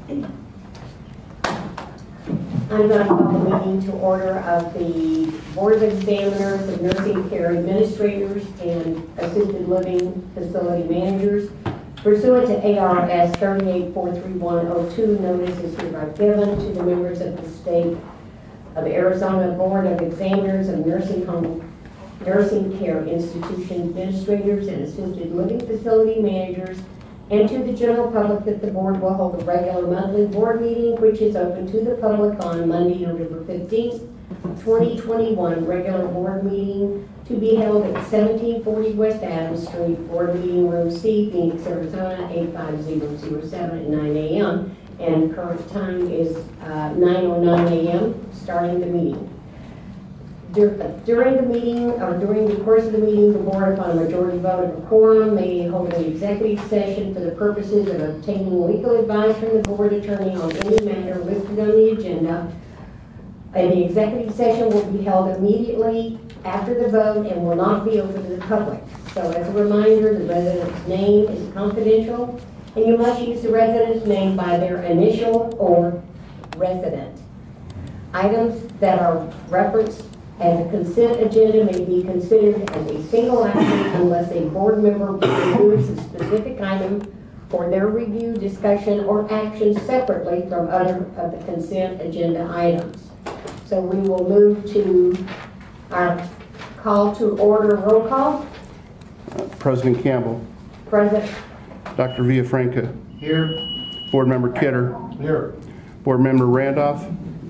I'm going to call the meeting to order of the Board of Examiners of Nursing Care Administrators and Assisted Living Facility Managers. Pursuant to ARS 38-43102, notice is hereby given to the members of the State of Arizona Board of Examiners of Nursing Care Institution Administrators and Assisted Living Facility Managers, and to the general public that the board will hold a regular monthly board meeting, which is open to the public on Monday, November 15th, 2021, regular board meeting to be held at 1740 West Adams Street, Board Meeting Room C, Phoenix, Arizona, 85007 at 9 a.m. And current time is 9:09 a.m., starting the meeting. During the meeting, or during the course of the meeting, the board, upon a majority vote of a quorum, may hold an executive session for the purposes of obtaining legal advice from the board attorney on any matter listed on the agenda. And the executive session will be held immediately after the vote and will not be open to the public. So as a reminder, the resident's name is confidential, and you must use the resident's name by their initial or resident. Items that are referenced as a consent agenda may be considered as a single action unless a board member removes a specific item for their review, discussion, or action separately from other of the consent agenda items. So we will move to our call to order roll call. President Campbell. Present. Dr. Villafranca. Here. Board Member Kidder. Here. Board Member Randolph.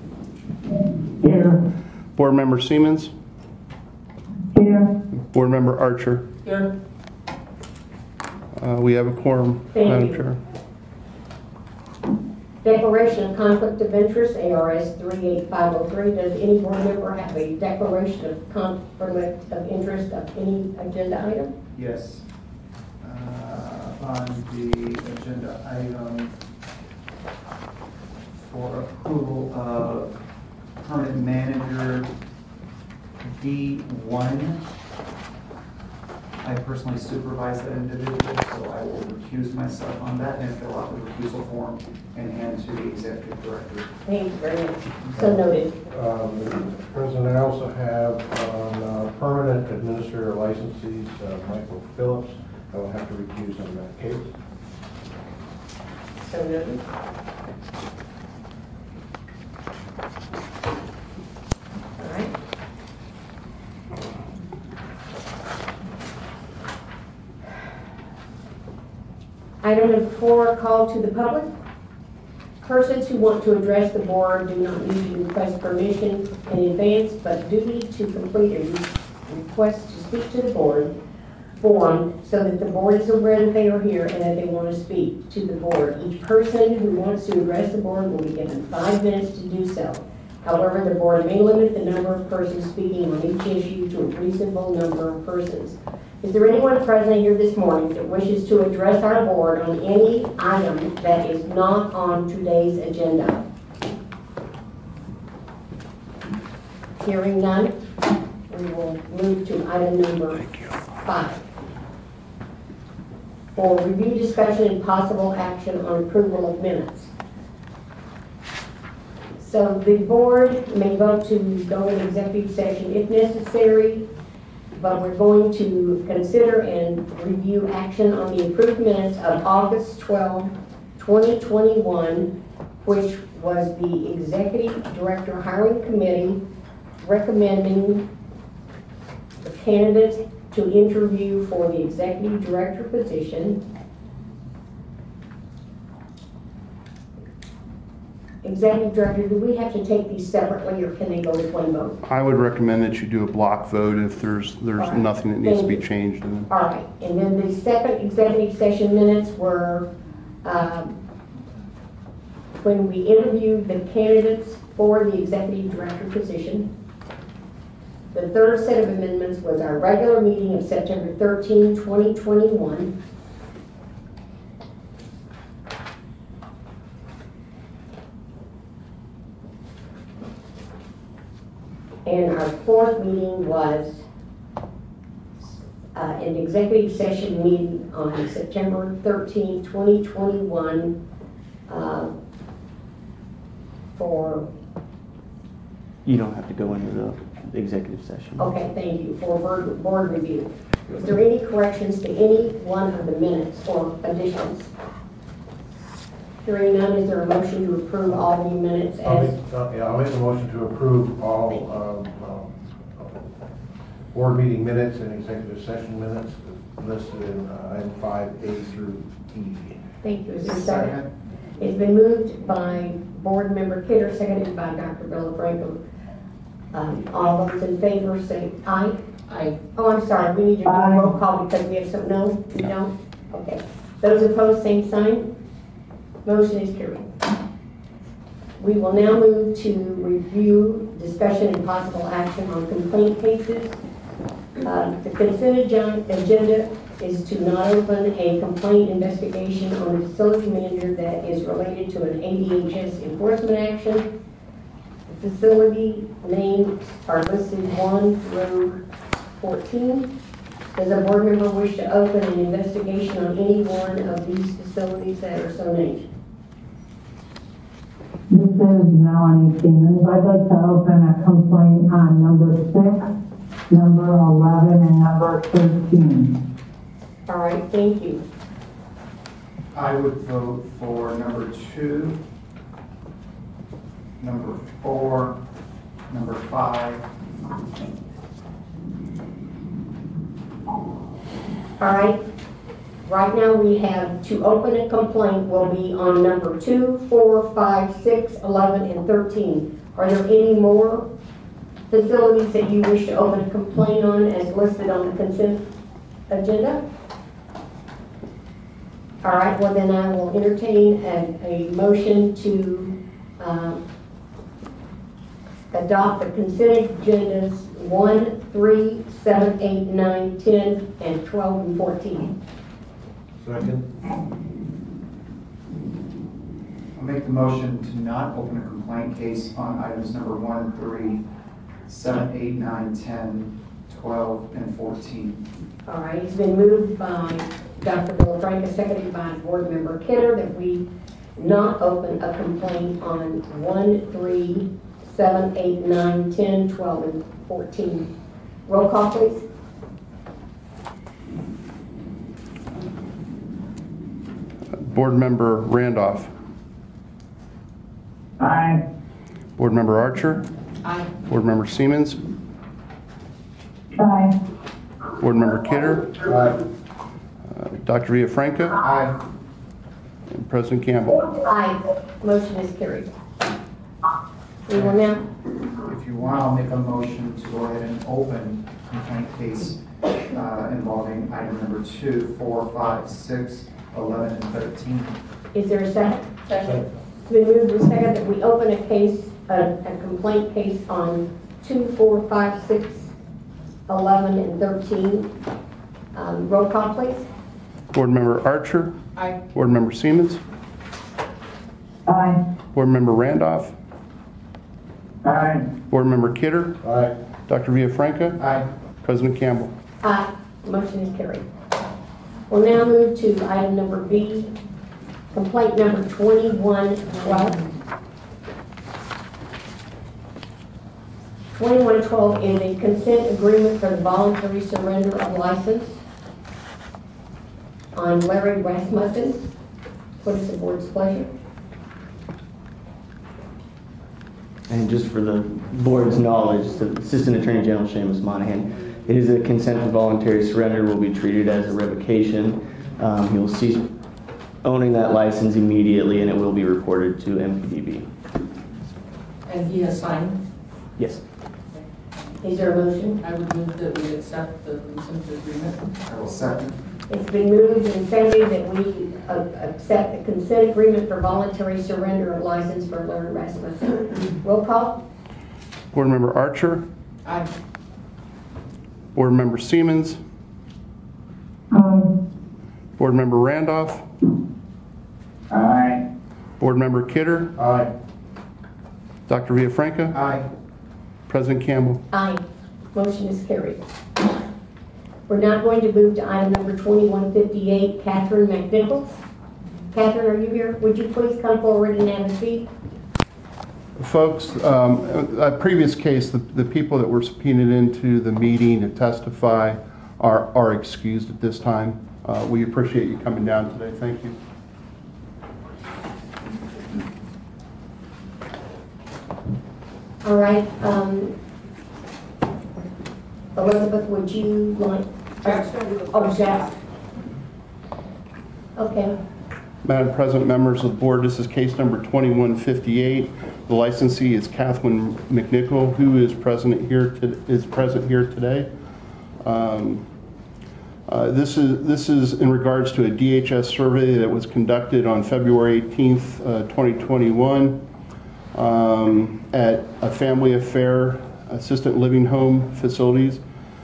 Here. Board Member Siemens. Here. Board Member Archer. Here. We have a quorum, Madam Chair. Declaration of Conflict of Interest, ARS 38503. Does any board member have a declaration of conflict of interest of any agenda item? Yes. On the agenda item for approval of permanent manager D1, I personally supervise that individual, so I will recuse myself on that and fill out the recusal form and hand to the executive director. Thank you very much. So noted. President, I also have on permanent administrator licensees, Michael Phillips. I will have to recuse on that case. So noted. All right. Item number 4, call to the public. Persons who want to address the board do not need to request permission in advance, but do need to complete a request to speak to the board form so that the board is aware that they are here and that they want to speak to the board. Each person who wants to address the board will be given 5 minutes to do so. However, the board may limit the number of persons speaking on each issue to a reasonable number of persons. Is there anyone present here this morning that wishes to address our board on any item that is not on today's agenda? Hearing none, we will move to item number 5. For review, discussion, and possible action on approval of minutes. So the board may vote to go in executive session if necessary, but we're going to consider and review action on the approved minutes of August 12, 2021, which was the Executive Director Hiring Committee recommending the candidates to interview for the Executive Director position. Executive Director, do we have to take these separately or can they go with one vote? I would recommend that you do a block vote if there's Right. nothing that needs to be Thank you. changed in them. All right, and then the second executive session minutes were when we interviewed the candidates for the Executive Director position. The third set of amendments was our regular meeting of September 13, 2021. And our fourth meeting was an executive session meeting on September 13, 2021, for, You don't have to go into the executive session. okay, thank you, for board review. Is there any corrections to any one of the minutes or additions? Hearing none, is there a motion to approve all the minutes I'll as? make a motion to approve all board meeting minutes and executive session minutes listed in item 5A through E. Thank you. Is there a second? It's been moved by Board Member Kidder, seconded by Dr. Villafranco. All those in favor say aye. Aye. Oh, I'm sorry, we need to do a roll call because we have some, no, we don't? Okay. Those opposed, same sign. Motion is carried. We will now move to review, discussion, and possible action on complaint cases. The consent agenda is to not open a complaint investigation on the facility manager that is related to an ADHS enforcement action. The facility names are listed 1 through 14. Does a board member wish to open an investigation on any one of these facilities that are so named? This is Melanie Stevens. I'd like to open a complaint on number 6, number 11, and number 13. All right, thank you. I would vote for number 2, number 4, number 5. All right. Right now, we have to open a complaint will be on number 2, 4, 5, 6, 11, and 13. Are there any more facilities that you wish to open a complaint on as listed on the consent agenda? All right, well then I will entertain a motion to adopt the consent agendas 1, 3, 7, 8, 9, 10, and 12, and 14. Second. I'll make the motion to not open a complaint case on items number 1, 3, 7, 8, 9, 10, 12, and 14. All right, it's been moved by Dr. Villafranca, seconded by Board Member Kidder, that we not open a complaint on 1, 3, 7, 8, 9, 10, 12, and 14. Roll call, please. Board Member Randolph. Aye. Board Member Archer. Aye. Board Member Siemens. Aye. Board Member Kidder. Aye. Dr. Villafranca. Aye. And President Campbell. Aye. Motion is carried. We will now, If you want, I'll make a motion to go ahead and open complaint case involving item number 2, 4, 5, 6, 11, and 13. is there a second? Second. It's been moved and seconded that we open a case, a complaint case on 2, 4, 5, 6, 11, and 13. Roll call, please. Board Member Archer. Aye. Board Member Siemens. Aye. Board Member Randolph. Aye. Board Member Kidder. Aye. Dr. Villafranca. Aye. President Campbell. Aye. Motion is carried. We'll now move to item number B, complaint number 2112. 2112 is a consent agreement for the voluntary surrender of license on Larry Rasmussen. What is the board's pleasure? And just for the board's knowledge, the Assistant Attorney General Seamus Monahan, it is a consent to voluntary surrender, will be treated as a revocation. He will cease owning that license immediately and it will be reported to MPDB. And he has signed. Yes. Is there a motion? I would move that we accept the consent agreement. I will second. It's been moved and seconded that we accept the consent agreement for voluntary surrender of license for Larry Rasmussen. Roll call. Board Member Archer. Aye. Board Member Siemens. Aye. Board Member Randolph. Aye. Board Member Kidder. Aye. Dr. Villafranca. Aye. President Campbell. Aye. Motion is carried. We're now going to move to item number 2158, Catherine McNichols. Catherine, are you here? Would you please come forward and have a seat? Folks, a previous case, the people that were subpoenaed into the meeting to testify are excused at this time. We appreciate you coming down today. Thank you. All right, Elizabeth, would you like? Oh, Jack. Okay. Madam President, members of the board, this is case number 2158. The licensee is Catherine McNichol, who is present here today. This is in regards to a DHS survey that was conducted on February 18th, 2021 at a family affair assisted living home facilities.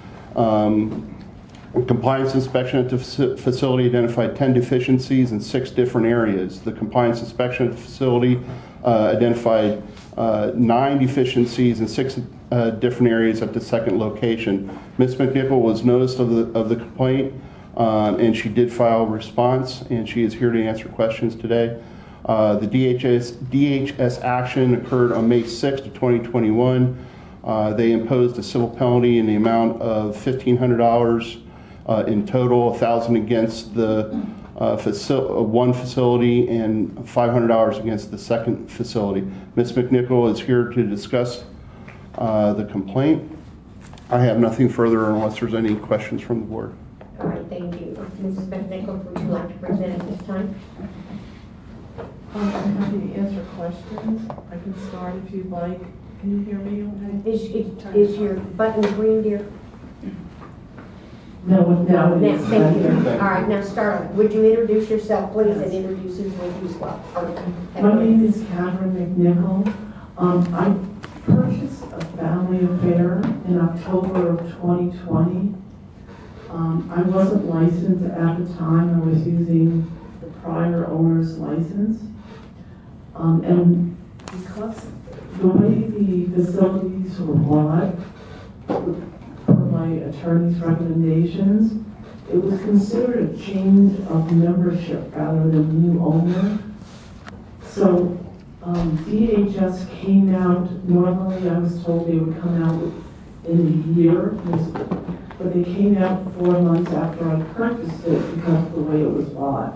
Compliance inspection at the facility identified 10 deficiencies in 6 different areas. The compliance inspection at the facility identified 9 deficiencies in 6 different areas at the second location. Ms. McNichol was noticed of the complaint, and she did file a response, and she is here to answer questions today. The DHS action occurred on May 6th of 2021. They imposed a civil penalty in the amount of $1,500 in total, $1,000 against the one facility and $500 against the second facility. Ms. McNichol is here to discuss the complaint. I have nothing further unless there's any questions from the board. All right, thank you. Mrs. McNichol, would you like to present at this time? I'm happy to answer questions. I can start if you'd like. Can you hear me okay? Is your button green, dear? No, now it Now, is. thank you. All right, now Starla, would you introduce yourself, please, and introduce who's with you as well? My name is Catherine McNichol. I purchased a family affair in October of 2020. I wasn't licensed at the time. I was using the prior owner's license. And because the way the facilities were bought, per my attorney's recommendations, it was considered a change of membership rather than new owner. So DHS came out, normally I was told they would come out in a year, but they came out 4 months after I purchased it because of the way it was bought.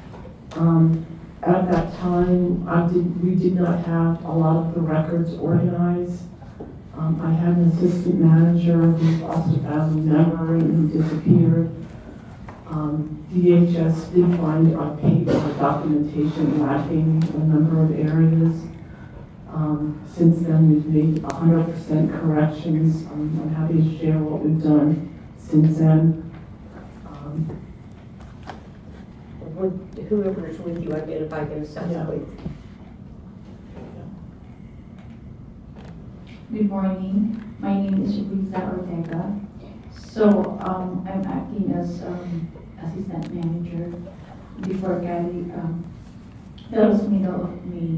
At that time, we did not have a lot of the records organized. I had an assistant manager who lost a family member and he disappeared. DHS did find our paper documentation lacking in a number of areas. Since then, we've made 100% corrections. I'm happy to share what we've done since then. Would whoever is with you identify themselves, Yeah. please? Good morning. My name is Luisa Ortega. So I'm acting as assistant manager before Gary. That was middle of May.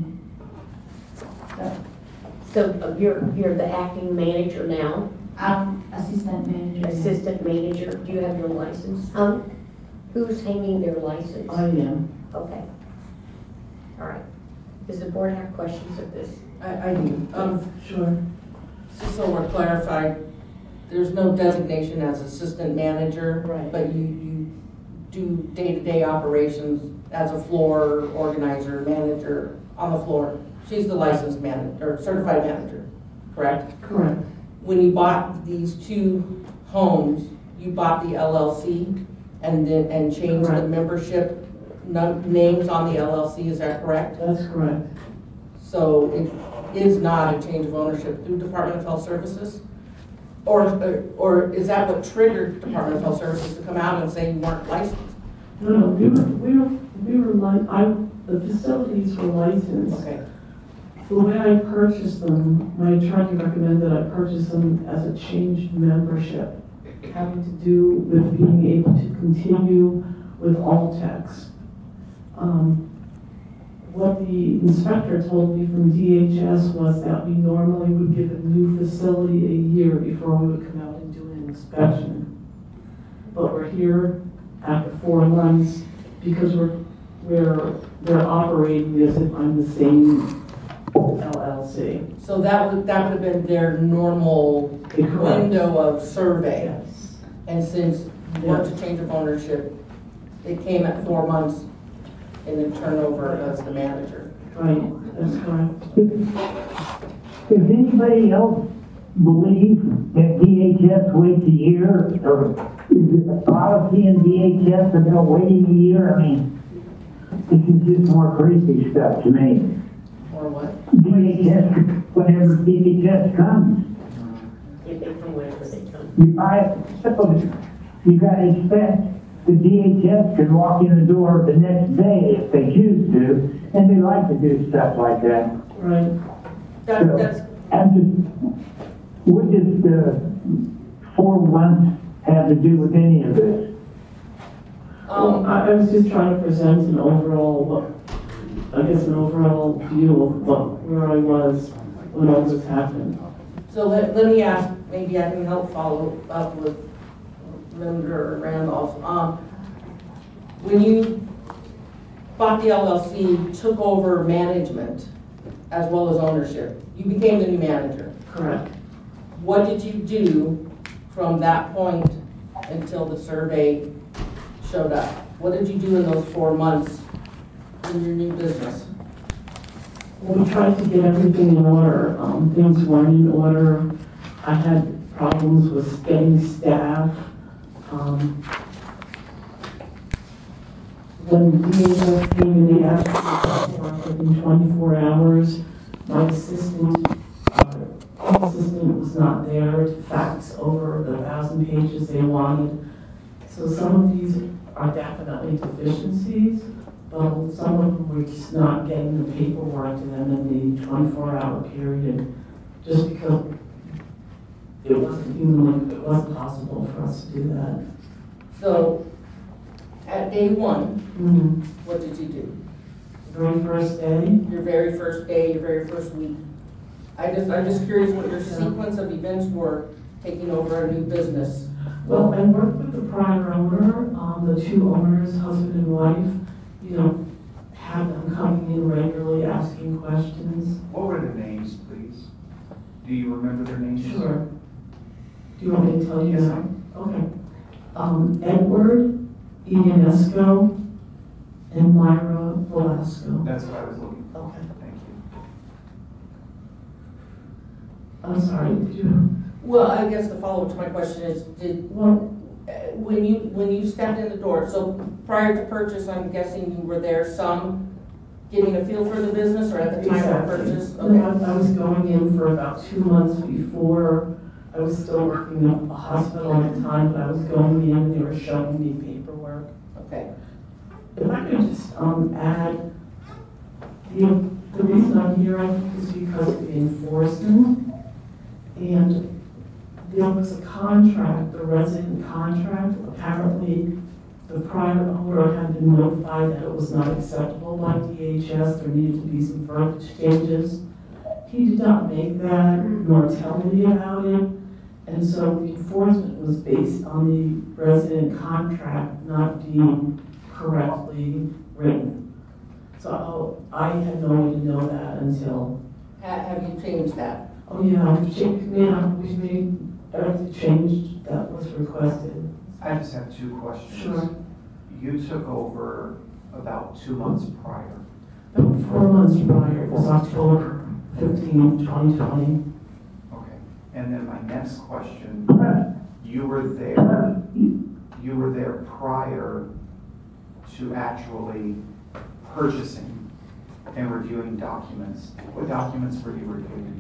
So you're the acting manager now, I'm assistant manager. assistant manager. Do you have your license? Who's hanging their license? I am. Okay. All right. Does the board have questions of this? I do. Sure. Just so we're clarified, there's no designation as assistant manager. Right. But you do day-to-day operations as a floor organizer, manager on the floor. She's the licensed manager, or certified manager, correct? Correct. When you bought these 2 homes, you bought the LLC and changed the Correct. membership names on the LLC, is that correct? That's correct. So it is not a change of ownership through Department of Health Services? Or is that what triggered Department of Health Services to come out and say you weren't licensed? No, we were the facilities were licensed. Okay. The way I purchased them, my attorney recommended I purchase them as a changed membership, having to do with being able to continue with Altex. What the inspector told me from DHS was that we normally would give a new facility a year before we would come out and do an inspection. But we're here after 4 months because they're operating as if I'm the same LLC. So that would have been their normal Correct. window of survey. Yes. And since you weren't a change of ownership, it came at 4 months in the turnover as the manager. Right, that's correct. Does anybody else believe that DHS waits a year, or is it a policy in DHS about waiting a year? I mean, this is just more crazy stuff to me. Or what? DHS, whenever DHS comes, If they come whenever they come. you gotta expect the DHS can walk in the door the next day if they choose to, and they like to do stuff like that. Right. That's, I'm just, what does the 4 months have to do with any of this? Well, I was just trying to present an overall, an overall view of where I was when all this happened. so let me ask, maybe I can help follow up with Linda or Randolph. When you bought the LLC, took over management as well as ownership, you became the new manager. Correct. What did you do from that point until the survey showed up? What did you do in those 4 months in your new business? Well, we tried to get everything in order. Things weren't in order. I had problems with getting staff. When DHS came in, they asked me to work within 24 hours. My assistant was not there to fax over the 1,000 pages they wanted. So some of these are definitely deficiencies, but some of them were just not getting the paperwork to them in the 24-hour period, just because it wasn't possible for us to do that. So at day one, Mm-hmm. what did you do? The very first day, Your very first day, your very first week? I'm just curious what your sequence of events were taking over a new business. well, I worked with the prior owner, the 2 owners, husband and wife, have them coming in regularly, asking questions. What were their names, please? Do you remember their names? Sure. Do you want me to tell you Yes, now? Okay. Edward Ionesco and Myra Velasco. That's what I was looking for. Okay. Thank you. I'm sorry, did you? Well, I guess the follow-up to my question is, when you stepped in the door, so prior to purchase, I'm guessing you were there some getting a feel for the business, or at the time of Exactly. purchase? No, Okay. I was going in for about 2 months before. I was still working at a hospital at the time, but I was going in and they were showing me paperwork. Okay. If I could just add, the reason I'm here, I think, is because of the enforcement. And there was a contract, the resident contract. Apparently, the prior owner had been notified that it was not acceptable by DHS. There needed to be some further changes. He did not make that, nor tell me about it. And so the enforcement was based on the resident contract not being correctly written. So I had no way to know that until, Have you changed that? oh yeah, we've made every change that was requested. I just have 2 questions. Sure. You took over about 2 months prior. About 4 months prior, it was October 15, 2020. Okay. And then my next question, you were there prior to actually purchasing and reviewing documents. What documents were you reviewing?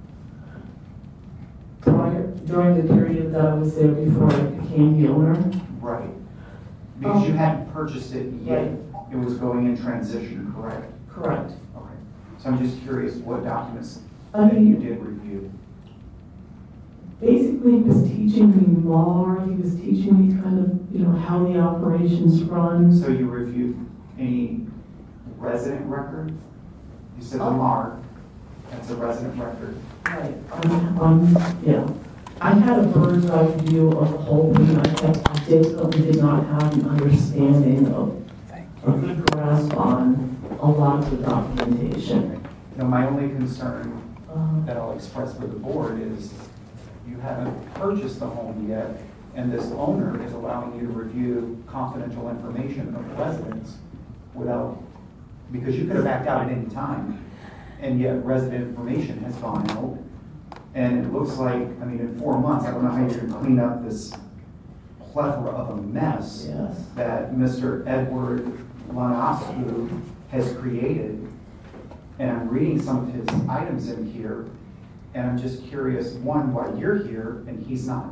During the period that I was there before I became the owner. Right. Because you hadn't purchased it yet. It was going in transition, correct? Correct. Okay. So I'm just curious what documents I that you mean, did review. basically, he was teaching me more. He was teaching me kind of, how the operations run. So you reviewed any resident record? You said Lamar, that's a resident record. Right. Yeah. I had a bird's eye view of the whole thing. I did not have an understanding of a good grasp on a lot of the documentation. my only concern that I'll express with the board is you haven't purchased the home yet, and this owner is allowing you to review confidential information of residents without, because you could have backed out at any time, and yet resident information has gone out. And it looks like, I mean, in 4 months, I don't know how you're gonna clean up this plethora of a mess Yes. that Mr. Edward Lanoscu has created. And I'm reading some of his items in here, and I'm just curious, one, why you're here and he's not.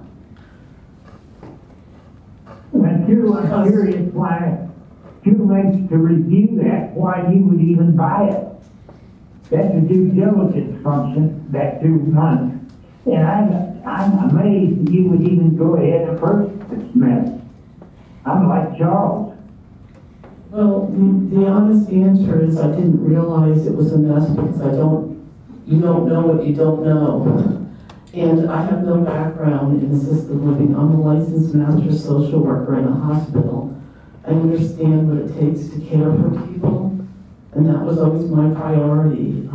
And two, I'm curious why, too late to review that, why you would even buy it. That's a due diligence function, that 2 months. And I'm amazed that you would even go ahead and purchase this mess. I'm like Charles. Well, the honest answer is I didn't realize it was a mess because you don't know what you don't know. And I have no background in assisted living. I'm a licensed master social worker in a hospital. I understand what it takes to care for people, and that was always my priority.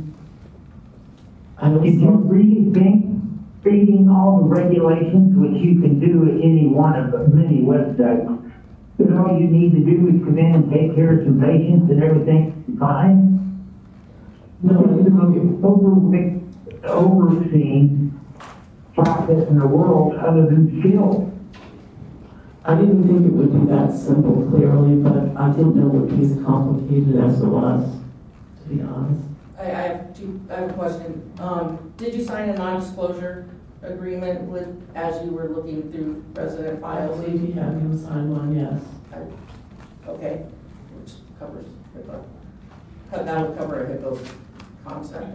Did you really think, reading all the regulations, which you can do at any one of the many websites, that all you need to do is come in and take care of some patients and everything's fine? No, This is the most overseen process in the world other than skills. I didn't think it would be that simple, clearly, but I didn't know it would be as complicated as it was, to be honest. I have a question. Did you sign a non-disclosure agreement as you were looking through resident I files? believe you have him sign one, yes. Okay, which covers HIPAA. That would cover a HIPAA concept.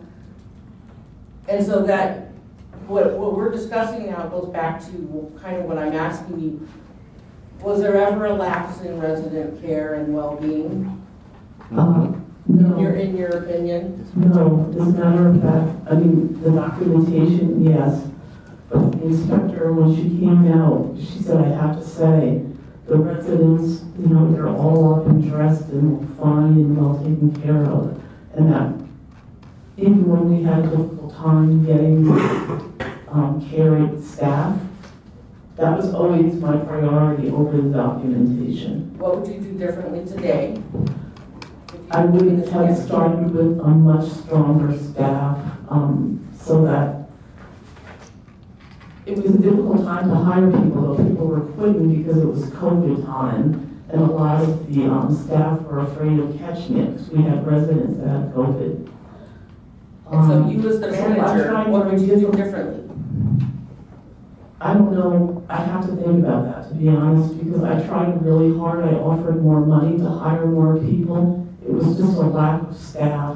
And so that, what we're discussing now goes back to kind of what I'm asking you. Was there ever a lapse in resident care and well-being? No. In your opinion? No, as a matter of fact, I mean, the documentation, yes. But the inspector, when she came out, she said, I have to say, the residents, they're all up and dressed and fine and well taken care of. And that even when we had a difficult time getting caring staff, that was always my priority over the documentation. What would you do differently today? I would have started with a much stronger staff, so that it was a difficult time to hire people, though people were quitting because it was COVID time, and a lot of the staff were afraid of catching it, because we had residents that had COVID. And so you as the so I manager, tried what would you do different- differently? I don't know, I have to think about that, to be honest, because I tried really hard, I offered more money to hire more people. It was just a lack of staff.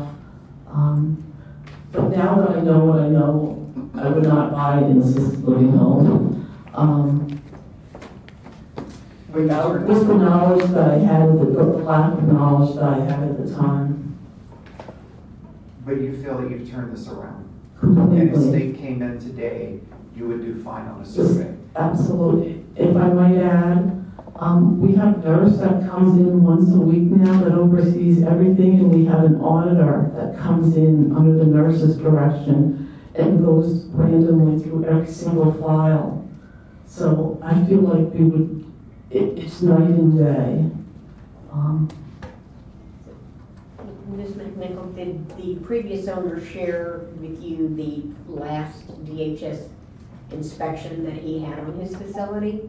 But now that I know what I know, I would not buy an assisted living home. With the knowledge that I had, the lack of knowledge that I had at the time. But you feel that you've turned this around? And if Completely. state came in today, you would do fine on a survey? Absolutely. If I might add, we have a nurse that comes in once a week now that oversees everything, and we have an auditor that comes in under the nurse's direction and goes randomly through every single file. So I feel like it's night and day. Ms. McNichol, did the previous owner share with you the last DHS inspection that he had on his facility?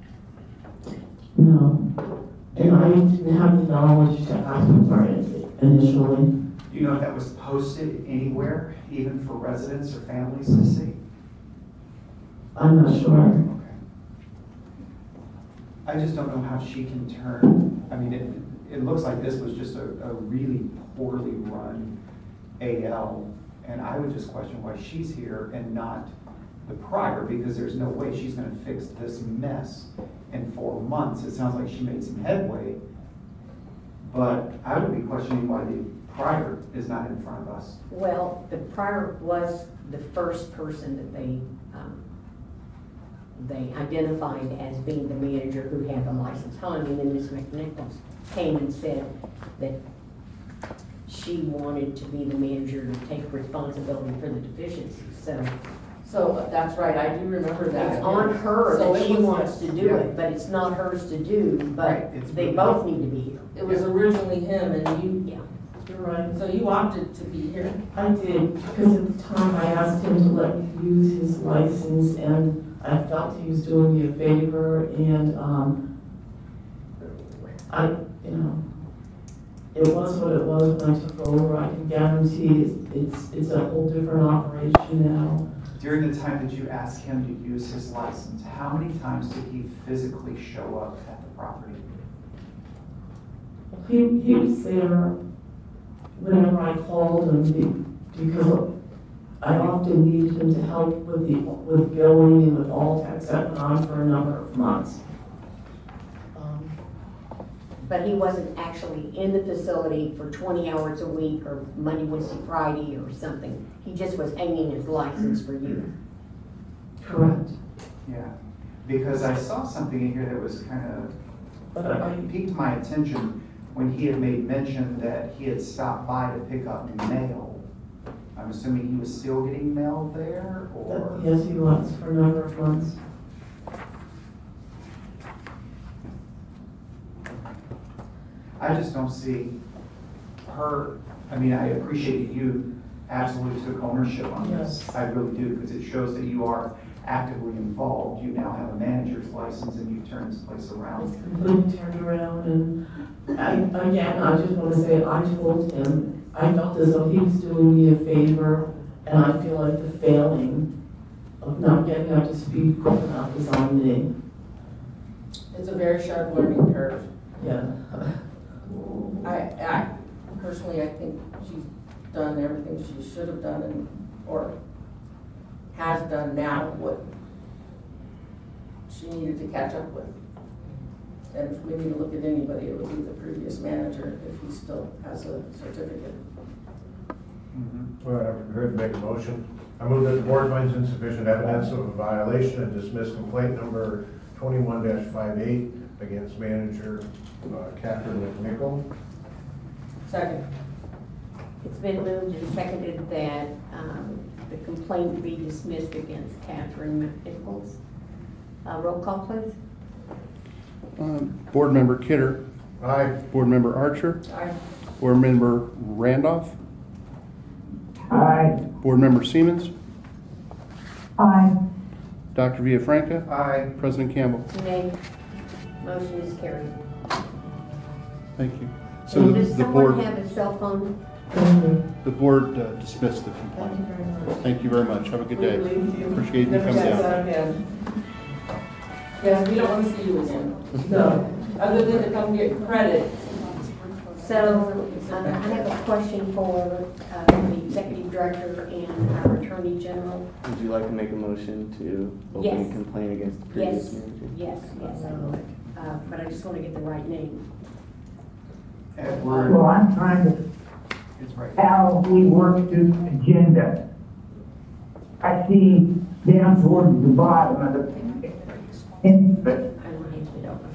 No. And I didn't have the knowledge to ask for it initially. Do you know if that was posted anywhere, even for residents or families to see? I'm not sure. Okay. I just don't know how she can turn, I mean, it looks like this was just a really poorly run AL, and I would just question why she's here and not the prior, because there's no way she's gonna fix this mess in 4 months. It sounds like she made some headway, but I would be questioning why the prior is not in front of us. Well, the prior was the first person that they identified as being the manager who had the license on, and then Ms. McNichols came and said that she wanted to be the manager to take responsibility for the deficiencies, so. So that's right, I do remember that. It's on her So that it she was- wants to do it, but it's not hers to do, Right, but it's they really- both need to be here. It was originally him and you, Yeah. You're right. so you opted to be here. I did, because at the time I asked him to let me use his license, and I felt he was doing me a favor, and, it was what it was when I took over. I can guarantee it's a whole different operation now. During the time that you asked him to use his license, how many times did he physically show up at the property? He was there whenever I called him because I often needed him to help with billing and with all tax that went on for a number of months. But he wasn't actually in the facility for 20 hours a week or Monday, Wednesday, Friday or something. He just was hanging his license for you. Correct. Yeah, because I saw something in here that was kind of, But piqued my attention when he had made mention that he had stopped by to pick up mail. I'm assuming he was still getting mail there, or? yes, he was for a number of months. I just don't see her, I mean, I appreciate that you absolutely took ownership on this. Yes. I really do, because it shows that you are actively involved. You now have a manager's license and you've turned this place It's around. completely turned around, and I just want to say, I told him, I felt as though he was doing me a favor, and I feel like the failing of not getting up to speed quick enough is on me. It's a very sharp learning curve. Yeah. I personally, I think she's done everything she should have done or has done now what she needed to catch up with. And if we need to look at anybody, it would be the previous manager if he still has a certificate. Mhm. Well, I've heard make a motion. I move that the board finds insufficient evidence of a violation and dismiss complaint number 21-58 against manager Catherine McNichol. Second. It's been moved and seconded that the complaint be dismissed against Catherine McNichols. Roll call, please. Board Member Kidder, Aye. Board Member Archer, Aye. Board Member Randolph, Aye. Board Member Siemens, Aye. Dr. Villafranca, Aye. President Campbell. Nay. Motion is carried. Thank you. So And does the someone board, have a cell phone? the board dismissed the Thank complaint. you very much. Thank you very much. Have a good We day. believe you. Appreciate you Never coming said down. that again. Yes, we don't want to see you again, No. other than to come get credit. So I have a question for the executive director and our attorney general. Would you like to make a motion to open Yes. a complaint against the previous Yes, manager? yes, I would. But I just want to get the right name. Well, Edward, I'm trying to, it's right. how we work this agenda. I see down towards the bottom of the, and I don't have it open.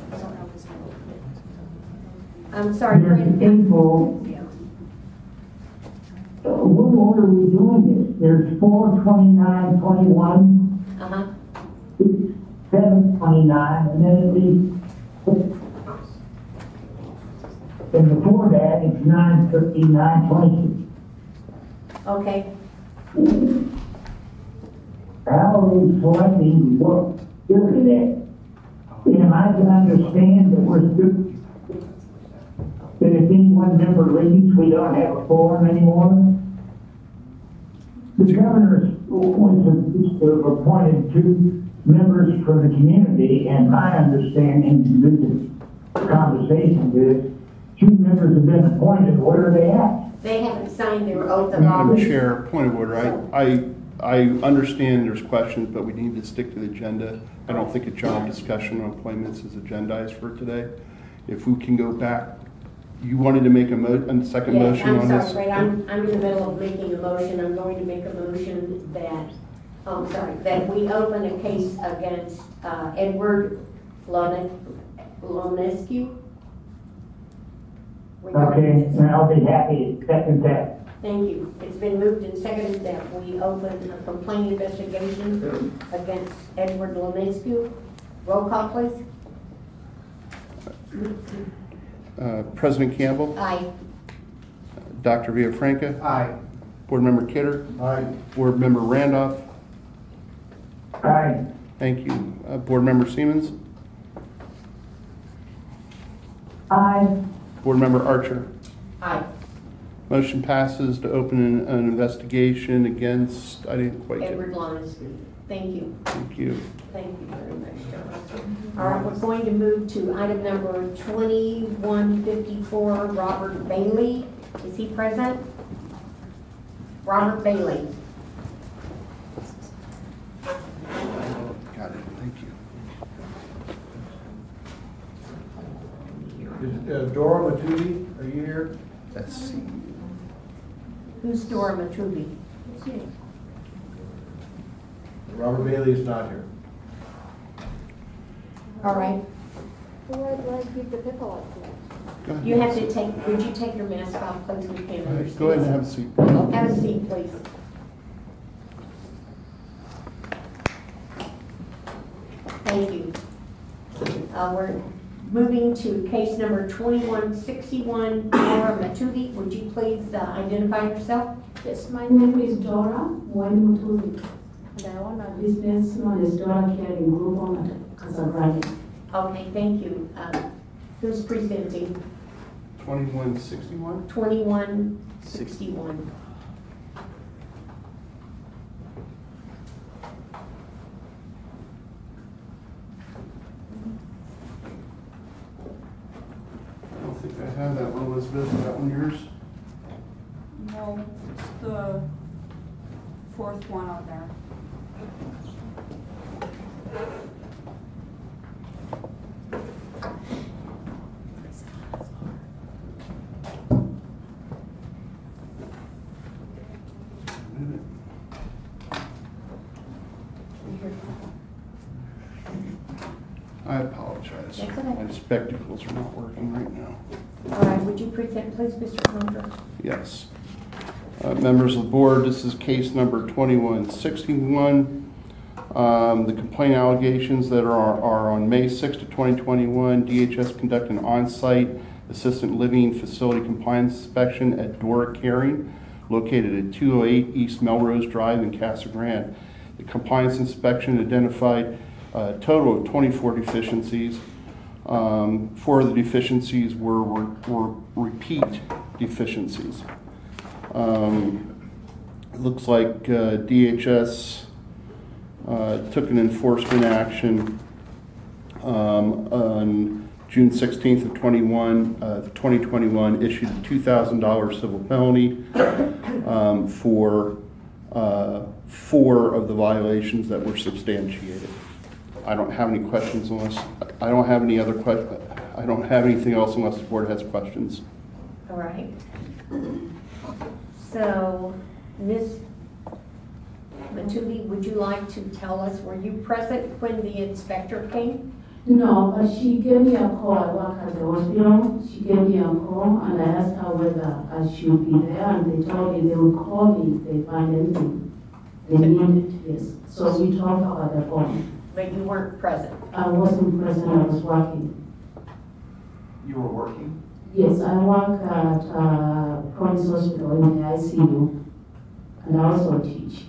I'm sorry, there's Brandon. people, Yeah. what order are we doing this? There's 429, 21, Uh-huh. 729, and then it leaves. And before that, it's 959, 26. Okay. How are we selecting what period that? Am I to understand that we're still, that if any one member leaves, we don't have a forum anymore? The governor was appointed two members from the community, and my understanding, this is conversation, is two members have been appointed, where are they at? They haven't signed their oath of Madam office. Chair, point of order. I understand there's questions, but we need to stick to the agenda. I don't think a job discussion on appointments is agendized for today. If we can go back, you wanted to make a second Yes, motion on I'm this? sorry, Fred, I'm in the middle of making a motion. I'm going to make a motion that we open a case against Edward Lonescu. regarding Okay, this. and I'll be happy to second that. Thank you. It's been moved and seconded that we open a complaint investigation against Edward Leminsky. Roll call, please. President Campbell, Aye. Dr. Villafranca, Aye. Board Member Kidder, Aye. Board Member Randolph. Aye. Thank you. Board Member Siemens, Aye. Board Member Archer. Aye. Motion passes to open an investigation against, I didn't quite get it. Edward Leminsky. Thank you. Thank you. Thank you very much, John. All right, we're going to move to item number 2154, Robert Bailey. Is he present? Robert Bailey. Got it. Thank you. Is Dora Matudi, are you here? Let's see. Who's Dora Matrubi? Robert Bailey is not here. All right. Go ahead. You have to take, would you take your mask off, please? We can't All right, understand. go ahead and have a seat. Have a seat, please. Thank you. We're moving to case number 2161, Dora Matudi. Would you please identify yourself? Yes, my name is Dora Waimutuzi. And I own a business known as Dora Caring Group on Casagrande. Okay, thank you. Who's presenting? 2161? 2161. I don't think I have that one, Elizabeth. Is that one yours? No, it's the fourth one on there. I apologize. That's okay. My spectacles are not working right now. All right, would you present, please, Mr. Condra? Yes. Members of the board, this is case number 2161. The complaint allegations that are on May 6th of 2021, DHS conducted an on-site assisted living facility compliance inspection at Dora Caring, located at 208 East Melrose Drive in Casa Grande. The compliance inspection identified a total of 24 deficiencies. 4 of the deficiencies were repeat deficiencies. It looks like DHS took an enforcement action on June 16th of 2021, issued a $2,000 civil penalty for 4 of the violations that were substantiated. I don't have any questions unless, I don't have any other I don't have anything else unless the board has questions. All right. So, Ms. Matubi, would you like to tell us, were you present when the inspector came? No, but she gave me a call. I work at the hospital. She gave me a call and I asked her whether I should be there, and they told me they would call me if they find anything they needed. Yes. So we talked about the phone. But you weren't present? I wasn't present, I was working. You were working? Yes, I work at Promise Hospital in the ICU, and I also teach.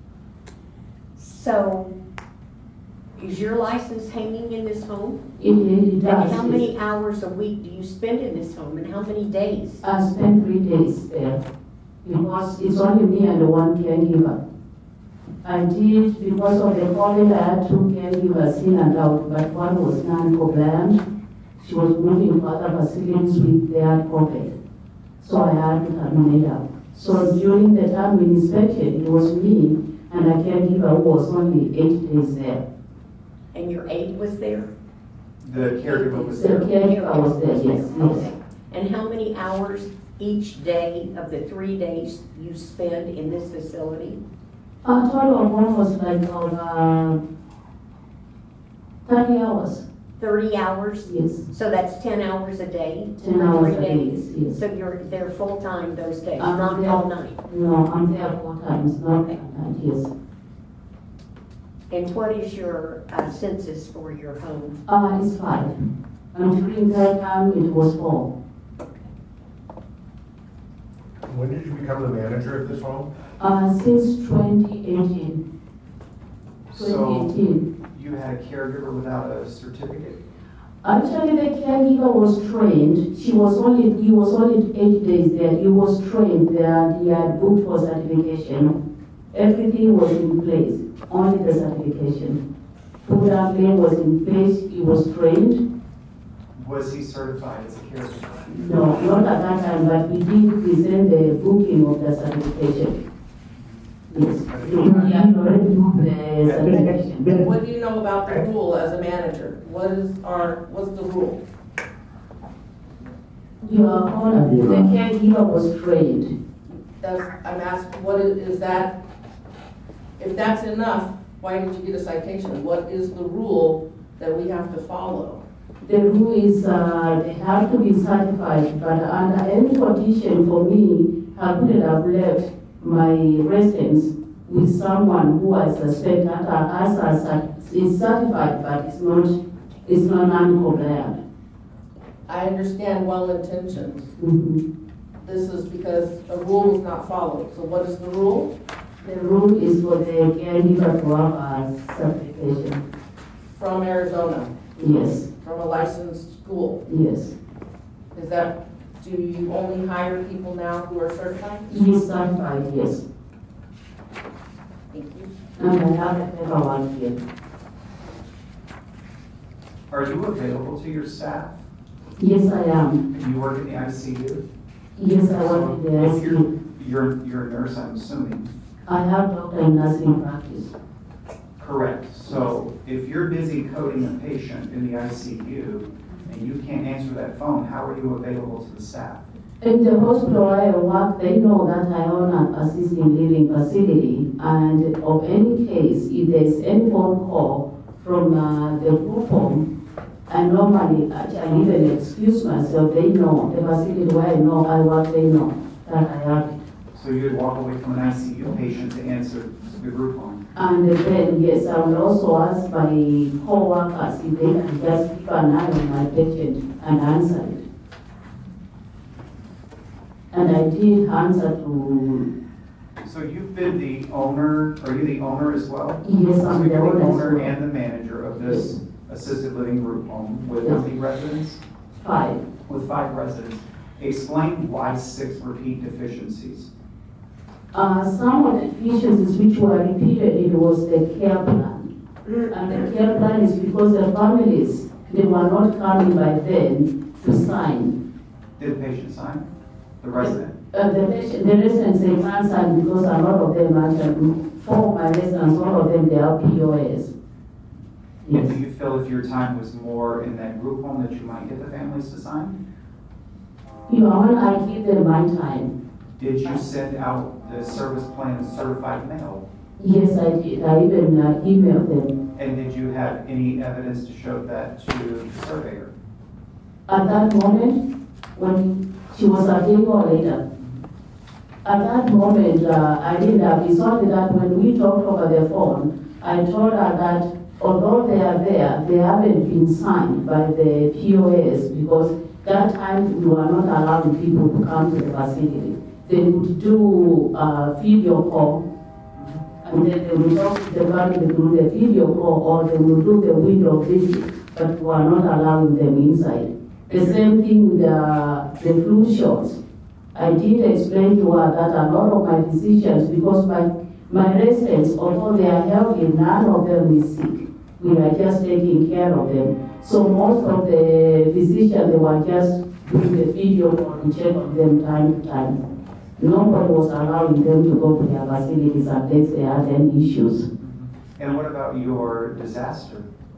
So, is your license hanging in this home? It does. And how many hours a week do you spend in this home, and how many days? I spent 3 days there because it's only me and one caregiver. I did, because of the COVID, I had 2 caregivers in and out, but one was non-compliant. She was moving to other facilities with their COVID. So I had to terminate her. So during the time we inspected, it was me and a caregiver who was only 8 days there. And your aide was there? The caregiver was The there? caregiver was there, yes, Okay. yes. And how many hours each day of the 3 days you spend in this facility? A total of one was like 30 hours. 30 hours? Yes, So that's 10 hours a day? 10 hours 3 a day, days? yes. So you're there full-time those days, I'm not there. all night? No, I'm there 4 times, not Okay. at night, yes. And what is your census for your home? It's 5. And during that time, it was 4. When did you become the manager of this home? Since 2018. So 2018. you had a caregiver without a certificate? Actually, the caregiver was trained. He was only 8 days there. He was trained there. He had booked for certification. Everything was in place, only the certification. Food handling was in place. He was trained. Was he certified as a caregiver? No, not at that time, but we did present the booking of the certification. Yes, we had already booked the certification. What do you know about the rule as a manager? What's the rule? Your Honor, the caregiver was trained. I'm asking, what is that? If that's enough, why did you get a citation? What is the rule that we have to follow? The rule is they have to be certified, but under any condition for me, I couldn't have left my residence with someone who I suspect that is certified, but it's not non-compliant. I understand well-intentioned. Mhm. This is because a rule was not followed. So what is the rule? The rule is for the caregiver to have a certification. From Arizona, Yes, from a licensed school. yes. Do you only hire people now who are certified? He is certified, yes. Thank you. And I have a paperwork here. Are you available to your staff? Yes, I am. And you work in the ICU? Yes, I work in the If ICU. you're a nurse, I'm assuming. I have doctor in nursing practice. Correct. So if you're busy coding a patient in the ICU and you can't answer that phone, how are you available to the staff? In the hospital where I work, they know that I own an assisted living facility, and of any case, if there's any phone call from the group home, I normally, I even excuse myself, they know, the facility where I know I work, they know that I have it. So you would walk away from an ICU patient to answer the group home? And then, yes, I will also ask my co-workers if they can just keep an eye on my patient and answer it. And I did answer to. So you've been the owner, are you the owner as well? Yes, So I'm the you're the owner as owner well. and the manager of this assisted living group home with how many residents? 5. With 5 residents. Explain why 6 repeat deficiencies. Some of the deficiencies which were repeated, it was the care plan. And the care plan is because the families, they were not coming by then to sign. Did the patient sign? The resident? The residents, they can't sign because a lot of them actually, 4 of my residents, one of them, they are POS. And do you feel if your time was more in that group home that you might get the families to sign? Your Honor, I give them my time. Did you send out the service plan certified mail? Yes, I did. I even emailed them. And did you have any evidence to show that to the surveyor? At that moment, when she was attending or later, at that moment, I didn't have, it's only that when we talked over the phone, I told her that although they are there, they haven't been signed by the POS because that time we were not allowing people to come to the facility. They would do video call, and then they would talk to the family through the video call, or they would do the window visit, but we are not allowing them inside. The same thing with the flu shots. I did explain to her that a lot of my physicians, because my residents, although they are healthy, none of them is sick. We are just taking care of them. So most of the physicians, they were just doing the video call to check on them time to time. Nobody was allowing them to go to their facilities unless they had any issues. And what about your disaster?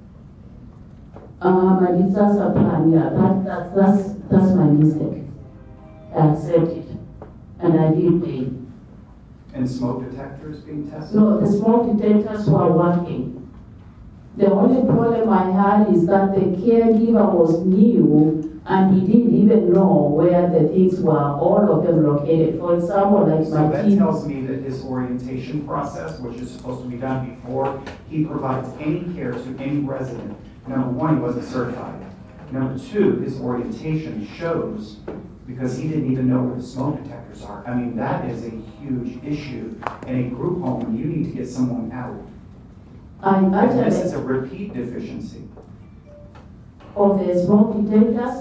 My disaster plan, yeah, that's my mistake. I accept it, and I did pay. And smoke detectors being tested? No, the smoke detectors were working. The only problem I had is that the caregiver was new and he didn't even know where the things were, all of them located. For example, like So my that team. tells me that his orientation process, which is supposed to be done before he provides any care to any resident, number one, he wasn't certified. Number two, his orientation shows, because he didn't even know where the smoke detectors are. I mean, that is a huge issue in a group home when you need to get someone out. And this is a repeat deficiency. Of the smoke detectors.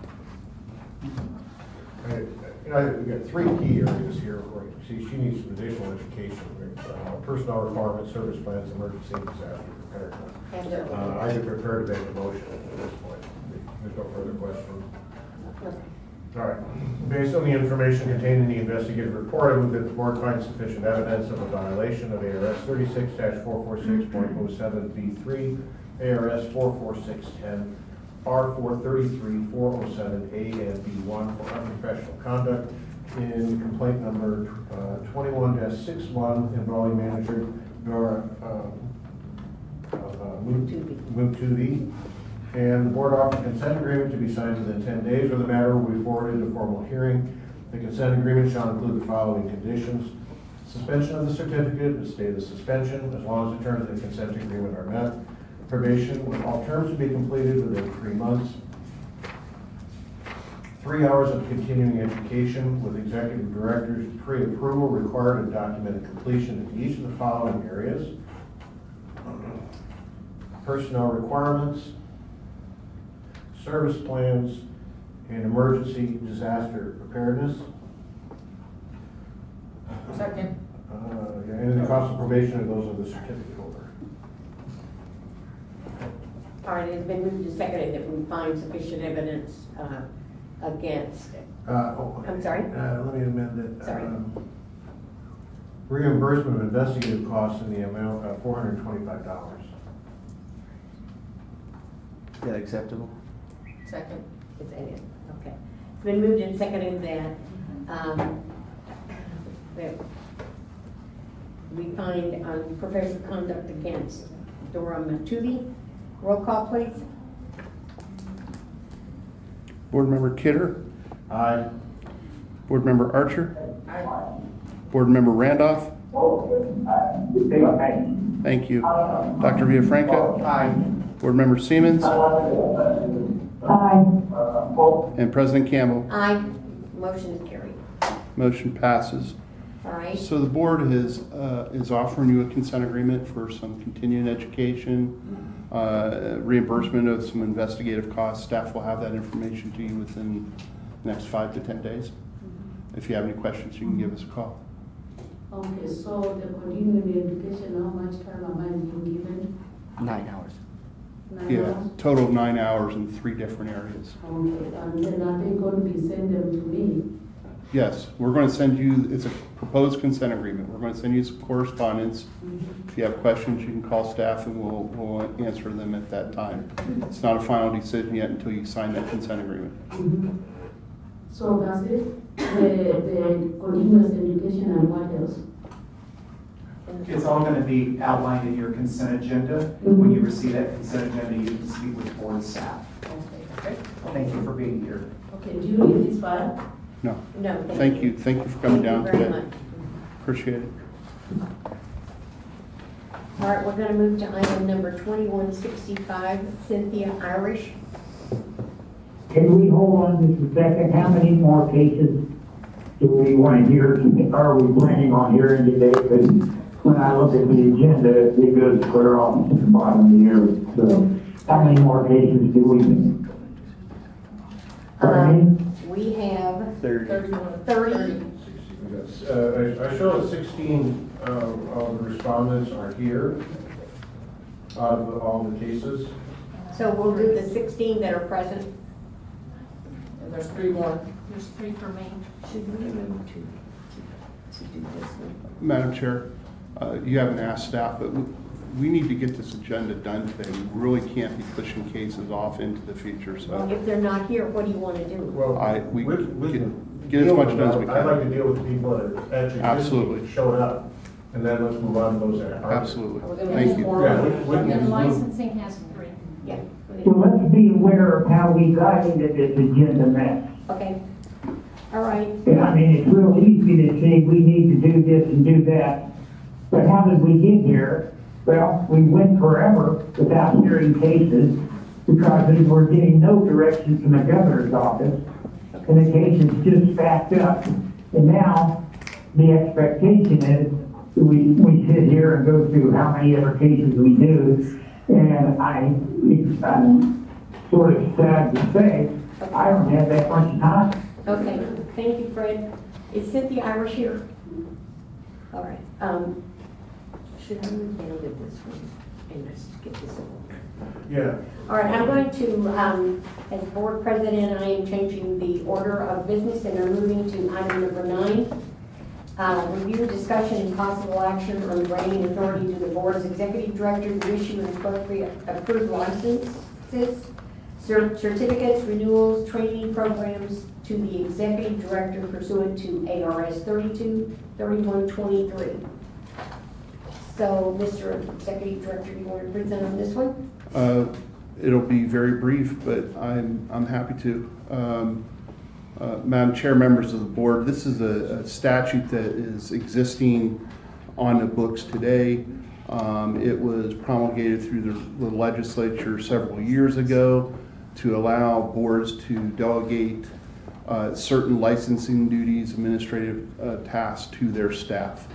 We've got three key areas here. See, she needs some additional education. Personnel requirements, service plans, emergency and disaster preparedness. I am prepared to make a motion at this point. There's no further questions. All right. Based on the information contained in the investigative report, I move that the board finds sufficient evidence of a violation of ARS 36-446.07B3, ARS 44610, R433, 407A and B1 for unprofessional conduct in complaint number 21-61 involving manager Dora Mutubi. And the board offers a consent agreement to be signed within 10 days, or the matter will be forwarded to formal hearing. The consent agreement shall include the following conditions: suspension of the certificate, the state of suspension, as long as the terms of the consent agreement are met. Probation, with all terms to be completed within 3 months. 3 hours of continuing education with executive director's pre-approval required and documented completion in each of the following areas: personnel requirements, service plans, and emergency disaster preparedness. Second. And the cost of probation of those of the certificate holder. All right, it's been moved and seconded that we find sufficient evidence against. I'm sorry? Let me amend it. Sorry. Reimbursement of investigative costs in the amount of $425. Is that acceptable? Second. It's in it, okay. It's been moved and seconded that we find professional conduct against Dora Matubi. Roll call, please. Board Member Kidder, Aye. Board Member Archer, Aye. Board Member Randolph. Thank you. Dr. Villafranca. Aye. Board Member Siemens. Aye. And President Campbell. Aye. Motion is carried. Motion passes. All right. So the board is offering you a consent agreement for some continuing education, reimbursement of some investigative costs. Staff will have that information to you within the next 5 to 10 days. If you have any questions, you can give us a call. Okay, so the continuing education, how much time am I being given? 9 hours. 9 Yeah, hours? total of 9 hours in 3 different areas. Okay, and then are they going to be sending them to me? Yes, we're going to send you, it's a proposed consent agreement. We're going to send you some correspondence. If you have questions, you can call staff and we'll answer them at that time. It's not a final decision yet until you sign that consent agreement. So that's it? The continuous education and what else? It's all going to be outlined in your consent agenda. When you receive that consent agenda, you can speak with board staff. Okay? Thank you for being here. Okay, do you read this file? No. No. Thank you. Thank you for coming down Thank you today. very much. Appreciate it. All right, we're going to move to item number 2165, Cynthia Irish. Can we hold on just a second? How many more cases do we want to hear? Are we planning on hearing today? Because when I look at the agenda, it goes clear off to the bottom of the year. So how many more cases do we? We have 30. 30. I show that 16 of the respondents are here out of all the cases. So we'll do the 16 that are present. And there's 3 more. There's 3 for me. Should we remember to do this one? Madam Chair, you haven't asked staff, but we need to get this agenda done today. We really can't be pushing cases off into the future, Well, so if they're not here, what do you want to do? Well, we can get as much done as we I'd like can. to deal with the people that actually Absolutely. physically showed up And then let's move on to those that are. Absolutely. We're gonna Thank move you. forward. Yeah, we And can- licensing has 3. Yeah. Well, let's be aware of how we got into this agenda mess. Okay. All right. Yeah, I mean, it's real easy to say we need to do this and do that, but how did we get here? Well, we went forever without hearing cases because we were getting no direction from the governor's office, and the cases just backed up. And now, the expectation is we sit here and go through how many other cases we do, and I'm sort of sad to say, I don't have that much time. Okay, thank you, Fred. Is Cynthia Irish here? All right, should I move down to this one and let's get this over? Yeah. All right, I'm going to, as board president, I am changing the order of business and are moving to item number 9. Review, discussion, and possible action on granting authority to the board's executive director to issue and appropriate approved licenses, certificates, renewals, training programs to the executive director pursuant to ARS 323123. So, Mr. Executive Director, you want to present on this one? It'll be very brief, but I'm happy to. Madam Chair, members of the board, this is a statute that is existing on the books today. It was promulgated through the legislature several years ago to allow boards to delegate certain licensing duties, administrative tasks to their staff.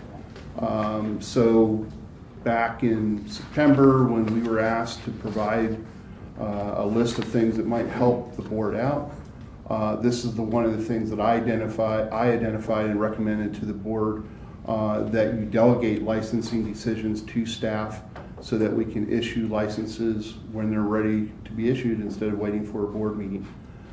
So back in September, when we were asked to provide a list of things that might help the board out, this is one of the things that I identified and recommended to the board, that you delegate licensing decisions to staff so that we can issue licenses when they're ready to be issued instead of waiting for a board meeting.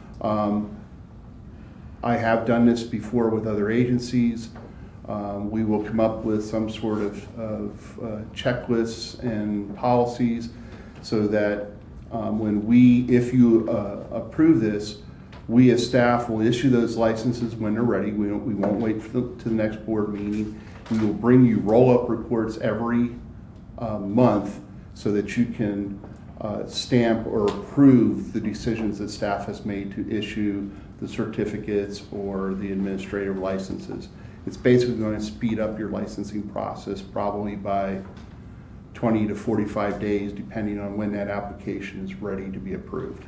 I have done this before with other agencies. We will come up with some sort of checklists and policies so that if you approve this, we as staff will issue those licenses when they're ready. We won't wait to the next board meeting. We will bring you roll-up reports every month so that you can stamp or approve the decisions that staff has made to issue the certificates or the administrative licenses. It's basically going to speed up your licensing process probably by 20 to 45 days, depending on when that application is ready to be approved.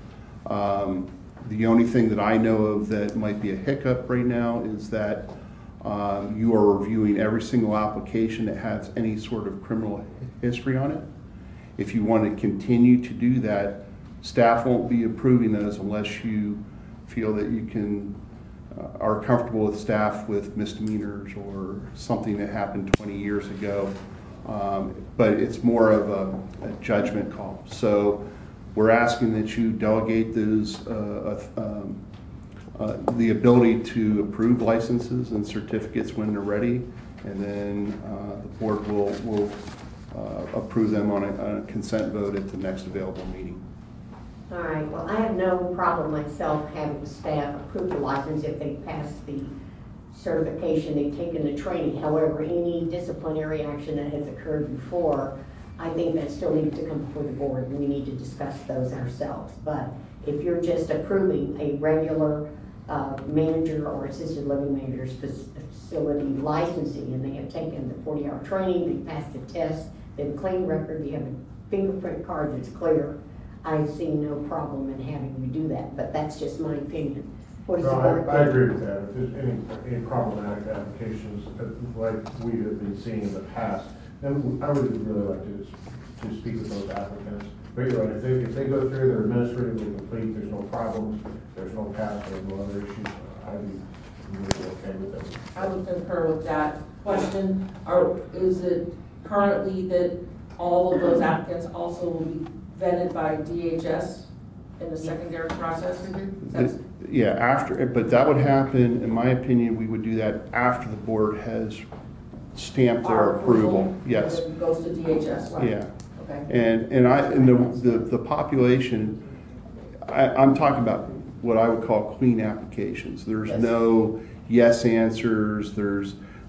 The only thing that I know of that might be a hiccup right now is that you are reviewing every single application that has any sort of criminal history on it. If you want to continue to do that, staff won't be approving those unless you feel that you are comfortable with staff with misdemeanors or something that happened 20 years ago. But it's more of a judgment call. So we're asking that you delegate those, the ability to approve licenses and certificates when they're ready, and then the board will approve them on a consent vote at the next available meeting. All right, well, I have no problem myself having staff approve the license if they pass the certification, they've taken the training. However, any disciplinary action that has occurred before, I think that still needs to come before the board, and we need to discuss those ourselves. But if you're just approving a regular manager or assisted living manager's facility licensing, and they have taken the 40-hour training, they passed the test, they have a clean record, they have a fingerprint card that's clear, I see no problem in having you do that, but that's just my opinion. What is the board I agree with that. If there's any problematic applications like we have been seeing in the past, then I would really like to speak with those applicants. But you're right, if they go through, they're administratively complete, there's no problems, there's no past, there's no other issues, I'd be really okay with them. I would concur with that question. Is it currently that all of those applicants also will be vetted by DHS in the secondary process? Yeah, but that would happen, in my opinion, we would do that after the board has stamped their approval. Yes. And it goes to DHS, right? Yeah. Okay. And the population, I'm talking about what I would call clean applications. There's no yes answers. There's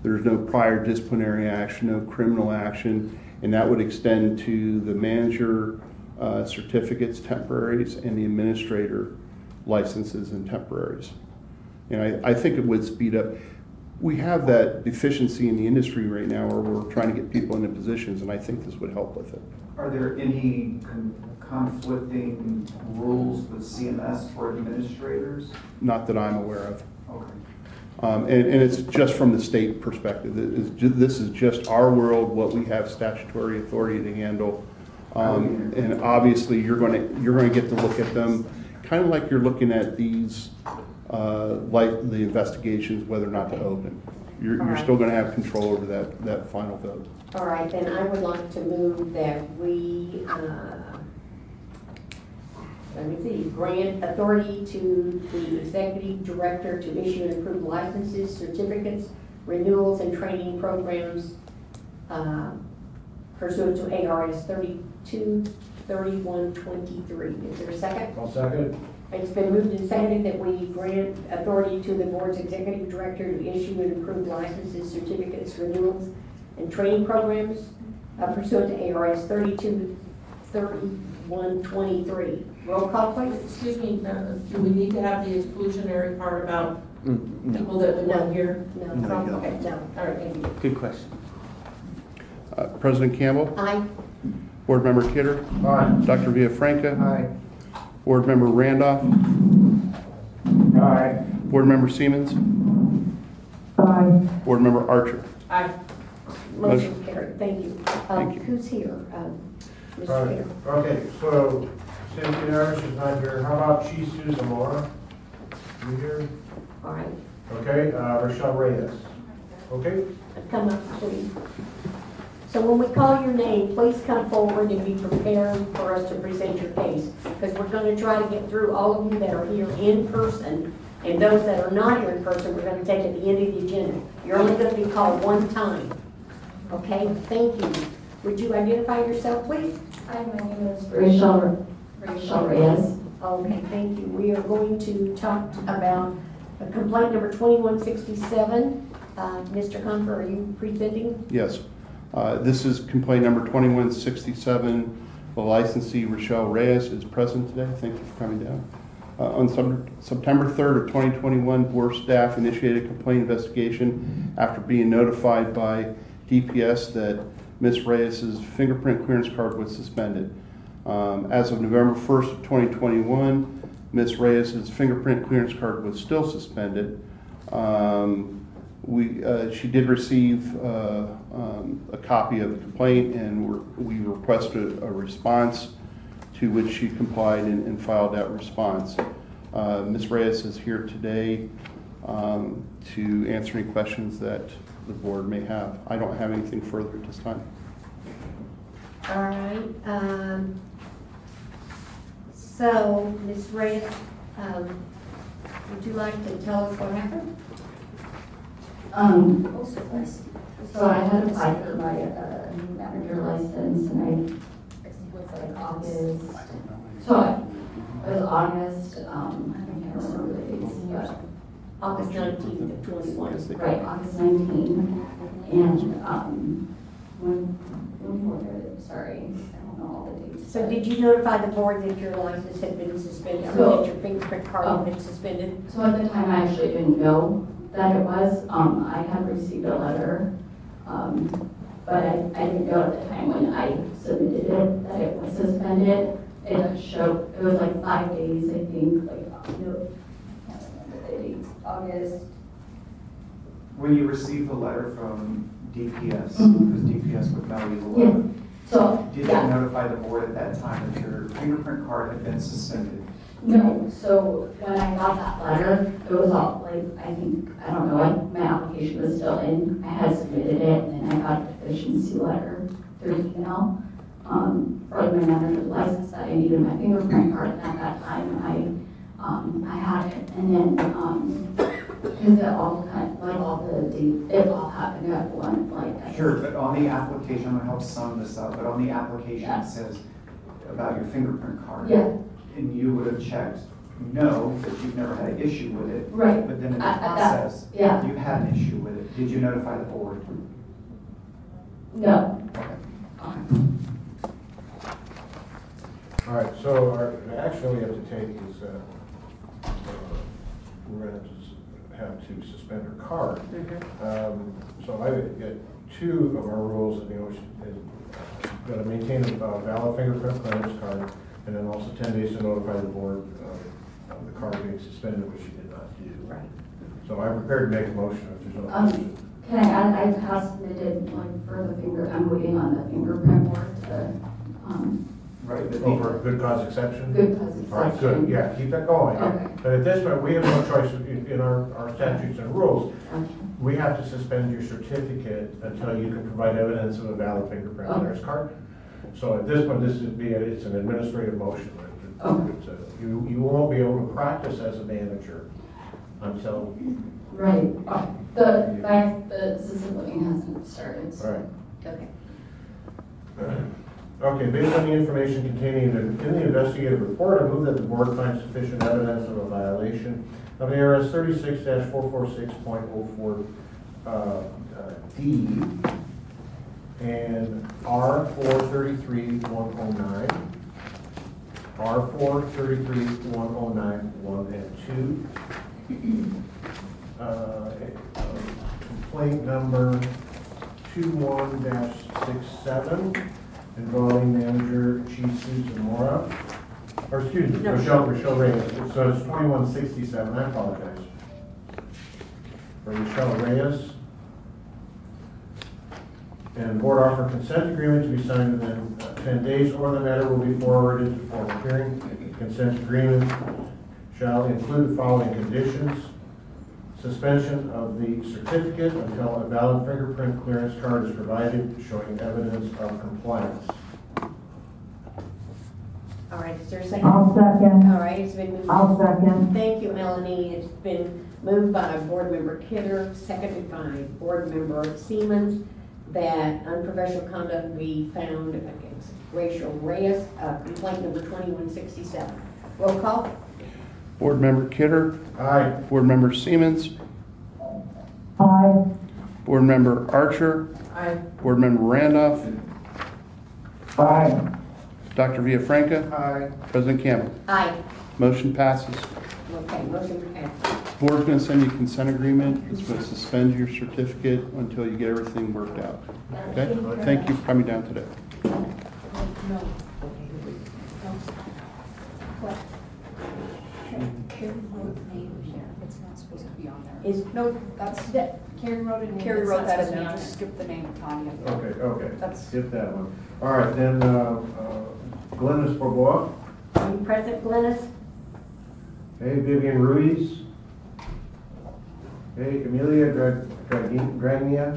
There's no prior disciplinary action, no criminal action, and that would extend to the manager certificates, temporaries, and the administrator licenses and temporaries. And I think it would speed up. We have that deficiency in the industry right now where we're trying to get people into positions, and I think this would help with it. Are there any conflicting rules with CMS for administrators? Not that I'm aware of. Okay. And it's just from the state perspective. This is just our world, what we have statutory authority to handle. And obviously, you're going to get to look at them, kind of like you're looking at these, like the investigations, whether or not to open. You're still going to have control over that final vote. All right, then I would like to move that we, let me see, grant authority to the executive director to issue and approve licenses, certificates, renewals, and training programs pursuant to ARS 323123. Is there a second? I'll second. It's been moved and seconded that we grant authority to the board's executive director to issue and approve licenses, certificates, renewals, and training programs pursuant to ARS 323123. Roll call, please. Excuse me, do we need to have the exclusionary part about people that would not hear? No. No, you don't. Okay, no. All right, thank you. Good question. President Campbell, Aye. Board Member Kidder, Aye. Dr. Villafranca, Aye. Board Member Randolph, Aye. Board Member Siemens, Aye. Board Member Archer. Aye. Motion carried. Thank you. Thank you. Who's here? Mr. Right. Kidder. Okay, so Cynthia Harris is not here. How about Chief Susan Mora? You here? All right. Okay, Rochelle Reyes. Okay? Come up, please. So when we call your name, please come forward and be prepared for us to present your case, because we're going to try to get through all of you that are here in person, and those that are not here in person, we're going to take at the end of the agenda. You're only going to be called one time. Okay? Thank you. Would you identify yourself, please? Hi, my name is Rachel Reyes. Okay, thank you. We are going to talk about complaint number 2167. Mr. Confer, are you presenting? Yes. This is complaint number 2167. The licensee, Rochelle Reyes, is present today. Thank you for coming down. On September 3rd of 2021, board staff initiated a complaint investigation after being notified by DPS that Ms. Reyes' fingerprint clearance card was suspended. As of November 1st of 2021, Ms. Reyes' fingerprint clearance card was still suspended. She did receive a copy of the complaint, and we requested a response, to which she complied and filed that response. Ms. Reyes is here today to answer any questions that the board may have. I don't have anything further at this time. All right. So, Ms. Reyes, would you like to tell us what happened? So I had applied for my manager license, and it was like August. So it was August, I can't remember the dates, but August 19th of 21. right, August 19. And when sorry, I don't know all the dates. So did you notify the board that your license had been suspended, or that your fingerprint card had been suspended? So at the time, I actually didn't know that it was. I had received a letter, but I didn't know at the time when I submitted it that it was suspended. It showed, it was like 5 days, I think, like, I can't remember the dates, August. When you received the letter from DPS, because DPS would mail you the letter, So, did you notify the board at that time that your fingerprint card had been suspended? No, so when I got that letter, it was all like, I think, I don't know, like my application was still in. I had submitted it, and then I got a deficiency letter through email for my manager's license that I needed my fingerprint card. And at that time, I had it, and then because it all kind of, like all the dates, it all happened at one, like. Sure, but on the application, I'm gonna help sum this up, but on the application, it says about your fingerprint card. Yeah. And you would have checked no, that you've never had an issue with it. Right. But then in the At that- process, yeah. you had an issue with it. Did you notify the board? No. Okay. All right, so the action we have to take is, we're going to have to suspend her card. So I would get two of our rules that, got to maintain a valid fingerprint clearance card, and then also 10 days to notify the board of the card being suspended, which she did not do. Right. So I'm prepared to make a motion if there's no motion. Can I add, I have submitted one for the I'm waiting on the fingerprint board to, Right. But Over good cause exception? good cause All right, good, exception. yeah, keep that going. Okay. But at this point, we have no choice in our statutes and rules. Okay. We have to suspend your certificate until you can provide evidence of a valid fingerprint clearance card. So at this point, it's an administrative motion. Okay. You won't be able to practice as a manager until, Right. The assisted living hasn't started. all right. Okay. Okay, based on the information contained in the investigative report, I move that the board find sufficient evidence of a violation of ARS 36-446.04 D and R-433-109, R-433-109, 1 and 2, complaint number 21-67, involving manager Chief Susan Mora, or excuse me, No. Rochelle Reyes. So it's 2167, I apologize. For Rochelle Reyes. And board offer consent agreement to be signed within 10 days, or the matter will be forwarded to formal hearing. Consent agreement shall include the following conditions: suspension of the certificate until a valid fingerprint clearance card is provided showing evidence of compliance. All right, is there a second? I'll second. All right, it's been moved. I'll second. Thank you, Melanie. It's been moved by Board Member Kidder, seconded by Board Member Siemens, that unprofessional conduct be found against Rachel Reyes, complaint number 2167. Roll call. Board Member Kidder, Aye. Board Member Siemens, Aye. Board Member Archer, Aye. Board Member Randolph, Aye. Dr. Villafranca, Aye. President Campbell. Aye. Motion passes. Okay, motion passed. Board's going to send you a consent agreement. It's going to suspend your certificate until you get everything worked out. Okay? Thank you for coming down today. Carrie wrote the name, it's not supposed to be on there. Is, No, that's, Carrie wrote it. Carrie wrote that in there. Just skip the name of Tanya. Okay, That's- skip that one. All right, then, Glennis Bourbois. are you present, Glennis? Hey, Vivian Ruiz. Hey, Amelia Gragnia.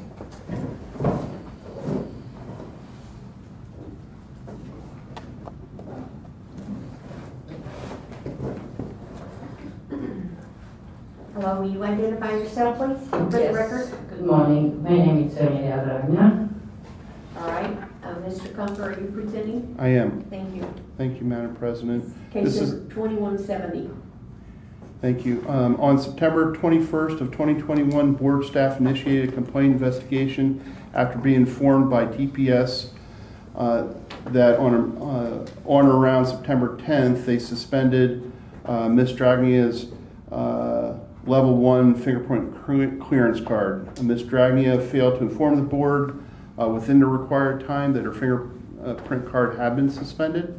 Hello, will you identify yourself, please, for the Yes. record? Good morning. My name is Amelia Gragna. All right, Mr. Comfer, are you presenting? I am. Thank you. Thank you, Madam President. Case This is, number 2170. thank you. On September 21st of 2021, board staff initiated a complaint investigation after being informed by DPS that on or around September 10th, they suspended Ms. Dragnia's level 1 fingerprint clearance card. Ms. Dragnia failed to inform the board within the required time that her fingerprint card had been suspended.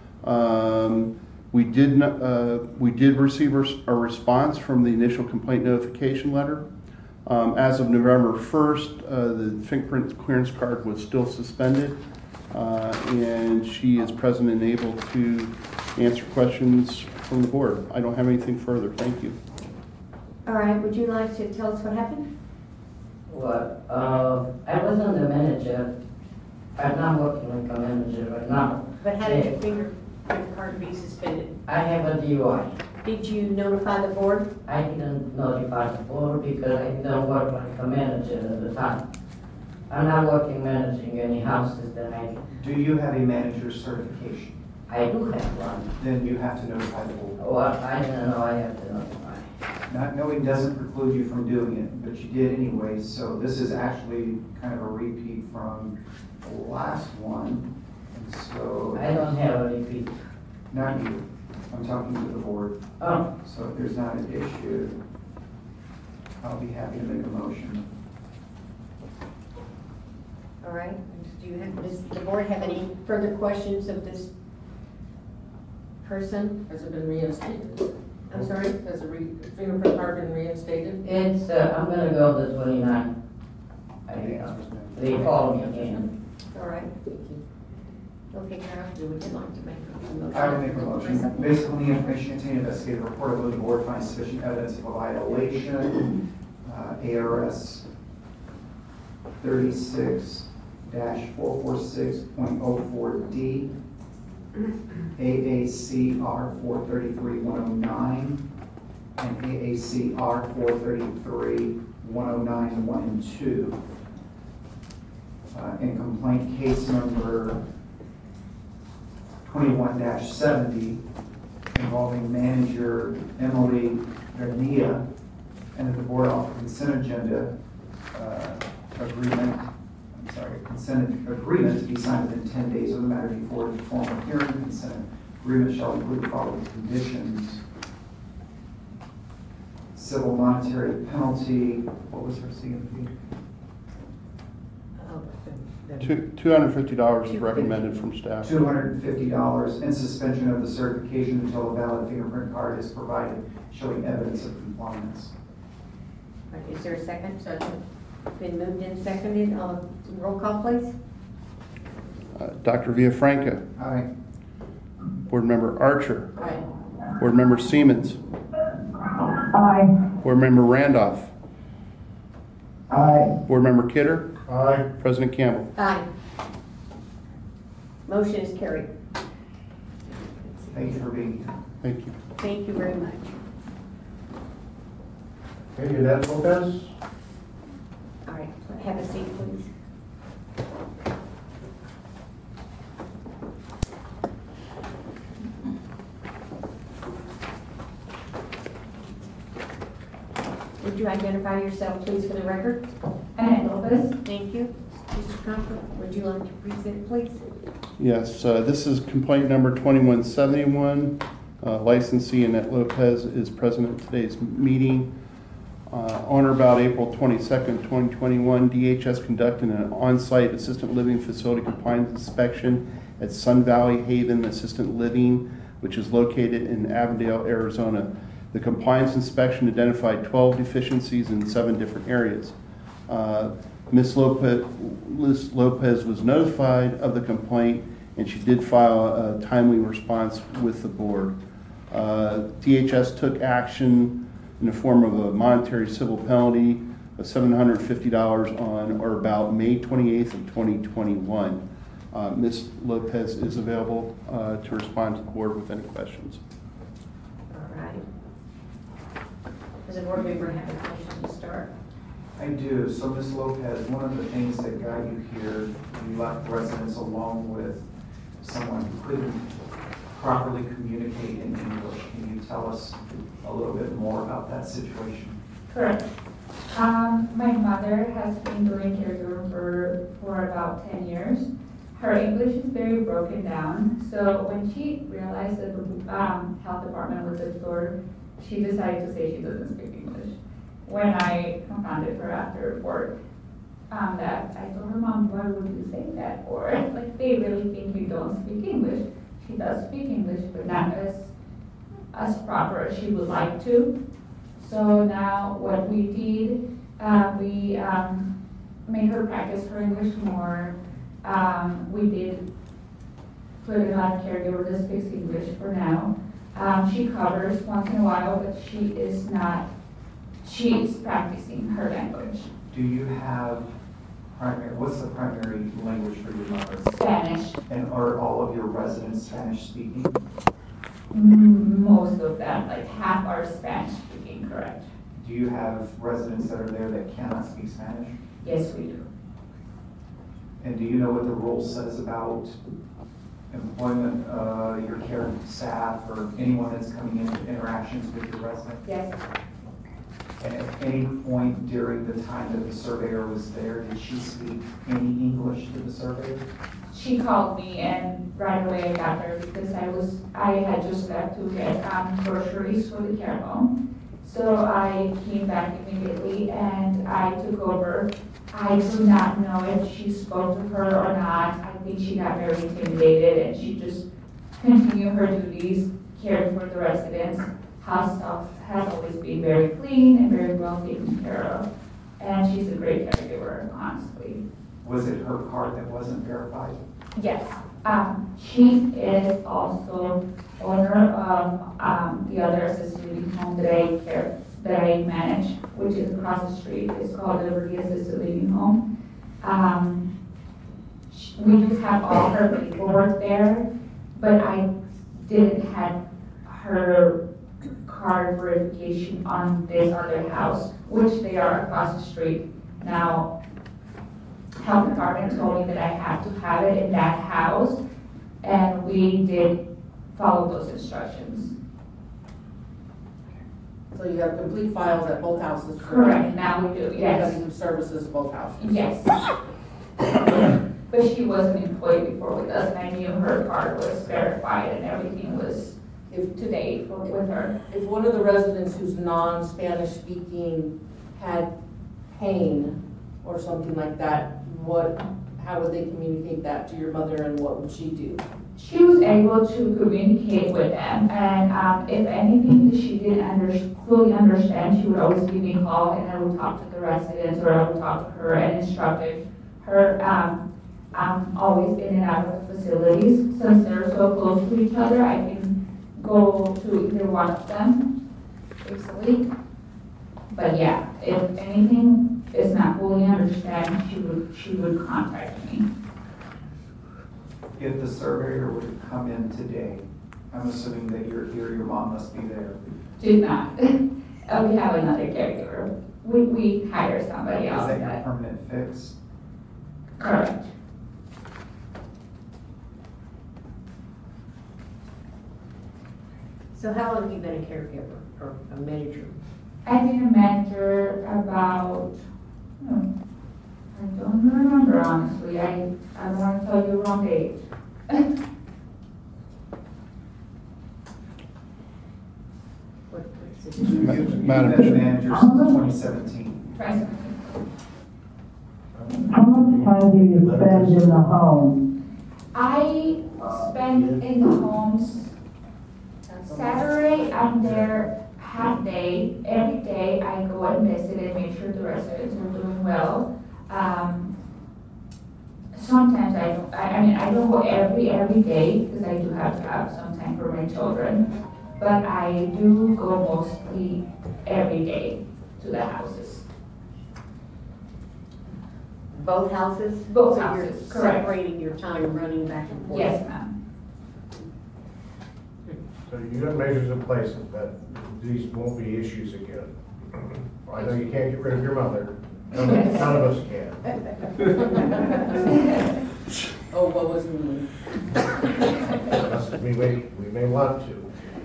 We did receive a response from the initial complaint notification letter. As of November 1st, the fingerprint clearance card was still suspended, and she is present and able to answer questions from the board. I don't have anything further. Thank you. All right, would you like to tell us what happened? Well, I wasn't the manager. I'm not working like a manager right now. But how did your fingerprint card be suspended? I have a DUI. Did you notify the board? I didn't notify the board because I didn't work like a manager at the time. I'm not working managing any houses that I Do you have a manager's certification? do have one. Then you have to notify the board. Well, I didn't know I have to notify. Not knowing doesn't preclude you from doing it, but you did anyway, so this is actually kind of a repeat from the last one. And so. I don't have a repeat. Not you. I'm talking to the board. Oh. So if there's not an issue, I'll be happy to make a motion. All right, does the board have any further questions of this person? Has it been reinstated? I'm sorry? Has the fingerprint card been reinstated? It's, I'm gonna go to 29. They call me again. All right. Okay, Carol, would you like to make a motion? I will make a motion. Based on the information contained in the investigative report, I believe the board finds sufficient evidence of a violation. ARS 36-446.04D, AACR 433-109, and AACR 433-109, 1 and 2. In complaint case number 21-70 involving manager Emily Garnia, and that the board offer consent agenda consent agreement to be signed within 10 days of the matter before the formal hearing. Consent agreement shall include the following conditions: civil monetary penalty. What was her CMP? $250 is recommended from staff. $250 and suspension of the certification until a valid fingerprint card is provided showing evidence of compliance. Is there a second? Second. Been moved and seconded. Roll call, please. Dr. Villafranca. Aye. Board Member Archer. Aye. Board Member Siemens. Aye. Board Member Randolph. Aye. Board Member Kidder. Aye. President Campbell. Aye. Motion is carried. Thank you for being here. Thank you. Thank you very much. Okay, Annette Lopez? All right, have a seat, please. Would you identify yourself, please, for the record? Annette Lopez. Thank you. Mr. Comfort, would you like to present, please? Yes, this is complaint number 2171. Licensee Annette Lopez is present at today's meeting. On or about April 22nd, 2021, DHS conducted an on-site assisted living facility compliance inspection at Sun Valley Haven Assisted Living, which is located in Avondale, Arizona. The compliance inspection identified 12 deficiencies in 7 different areas. Ms. Lopez was notified of the complaint, and she did file a timely response with the board. DHS took action in the form of a monetary civil penalty of $750 on or about May 28th of 2021. Ms. Lopez is available to respond to the board with any questions. All right. Does the board member have a question to start? I do. So Ms. Lopez, one of the things that got you here, you left residents along with someone who couldn't properly communicate in English. Can you tell us a little bit more about that situation? Correct. My mother has been doing caregiver for about 10 years. Her English is very broken down, so when she realized that the health department was at the door, she decided to say she doesn't speak English. When I confronted her after work, that I told her, Mom, why would you say that? Or like, they really think you don't speak English. She does speak English, but not as proper as she would like to. So now what we did, we made her practice her English more. We did put in a lot of caregiver that speaks English for now. She covers once in a while, but she is practicing her language. Do you have what's the primary language for your mother? Spanish. And are all of your residents Spanish speaking? Most of them, like half are Spanish speaking, correct? Do you have residents that are there that cannot speak Spanish? Yes, we do. And do you know what the rule says about employment, your care staff, or anyone that's coming into interactions with your resident? Yes. And at any point during the time that the surveyor was there, did she speak any English to the surveyor? She called me and right away I got her because I had just left to get groceries for the care home. So I came back immediately and I took over. I do not know if she spoke to her or not. I think she got very intimidated and she just continued her duties, caring for the residents. House stuff has always been very clean and very well taken care of. And she's a great caregiver, honestly. Was it her card that wasn't verified? Yes. She is also owner of the other assisted living home that I manage, which is across the street. It's called Liberty Assisted Living Home. We just have all her paperwork there, but I didn't have her card verification on this other house, which they are across the street. Now, health department told me that I have to have it in that house, and we did follow those instructions. So you have complete files at both houses? Correct, now we do, yes. Everybody who services both houses? Yes. But she wasn't employed before with us, and I knew her card was verified and everything was to date with her. If one of the residents who's non-Spanish speaking had pain or something like that, how would they communicate that to your mother and what would she do? She was able to communicate with them, and if anything that she didn't fully understand, she would always give me a call and I would talk to the residents or I would talk to her and instructed her. I'm always in and out of the facilities. Since they're so close to each other, I can go to either one of them easily. But yeah, if anything is not fully understand, she would contact me. If the surveyor were to come in today, I'm assuming that you're here, your mom must be there. Do not. We have another caregiver. We hire somebody else. Is that your permanent fix? Correct. So how long have you been a caregiver or a manager? I've been a manager about, I don't remember honestly. I don't want to tell you the wrong age. You've Madam been a Chair. manager since 2017. How much time do you spend in the home? I spend in the homes Saturday. I'm there half day. Every day I go and visit and make sure the residents are doing well. Sometimes I don't go every day because I do have to have some time for my children. But I do go mostly every day to the houses. Both houses? Both So houses, you're correct. separating your time running back and forth? Yes, ma'am. So you have measures in place that these won't be issues again. I know you can't get rid of your mother. None of us can. Oh, what was me? We may want to.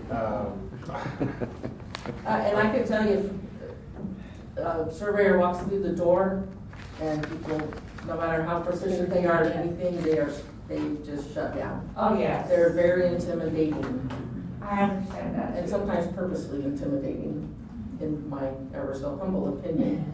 And I can tell you, if a surveyor walks through the door and people, no matter how proficient they are in anything, they just shut down. Oh, yes. They're very intimidating. I understand that. And sometimes purposely intimidating, in my ever so humble opinion.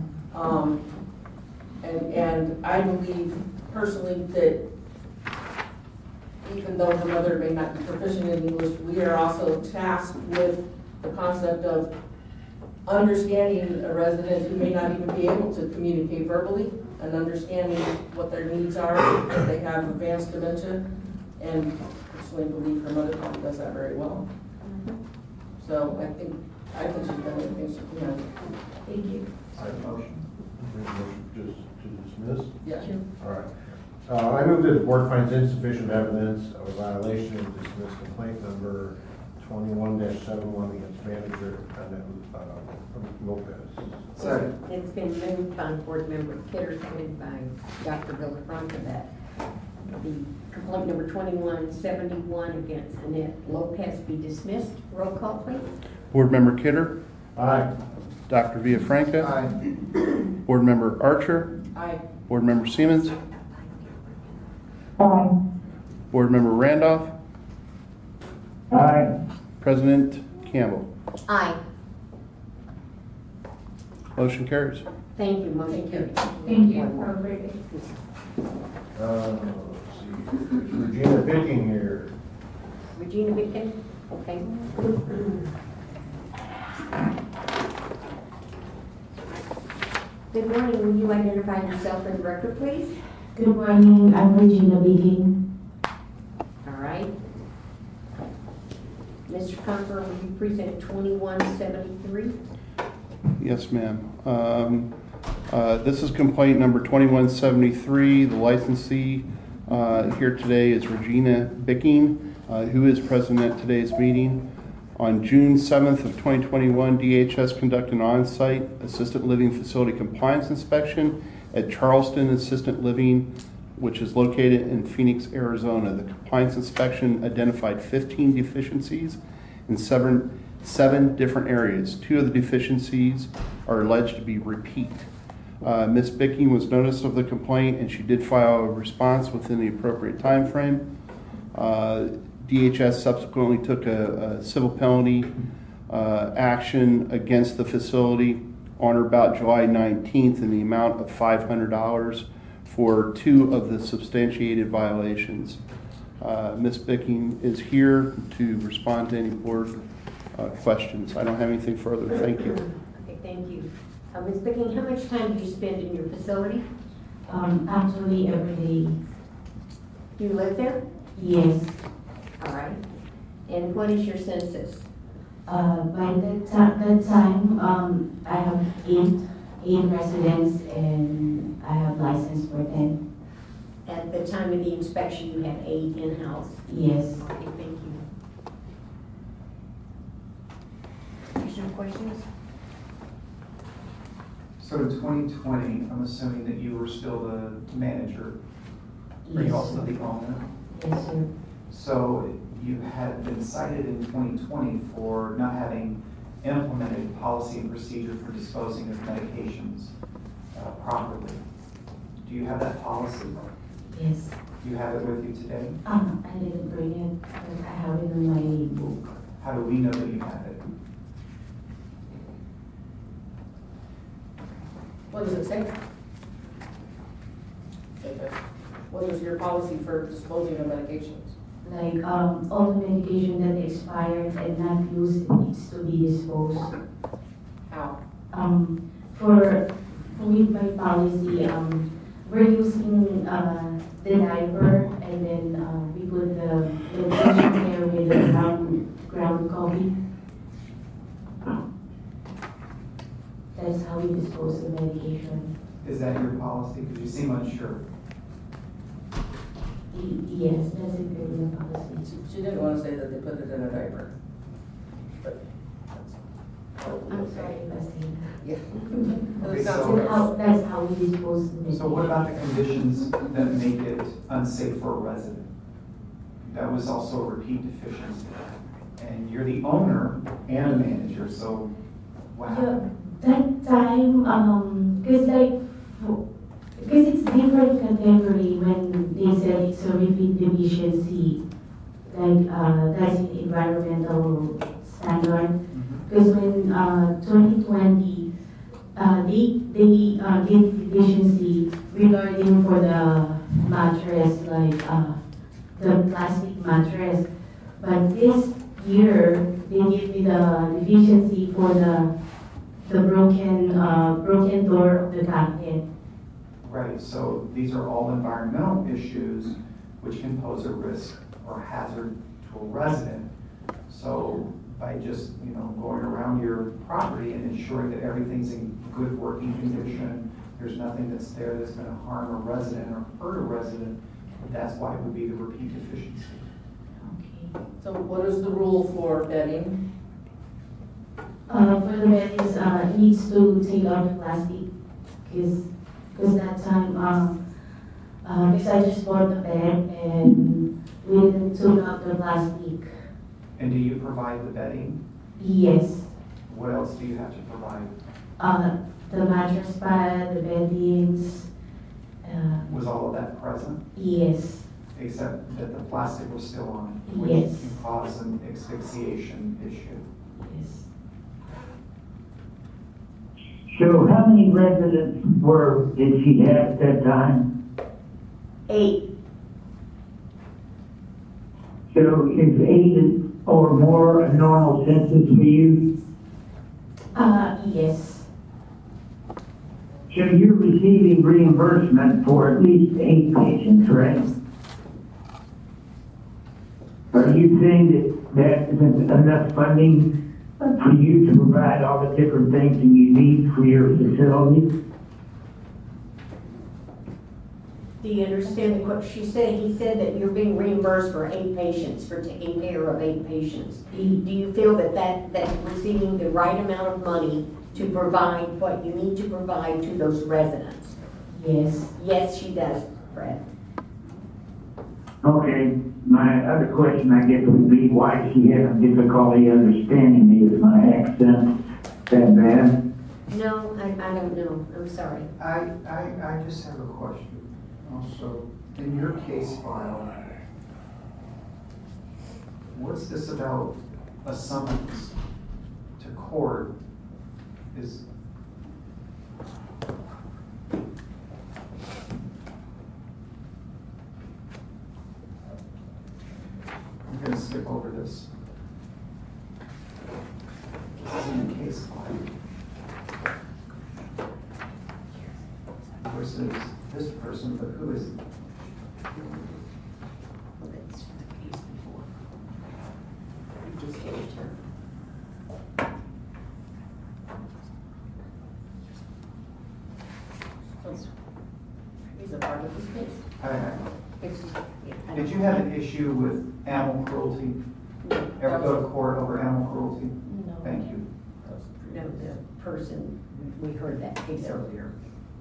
And I believe personally that even though her mother may not be proficient in English, we are also tasked with the concept of understanding a resident who may not even be able to communicate verbally and understanding what their needs are if they have advanced dementia. And I personally believe her mother probably does that very well. So I think she's done everything she can. Thank you. Motion. Just to dismiss? Yeah. All right. I move that the board finds insufficient evidence of a violation and dismiss complaint number 21-71 against manager Annette Lopez. Second. It's been moved by Board Member Kidder, seconded by Dr. Villafranca that the complaint number 2171 against Annette Lopez be dismissed. Roll call, please. Board Member Kidder, Aye. Dr. Villafranca. Aye. Board Member Archer. Aye. Board Member Siemens. Aye. Board Member Randolph. Aye. President Campbell. Aye. Motion carries. Thank you, motion carries. Thank you. Have a great day. Let's see, Regina Bicking here. Regina Bicken, okay. Good morning, will you identify yourself for the record, please? Good morning, I'm Regina Beating. All right. Mr. Comfer, will you present 2173? Yes, ma'am. This is complaint number 2173. The licensee here today is Regina Bicking, who is present at today's meeting. On June 7th of 2021, DHS conducted an on-site assisted living facility compliance inspection at Charleston Assisted Living, which is located in Phoenix, Arizona. The compliance inspection identified 15 deficiencies in seven different areas. 2 of the deficiencies are alleged to be repeat. Ms. Bicking was noticed of the complaint and she did file a response within the appropriate time frame. DHS subsequently took a civil penalty action against the facility on or about July 19th in the amount of $500 for 2 of the substantiated violations. Ms. Bicking is here to respond to any board questions. I don't have anything further. Thank you. Okay, thank you. Ms. Bicking, how much time do you spend in your facility? Actually, every day. Do you live there? Yes. All right. And what is your census? By that time, I have eight residents and I have license for 10. At the time of the inspection, you had 8 in-house? Yes. Okay, thank you. Additional questions? So in 2020, I'm assuming that you were still the manager. Are you also the owner? Yes, sir. So you had been cited in 2020 for not having implemented policy and procedure for disposing of medications properly. Do you have that policy? Yes. Do you have it with you today? I didn't bring it, but I have it in my book. How do we know that you have it? What does it say? What is your policy for disposing of medications? Like, all the medication that expired and not used needs to be disposed. How? With my policy, we're using the diaper and then we put the medication there with the ground coffee. That's how we dispose of medication. Is that your policy? Because you seem unsure. Yes, that's included in the policy. She didn't want to say that they put it in a diaper. But I'm sorry if I say that. yeah. Okay, That's how we dispose of medication. So what about the conditions that make it unsafe for a resident? That was also a repeat deficiency. And you're the owner and a manager, so what happened? That time, because it's different category when they said it's a repeat deficiency, like that's an environmental standard. Because when 2020, they gave deficiency regarding for the mattress, like the plastic mattress. But this year, they gave me the deficiency for the broken door of the cabinet. Right, so these are all environmental issues which can pose a risk or hazard to a resident. So by just, going around your property and ensuring that everything's in good working condition, there's nothing that's there that's going to harm a resident or hurt a resident, that's why it would be the repeat deficiency. Okay. So what is the rule for bedding? For the bed is it needs to take out the plastic because that time because I just bought the bed and we didn't took out the plastic. And do you provide the bedding? Yes. What else do you have to provide? The mattress pad, the beddings. Was all of that present, Yes, except that the plastic was still on it? Which Yes. can cause an asphyxiation issue. yes. So how many residents did she have at that time? 8. So is 8 or more a normal census for you? Yes, So you're receiving reimbursement for at least 8 patients, right? Are you saying that isn't enough funding for you to provide all the different things that you need for your facility? Do you understand what she said? He said that you're being reimbursed for 8 patients, for taking care of 8 patients. Do you feel that receiving the right amount of money to provide what you need to provide to those residents? yes. Yes, she does, Fred. Okay, my other question, I guess, would be why she having difficulty understanding me. Is my accent that bad? No, I don't know. I'm sorry. I just have a question. Also, in your case file, what's this about a summons to court is? I'm gonna skip over this. This is in the case file. Versus this person, but who is it? That's the case before. You just gave her. Is a part of this case? Did you have an issue with animal cruelty? Ever go to court over animal cruelty? No. Thank you. No, the person, we heard that case earlier.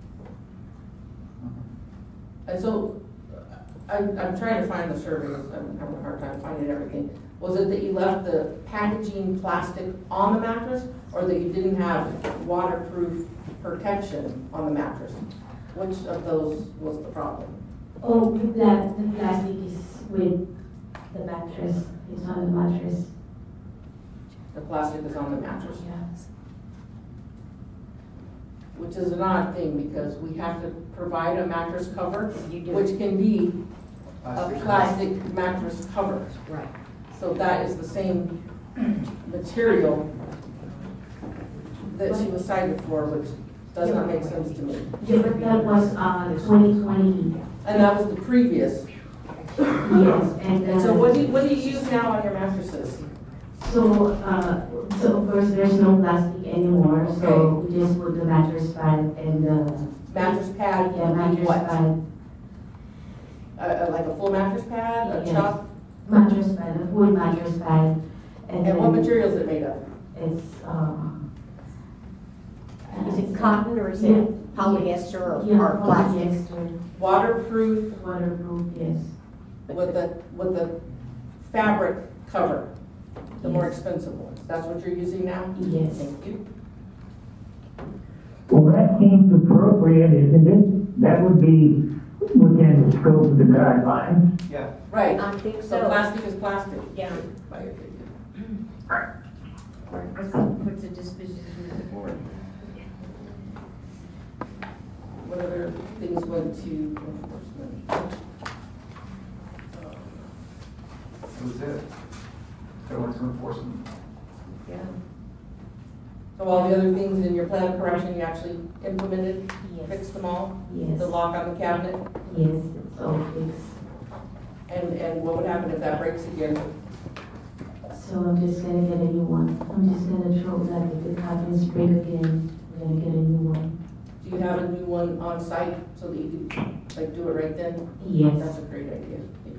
And so, I'm trying to find the surveys, I'm having a hard time finding everything. Was it that you left the packaging plastic on the mattress, or that you didn't have waterproof protection on the mattress? Which of those was the problem? Oh, the plastic is with the mattress, it's on the mattress. The plastic is on the mattress? Yes. Which is an odd thing, because we have to provide a mattress cover, You do. which can be a plastic mattress cover. Right. So that is the same material that she was cited for, which does not make sense to me. Yeah, but that was 2020. And that was the previous. Yes, and. So what do you use now on your mattresses? So of course, there's no plastic anymore, so we just put the mattress pad and the. Mattress pad? Yeah, mattress What? pad. Like a full mattress pad, a Yes. chuck? Mattress pad, a full mattress pad. And what material is it made of? It's, Is it cotton or is Yeah. it polyester Yeah, or plastic? polyester, Waterproof waterproof, yes. with the fabric cover, the more expensive one. That's what you're using now? Yes. Thank you. Well, that seems appropriate, isn't it? That would be within the scope of the guidelines. Yeah. Right. I think So so. plastic is plastic. Yeah. My opinion. What's the disposition of the board? What other things went to enforcement? That was it. That went to enforcement. Yeah. So all the other things in your plan of correction, you actually implemented, Yes. fixed them all? Yes. The lock on the cabinet? Yes, it's all fixed. And what would happen if that breaks again? So I'm just gonna get a new one. I'm just gonna throw that if it happens, break again, we're gonna get a new one. Do you have a new one on site so that you can, like, do it right then? Yes. That's a great idea.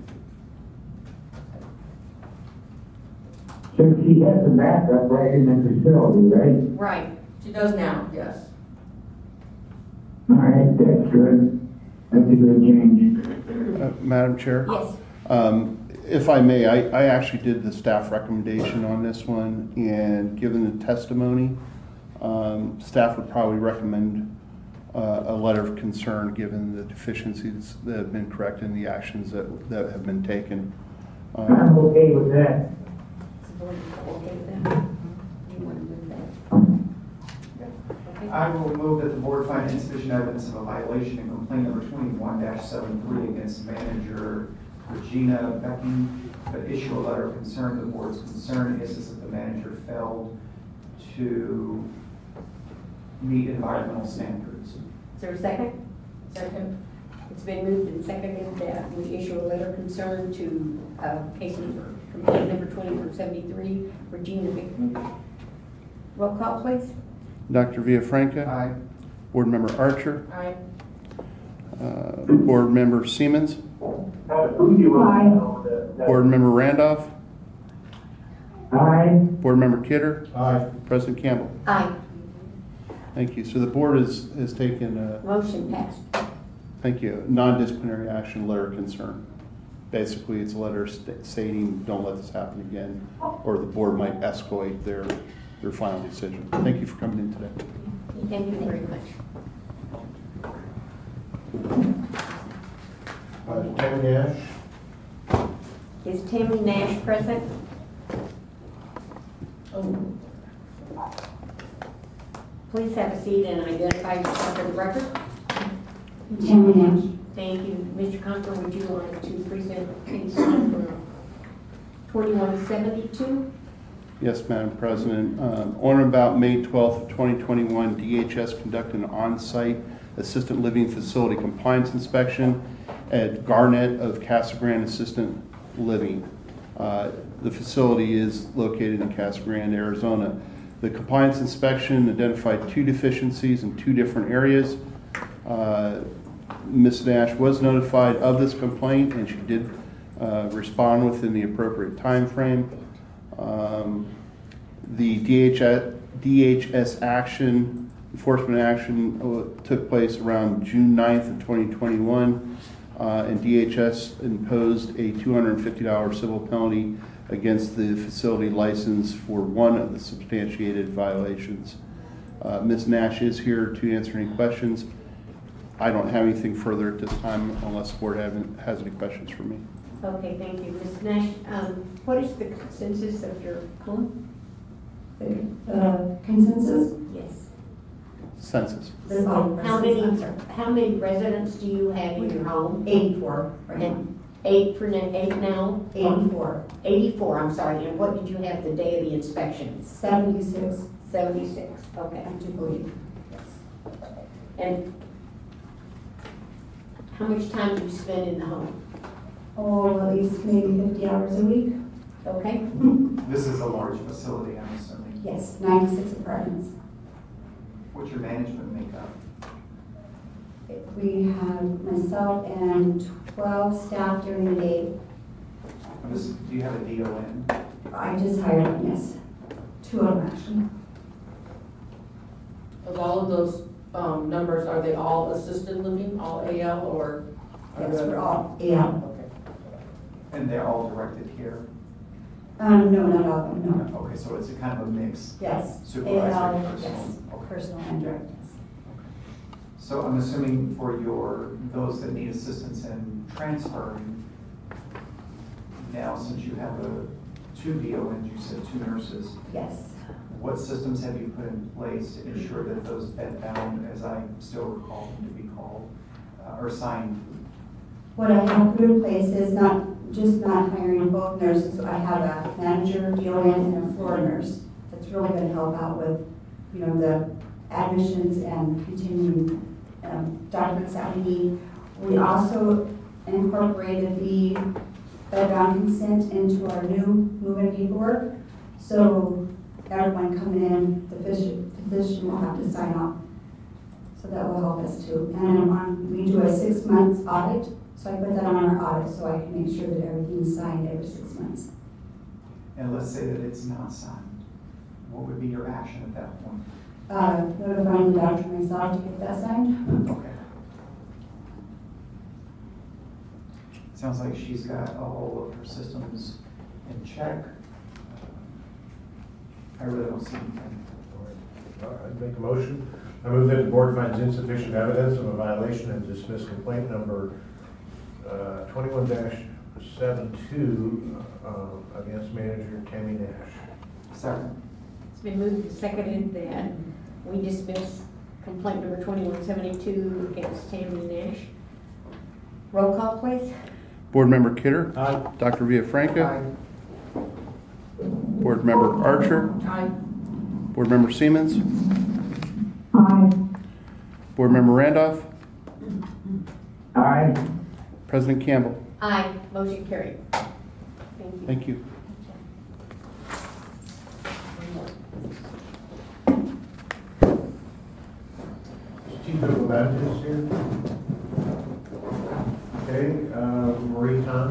So she has a backup right in the facility, right? Right. She does now, yes. All right, that's good. That's a good change. Madam Chair? Yes. If I may, I actually did the staff recommendation on this one, and given the testimony, Staff would probably recommend a letter of concern given the deficiencies that have been corrected and the actions that have been taken. I'm okay with that. Is the board okay with that? Do you want to move that? Okay. I will move that the board find insufficient evidence of a violation in complaint number 21-73 against manager Regina Becking, but issue a letter of concern. The board's concern is that the manager failed to meet environmental standards. Is there a second? Second. It's been moved and seconded that we issue a letter of concern to case number, complaint number 2173, Regina Bickman. Roll call, please. Dr. Villafranca. Aye. Board Member Archer. Aye. Board Member Siemens. Aye. Board Member Randolph. Aye. Board Member Kidder. Aye. President Campbell. Aye. Thank you. So the board has taken Motion passed. thank you, non-disciplinary action letter of concern. Basically, it's a letter stating, don't let this happen again, or the board might escalate their final decision. Thank you for coming in today. Thank you very much. Tammy Nash? Is Tammy Nash present? Please have a seat and identify yourself for the record. Tammy Nash. Thank you. Mr. Conklin, would you like to present case number 2172? Yes, Madam President. On or about May 12th, 2021, DHS conducted an on-site assisted living facility compliance inspection at Garnett of Casa Grande Assisted Living. The facility is located in Casa Grande, Arizona. The compliance inspection identified 2 deficiencies in 2 different areas. Ms. Nash was notified of this complaint, and she did respond within the appropriate time frame. The DHS enforcement action took place around June 9th of 2021, and DHS imposed a $250 civil penalty against the facility license for one of the substantiated violations. Ms. Nash is here to answer any questions. I don't have anything further at this time unless the board has any questions for me. Okay, thank you. Ms. Nash, what is the consensus of your home? Consensus? Yes. Census. How many residents do you have in your home? 84. And eight now? 84. 84, I'm sorry. And what did you have the day of the inspection? 76. 76, okay. I do believe. And how much time do you spend in the home? Oh, at least maybe 50 hours a week. Okay? This is a large facility, I'm assuming. Yes, 96 apartments. What's your management makeup? We have myself and 12 staff during the day. Do you have a DON? I just hired them, yes. 2 of them actually. Of all of those numbers, are they all assisted living, all AL, or? Yes, we're all AL. Okay. And they're all directed here? No, not all of them, no. Okay, so it's a kind of a mix. Yes. Supervisory, AL, personal. yes. Okay. Personal and direct, yes. So I'm assuming for those that need assistance in transferring, now since you have 2 DONs, you said 2 nurses, Yes. what systems have you put in place to ensure that those bed-bound, as I still recall them to be called, are assigned? What I have put in place is not hiring both nurses. I have a manager, DON, and a floor nurse. That's really going to help out with, the admissions and continuing documents that we need. We also incorporated the bed-bound consent into our new move-in paperwork. So everyone coming in, the physician will have to sign off. So that will help us too. And we do a 6-month audit. So I put that on our audit so I can make sure that everything is signed every 6 months. And let's say that it's not signed. What would be your action at that point? Notifying the doctor myself to get that signed. Okay. Sounds like she's got all of her systems in check. I really don't see anything. I'd make a motion. I move that the board finds insufficient evidence of a violation and dismiss complaint number 21-72 against manager Tammy Nash. Second. It's been moved and seconded that we dismiss complaint number 2172 against Tammy Nash. Roll call, please. Board Member Kidder. Aye. Dr. Villafranca. Aye. Board Member Archer. Aye. Board Member Siemens. Aye. Board Member Randolph. Aye. President Campbell. Aye. Motion carried. Thank you. Thank you. Chief of Baptist here. Okay, Marie Tom.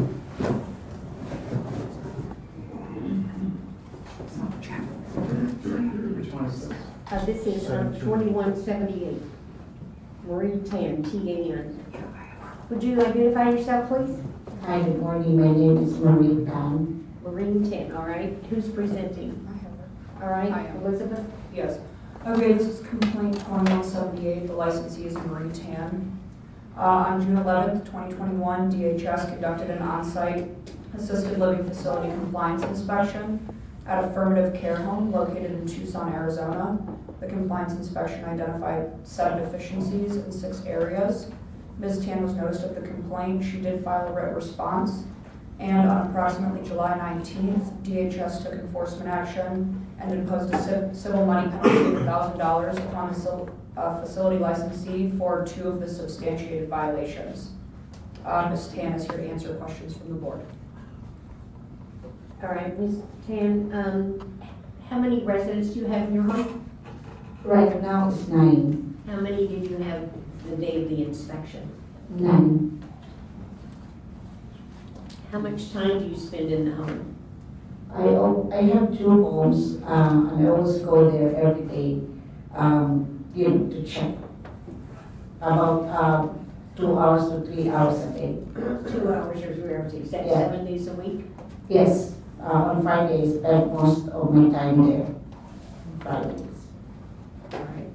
Which one is this? This is 2178. Marie Tan, T-A-N. Would you identify yourself, please? Hi, good morning. My name is Marie Tan. Maureen Tan, all right. Who's presenting? I have it. All right, I am. Elizabeth? Yes. Okay, this is complaint 2178, the licensee is Marie Tan. On June 11th, 2021, DHS conducted an on-site assisted living facility compliance inspection at Affirmative Care Home located in Tucson, Arizona. The compliance inspection identified 7 deficiencies in 6 areas. Ms. Tan was noticed of the complaint. She did file a written response. And on approximately July 19th, DHS took enforcement action and imposed a civil money penalty of $1,000 upon the facility licensee for 2 of the substantiated violations. Ms. Tan is here to answer questions from the board. All right, Ms. Tan, how many residents do you have in your home? Right now it's 9. How many did you have the day of the inspection? 9. How much time do you spend in the home? I have 2 homes, and I always go there every day, to check. About 2 hours to 3 hours a day. 2 hours or 3 hours, is that Yeah. 7 days a week? Yes, on Fridays, I spend most of my time there. Fridays. All right.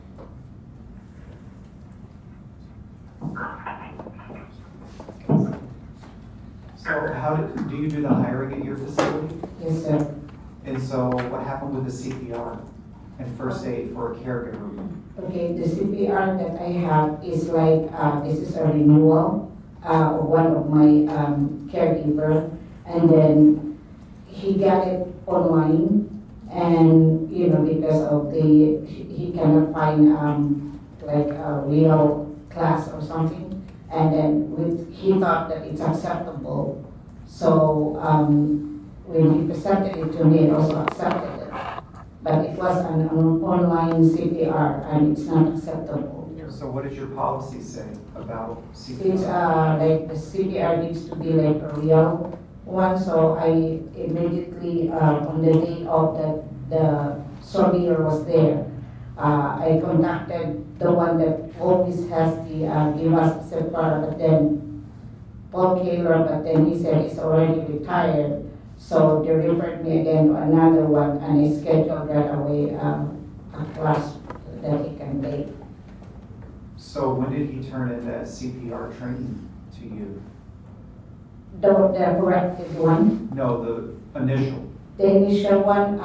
So how do you do the hiring at your facility? Yes, sir. And so what happened with the CPR and first aid for a caregiver? Okay, the CPR that I have is like, this is a renewal of one of my caregiver, and then he got it online, and because of he cannot find like a real class or something, and then he thought that it's acceptable, so when he presented it to me, I also accepted it. But it was an online CPR, and it's not acceptable. So what does your policy say about It's CPR? like the CPR needs to be like a real one, so I immediately, on the day of the surveyor was there, I contacted the one that always has the, give us CPR, but then Paul Kaler, but then he said he's already retired. So they referred me again to another one, and I scheduled right away a class that he can take. So when did he turn in that CPR training to you? The corrected one, No, the initial. the initial one,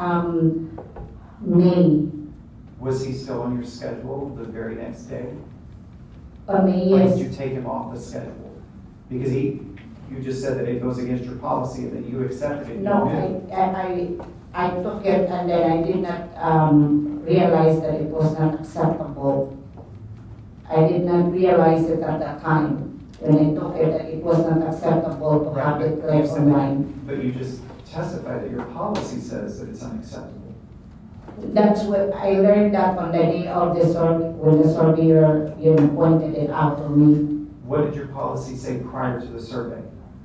May. Was he still on your schedule the very next day? May, Or yes. did you take him off the schedule? Because you just said that it goes against your policy and that you accepted it. No, I took it, and then I did not realize that it was not acceptable. I did not realize it at that time when I took it, that it was not acceptable to have it Right, like online. but you just testified that your policy says that it's unacceptable. That's what I learned that on the day of when the surveyor, pointed it out to me. What did your policy say prior to the survey?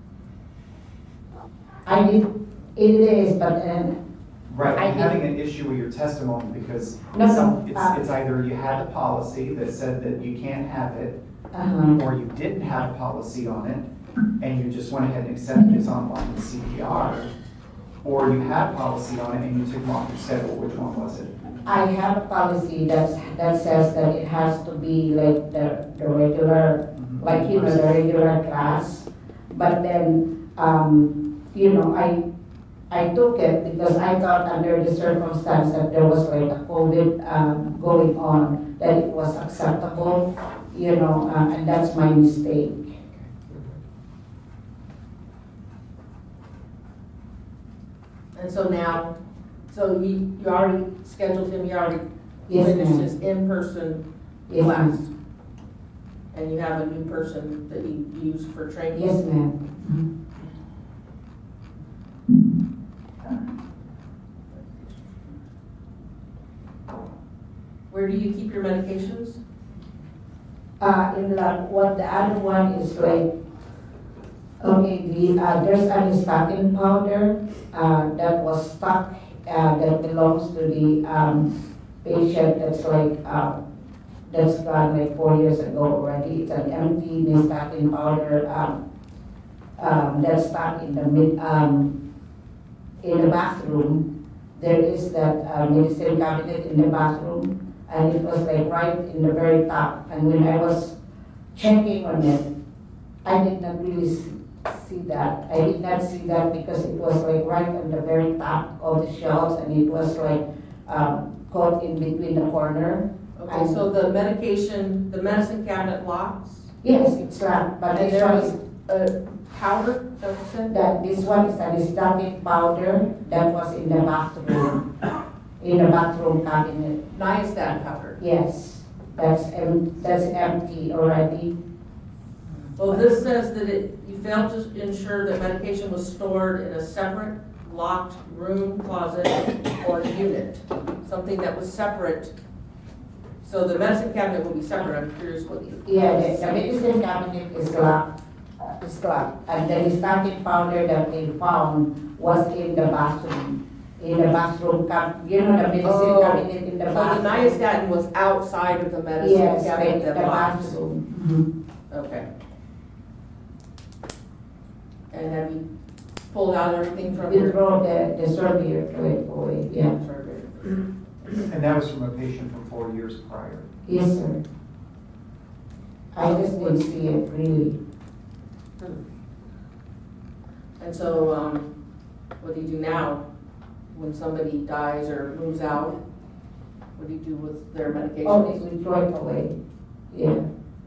It is, but Right, I I'm having an issue with your testimony because No, it's either you had a policy that said that you can't have it, or you didn't have a policy on it, and you just went ahead and accepted it's online with CPR, or you had a policy on it and you took them off your schedule. Which one was it? I have a policy that says that it has to be like the regular, like, you know, the regular class. But then, you know, I took it because I thought under the circumstance that there was like a COVID going on, that it was acceptable, you know, and that's my mistake. And so now, so you already scheduled him, you already Yes, finished ma'am. his in-person Yes, class? ma'am. And you have a new person that you use for training? Yes, ma'am. Where do you keep your medications? In what the other one is like, okay, there's an statin powder that was stuck that belongs to the patient that's like that's gone like 4 years ago already. It's an empty nystatin powder that's stuck in the bathroom. There is that medicine cabinet in the bathroom. And it was like right in the very top. And when I was checking on it, I did not really see that. I did not see that because it was like right on the very top of the shelves, and it was like caught in between the corner. Okay, And so the medicine cabinet locks? yes, it's locked, but And this there one was is powder, is that what you said? that this one is an static powder that was in the bathroom, cabinet. Nystatin powder. Yes, that's empty already. Well, this says that you failed to ensure that medication was stored in a separate locked room, closet, or unit. Something that was separate. So the medicine cabinet will be separate. I'm curious what you. Yeah, the medicine cabinet is locked. It's locked. And the static powder that they found was in the bathroom. In the bathroom, you know, the medicine cabinet in the bathroom. So the nystatin was outside of the medicine Yes, cabinet the that locked. bathroom. Okay. And have you pulled out everything from We your? throw the surgery away, yeah. And that was from a patient from 4 years prior. Yes, sir. I just didn't see it really. And so, what do you do now when somebody dies or moves out? What do you do with their medications? Oh, we throw it away, yeah.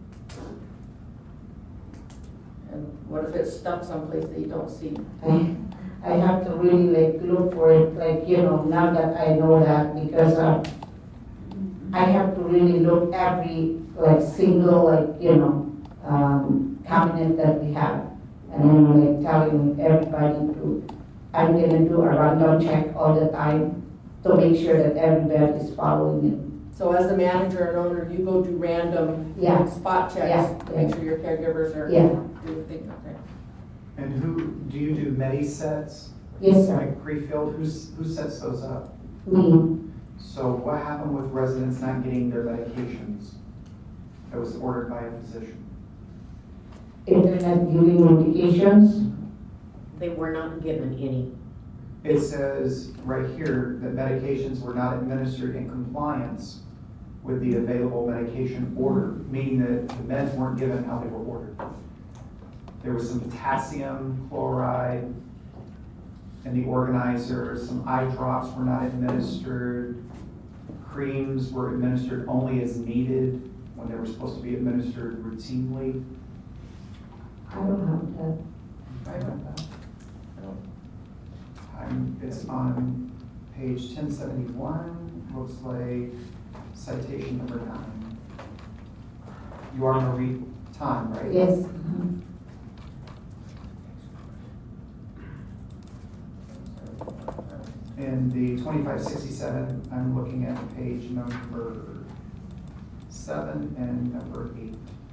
And what if it's stuck someplace that you don't see? I have to really like look for it, like, you know, now that I know that, because I have to really look every like single, like, you know, cabinet that we have. And I'm like telling everybody I'm gonna do a random check all the time to make sure that everybody is following it. So as the manager and owner, you go do random Yeah. spot checks Yeah. to make sure your caregivers are Yeah. doing things, okay? And do you do medi-sets? Yes, sir. Like pre-filled, who sets those up? Me. So what happened with residents not getting their medications that was ordered by a physician? Internet giving medications. They were not given any. It says right here that medications were not administered in compliance with the available medication order, meaning that the meds weren't given how they were ordered. There was some potassium chloride in the organizer, some eye drops were not administered, creams were administered only as needed when they were supposed to be administered routinely. I don't have that. I don't know. It's on page 1071, looks like citation number 9. You are Marie Tan, right? Yes. In the 2567, I'm looking at page number 7 and number 8.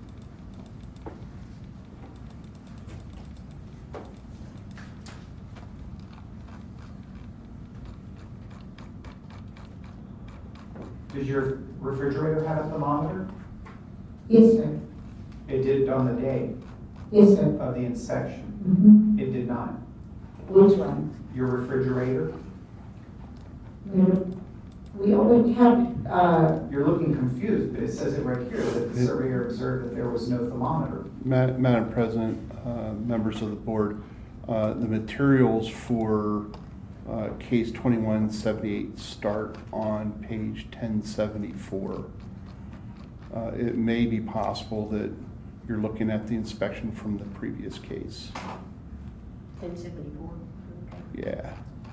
Does your refrigerator have a thermometer? Yes, sir. It did on the day Yes, sir. of the inspection. Mm-hmm. It did not. Which one? Your refrigerator? We already have, You're looking confused, but it says it right here, that the surveyor observed that there was no thermometer. Madam President, members of the board, the materials for case 2178 start on page 1074. It may be possible that you're looking at the inspection from the previous case. 1074. Yeah.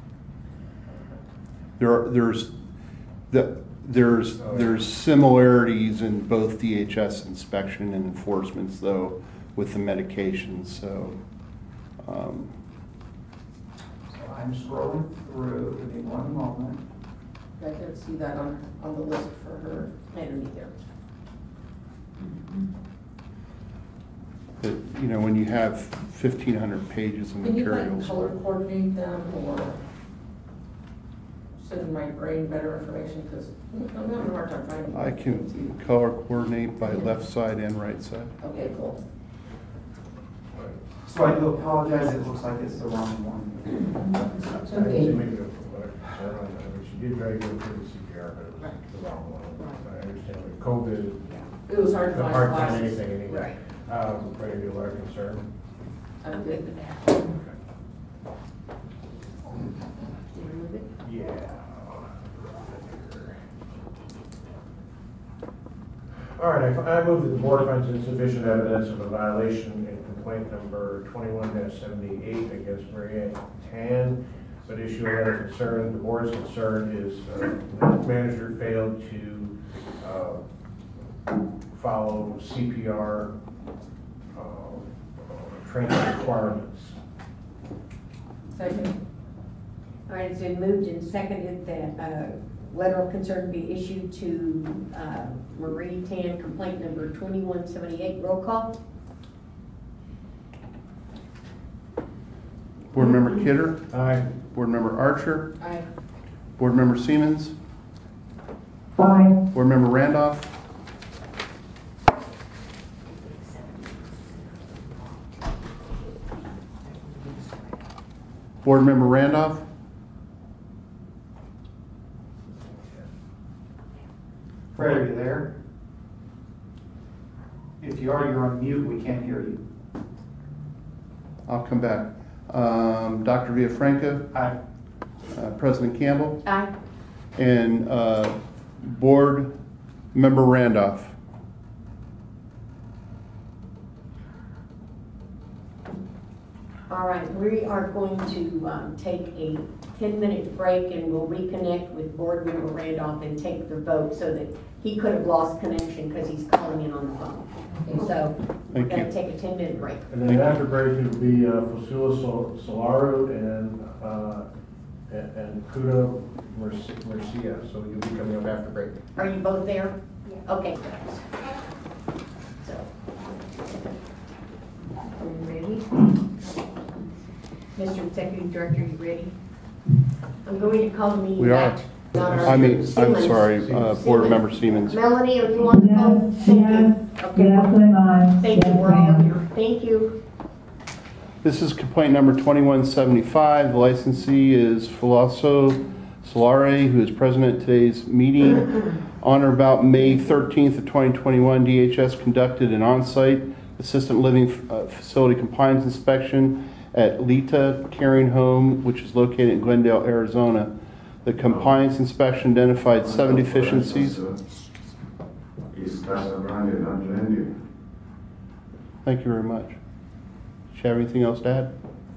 There's similarities in both DHS inspection and enforcements, though, with the medications. So, So I'm scrolling through, give me one moment. I didn't see that on the list for her. I don't either. when you have 1,500 pages of Can you like materials. color coordinate them or send my brain better information, because I'm having a hard time finding. I can color coordinate by left side and right side. Okay, cool. So I do apologize, it looks like it's the wrong one. She did try to go through the CPR, but it was the wrong one. I understand with COVID. It was hard to find Hard to find glasses. anything anyway. Right. Ready to be a lot of concern. I'm good with that. Yeah. All right, I move that the board finds insufficient evidence of a violation in complaint number 21-78 against Maria Tan, but issue a letter of concern. The board's concern is the manager failed to follow CPR training requirements. Second. All right, it's been moved and seconded that letter of concern be issued to Marie Tan, complaint number 2178. Roll call. Board Member Kidder? Aye. Board Member Archer? Aye. Board Member Siemens? Aye. Board Member Randolph? Board Member Randolph? Fred, are you there? If you are, you're on mute, we can't hear you. I'll come back. Dr. Villafranca? Aye. President Campbell? Aye. And Board Member Randolph? All right, we are going to take a 10-minute break, and we'll reconnect with Board Member Randolph and take the vote, so that he could have lost connection because he's calling in on the phone. And so we're Thank going you. to take a 10-minute break. And then after break, it'll be Fusila Solaru and Kuda Mercia. So you'll be coming up after break. Are you both there? Yeah. Okay. So, are you ready? Mr. Executive Director, you ready? I'm going to call the meeting We are. back. Not our- I mean, I'm Siemens. sorry, Board Member Siemens. Melanie, are you on the phone? Thank you. Okay. Yes, I'm on. Thank you, Yes, we're all ma'am. here. Thank you. This is complaint number 2175. The licensee is Filoso Solare, who is present at today's meeting. On or about May 13th of 2021, DHS conducted an on-site assistant living facility compliance inspection at Lita Caring Home, which is located in Glendale, Arizona. The compliance inspection identified 7 deficiencies. It's Casa Grande, not Glendale. Thank you very much. Do you have anything else to add?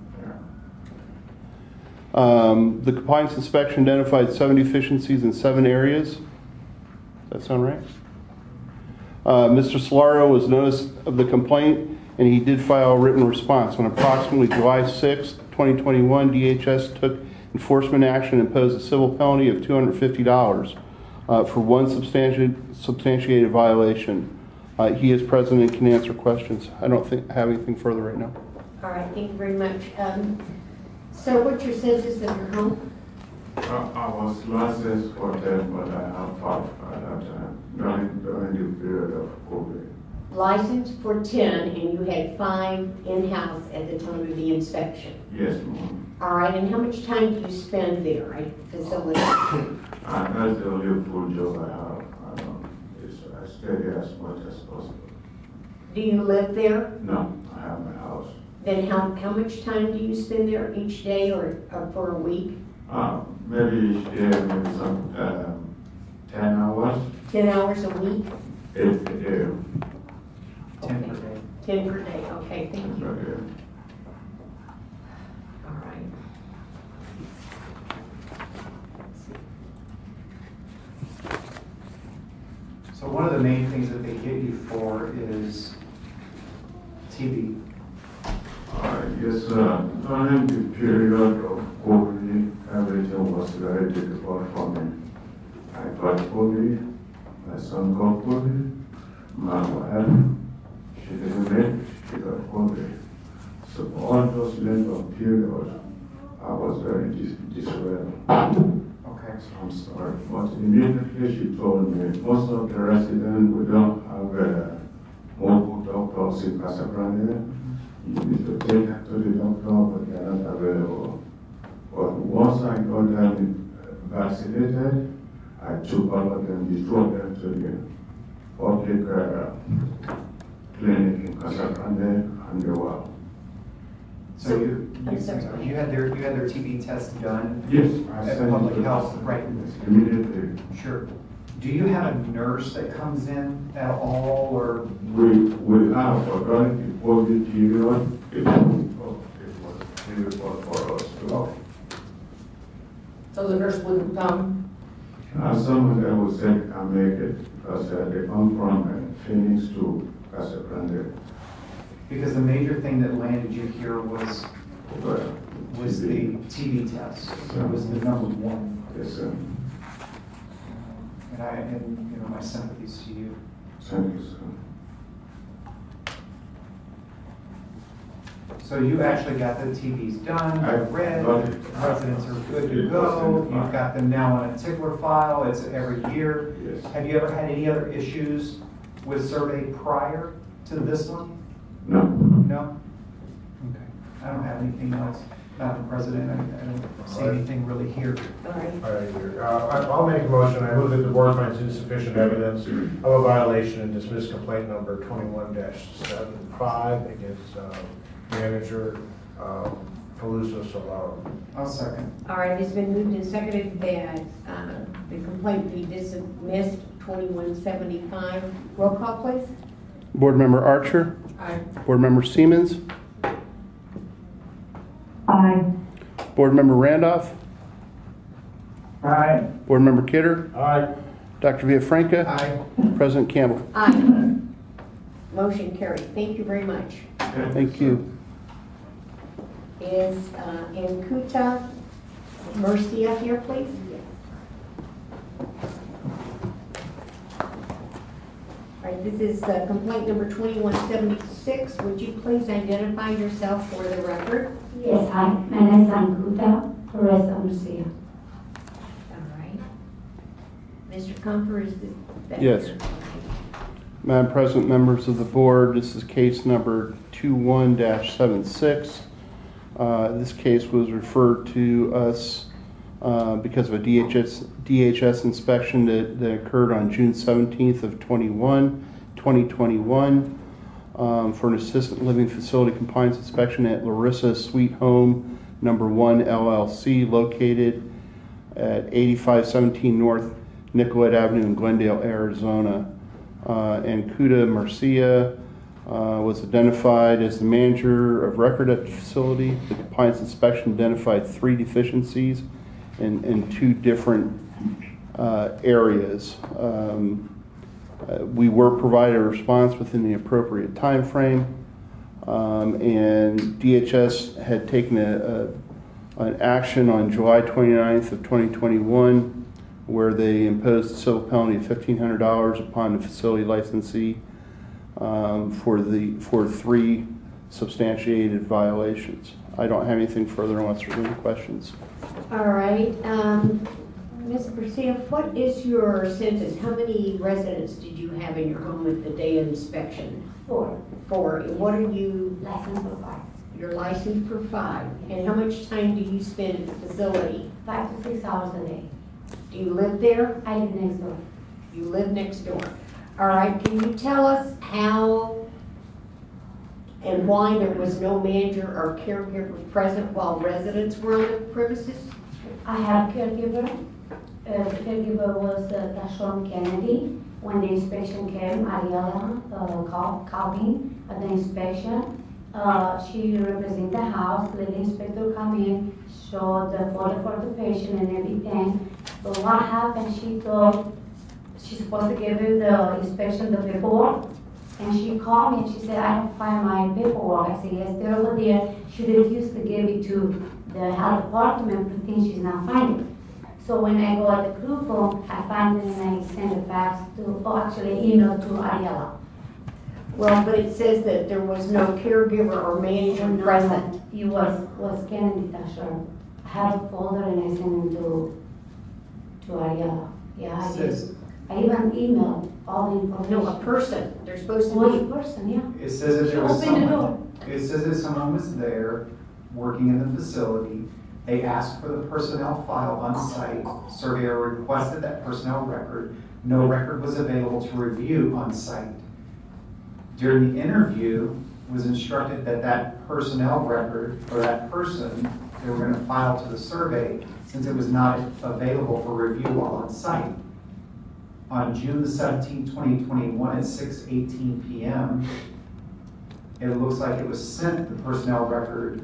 The compliance inspection identified 7 deficiencies in 7 areas. Does that sound right? Mr. Solaro was noticed of the complaint, and he did file a written response. On approximately July 6, 2021, DHS took enforcement action and imposed a civil penalty of $250 for one substantiated violation. He is present and can answer questions. I don't have anything further right now. All right, thank you very much. So what's your census of your home? I was licensed for that, but I have filed at that time during the period of COVID. licensed for 10 and you had 5 in-house at the time of the inspection. Yes, ma'am. All right, and how much time do you spend there at the facility? That's the only full job I have. I stay there as much as possible. Do you live there? No, I have my house. Then how much time do you spend there each day or for a week? Maybe each day, maybe some 10 hours. 10 hours a week? 8 a day. 10 per day. 10 per day, okay, thank you. Okay. All right. So one of the main things that they get you for is TV. Yes, sir. During the period of COVID, everything was very difficult for me. I got COVID, my son got COVID, my wife, she didn't make, she got COVID. So for all those length of periods, I was very disheveled. Okay. So I'm sorry. But immediately she told me, most of the residents, we don't have mobile doctors in Casa Grande. You need to take her to the doctor, but they are not available. But once I got them vaccinated, I took all of them, drove them to the public clinic in Casa Grande, and they were. So you had their TB test done? Yes, I At sent public it to health, right? immediately. Sure. Do you have a nurse that comes in at all, or? We have, but during the COVID period, it was difficult for us to. Okay. So the nurse wouldn't come? Some of them would say they can make it because they come from Phoenix to Casa Grande. Because the major thing that landed you here was the TB test. It was the number one. Yes, sir. And you know, my sympathies to you. Thank you, sir. So you actually got the TVs done, I they're read, got it. residents are good to It go, was in the you've got them now on a tickler file, it's every year. Yes. Have you ever had any other issues with survey prior to this one? No. No? Okay. I don't have anything else. Madam President, I don't see anything really here. All right. All right, I'll make a motion. I move that the board finds insufficient evidence of a violation and dismiss complaint number 21-75 against manager Peluso Solaro. I'll second. All right, it's been moved and seconded that the complaint be dismissed, 2175. Roll call, please. Board Member Archer? Aye. Board Member Siemens? Aye. Board Member Randolph? Aye. Board Member Kidder? Aye. Dr. Villafranca? Aye. President Campbell? Aye. Motion carried. Thank you very much. Thank you. Is Ankuta Mercia here, please? All right, this is complaint number 2176. Would you please identify yourself for the record? Yes, hi. My name is Ankuta Torres Anuncia. All right. Mr. Comfer, is that Yes. your- Madam President, members of the board, this is case number 21-76. This case was referred to us because of a DHS inspection that occurred on June 17th of 2021 for an assisted living facility compliance inspection at Larissa Sweet Home number 1 LLC located at 8517 North Nicollet Avenue in Glendale, Arizona. Ankuta Mercia was identified as the manager of record at the facility. The compliance inspection identified 3 deficiencies in 2 different areas. We were provided a response within the appropriate time frame, and DHS had taken an action on July 29th of 2021 where they imposed a civil penalty of $1,500 upon the facility licensee for 3 substantiated violations. I don't have anything further unless there are any questions. All right. Ms. Garcia, what is your census? How many residents did you have in your home at the day of inspection? 4. 4. And what are you? Licensed for 5. You're licensed for 5. And how much time do you spend at the facility? 5 to 6 hours a day. Do you live there? I live next door. You live next door. All right, can you tell us how and why there was no manager or caregiver present while residents were on the premises? I have caregiver. The caregiver was Tashon Kennedy. When the inspection came, Ariella called me at the inspection. She represented the house, let the inspector come in, show the photo for the patient and everything. But what happened, she thought she's supposed to give her the inspection, the paperwork. And she called me and she said, I don't find my paperwork. I said, yes, they're over there. She refused to give it to the health department, but think she's not finding it. So when I go at the group home, I find it and I send a fax to, email to Ariella. Well, but it says that there was no caregiver or manager present. It was Kennedy Tasher. I have a folder and I send it to Ariella. Yeah, I did. I even emailed all the information. No, a person. They're supposed to was be. a person, yeah. It says that She there was opened the someone, door. it says that someone was there working in the facility. They asked for the personnel file on site. Surveyor requested that personnel record. No record was available to review on site. During the interview, was instructed that that personnel record for that person, they were going to file to the survey since it was not available for review while on site. On June the 17th, 2021 at 6:18 p.m., it looks like it was sent the personnel record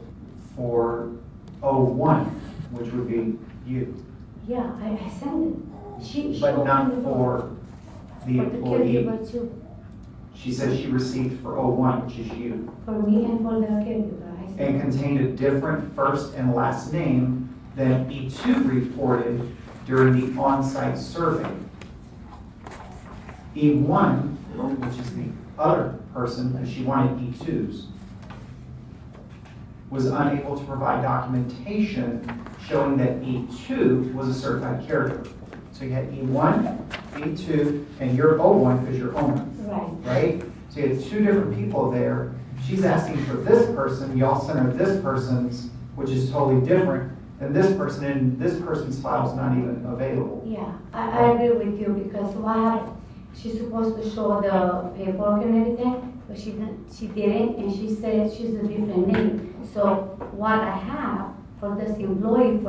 for 01, which would be you. Yeah, I sent it. She But not opened the door. for the For the employee. caregiver too. She says she received for 01, which is you, For me and for the caregiver. I sent and contained a different first and last name than E2 reported during the on-site survey. E1, which is the other person, because she wanted E2s, was unable to provide documentation showing that E2 was a certified caregiver. So you had E1, E2, and you're O1 because you're owner, Right. right? So you had 2 different people there. She's asking for this person, y'all sent her this person's, which is totally different than this person, and this person's file is not even available. Yeah, I agree with you because what happened? She's supposed to show the paperwork and everything, but she didn't, and she said she's a different name. So what I have for this employee,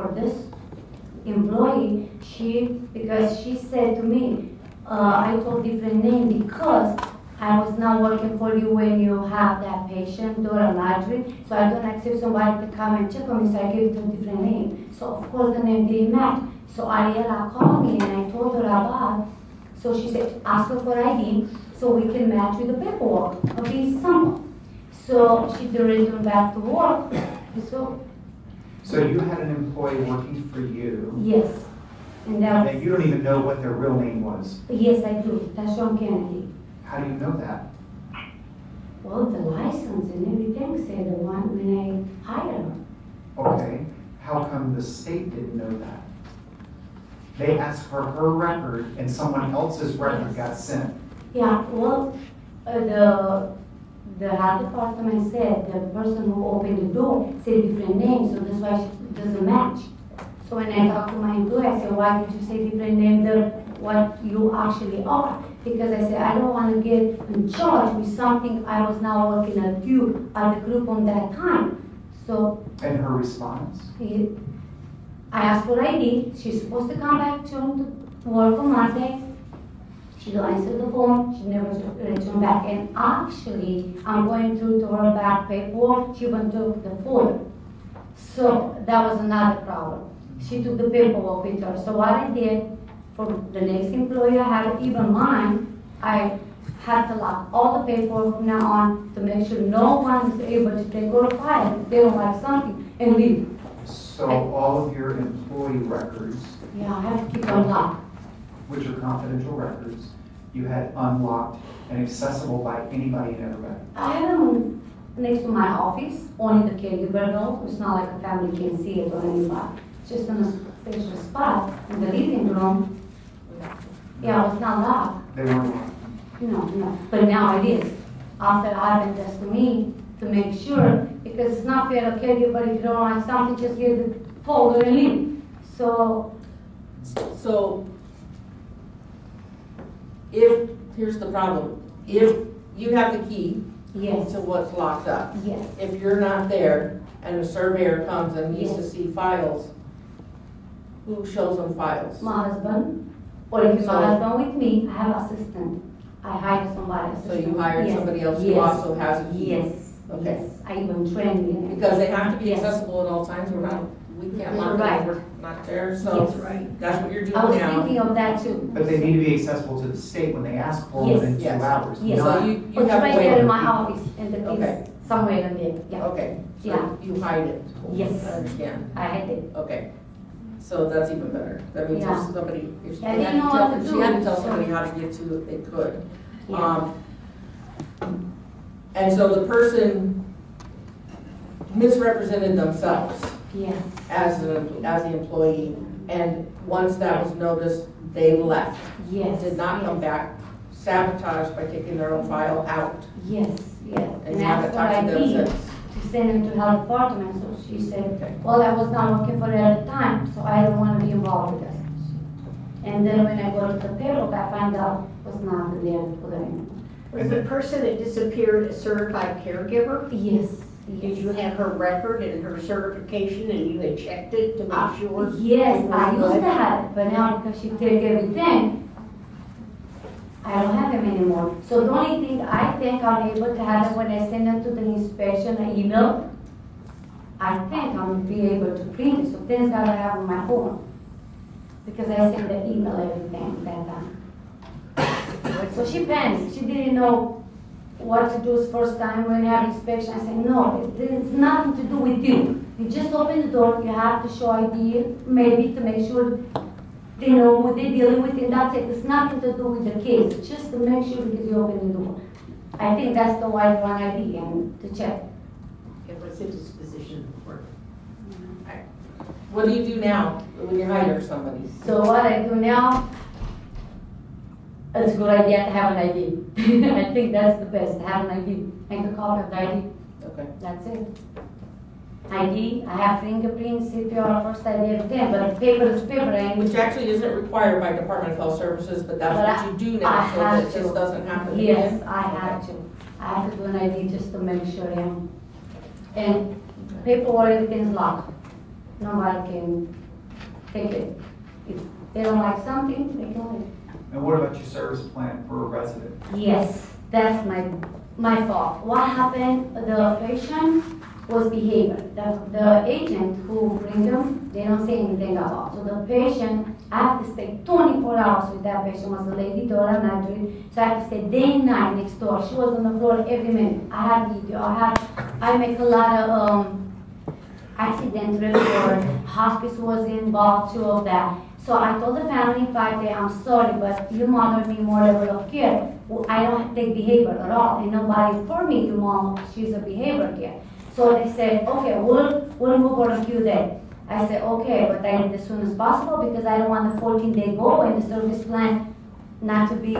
because she said to me, I told different name because I was not working for you when you have that patient do a laundry, so I don't accept somebody to come and check on me, so I gave it a different name. So of course the name didn't match. So Ariella called me and I told her about. So she said, ask her for ID so we can match with the paperwork of the sample. So she returned back to work. So you had an employee working for you, Yes. And that and you don't even know what their real name was. yes, I do. That's Sean Kennedy. How do you know that? Well, the license and everything said the one when I hired her. Okay, how come the state didn't know that? They asked for her record and someone else's record got sent. Yeah, well, the health department said the person who opened the door said different name, so that's why it doesn't match. So when I talked to my employer, I said, why did you say different name than what you actually are? Because I said, I don't want to get in charge with something I was not working at you at the group on that time. So And her response? I asked for ID. She's supposed to come back to work on Monday. She don't answer the phone. She never returned back. And actually, I'm going through to her back paperwork. She even took the folder. So that was another problem. She took the paperwork with her. So what I did for the next employer, I had even mine. I had to lock all the paperwork from now on to make sure no one is able to take over file if they don't like something and leave. So all of your employee records, Yeah, I have to keep them locked. which are confidential records, you had unlocked and accessible by anybody and everybody. I have them next to my office, only the caregiver knows. It's not like a family can see it or anybody. just in a special spot in the living room. Yeah, it was not locked. They weren't. No, but now it is. After having this to me, to make sure, because it's not fair to caregiver, but if you don't like something, just give the folder and leave. So, here's the problem. If you have the key yes, to what's locked up, yes, if you're not there and a surveyor comes and needs to Yes. see files, who shows them files? my husband, or if So- my husband with me, I have assistant. I hire somebody So assistant. you hired Yes, somebody else who yes, also has a key? Yes, Okay. yes, I even trained him. Because they have to be Yes. accessible at all times, we can't lock them Right. if we're not there, so Yes, right. that's what you're doing I was now. thinking of that too. But they need to be accessible to the state when they ask for Yes. within 2 Yes. hours. Yes. So not- you It's have right a way there in to- my office, in the Okay. keys, somewhere in there, yeah. Okay, so Yeah. you hide it? Yes. I understand, I had it. okay. So that's even better. That means Yeah. if somebody, if she I had didn't to know tell, what to if she had to do, tell so- somebody how to get to it, they could. Yeah. And so the person misrepresented themselves Yes, as the employee, and once that was noticed, they left. yes. Did not come back, sabotaged by taking their own file out. Yes, yes. And you haven't that's what talked to I them did, since. to send him to health department, so she Okay. said, well, I was not looking for it at the time, so I don't want to be involved with this. And then when I go to the payroll, I find out it was not there for them. Was the person that disappeared a certified caregiver? Yes, Did you have her record and her certification and you had checked it to make sure? Yes, we I were used good? to have it, but now because she take everything, I don't have them anymore. So the only thing I think I'm able to have it when I send them to the inspection, an email, I think I'm be able to print it, so things that I have on my phone. Because I send the email everything that time. So she panicked, she didn't know what to do first time when you have inspection. I said, no, it's nothing to do with you. You just open the door, you have to show ID, maybe to make sure they know what they're dealing with, and that's it. It's nothing to do with the case, it's just to make sure because you open the door. I think that's the white one ID and to check. Okay, what's the disposition of the work? What do you do now when you hire somebody? So what I do now, it's a good idea to have an ID. I think that's the best, to have an ID. Make a copy of the ID, Okay. that's it. ID, I have fingerprints, CPR, first ID, everything, but paper is paper, and Which actually isn't required by Department of Health Services, but that's But what you do I now, so that have this to. doesn't happen Yes, again? I have to. I have to do an ID just to make sure, and paperwork, everything's locked. Nobody can take it. If they don't like something, they can leave. And what about your service plan for a resident? Yes, that's my fault. What happened, the patient was behavior. The agent who brings them, they don't say anything about. So the patient, I have to stay 24 hours with that patient. Was a lady daughter, Marjorie. So I have to stay day and night next door. She was on the floor every minute. I have video. I make a lot of accident report. Hospice was involved, 2 of that. So I told the family 5 days, I'm sorry, but you mother me more level of care. Well, I don't take behavior at all, and nobody for me to mom, she's a behavior care. So they said, okay, we'll move on a few days. I said, okay, but I need as soon as possible because I don't want the 14-day go and the service plan not to be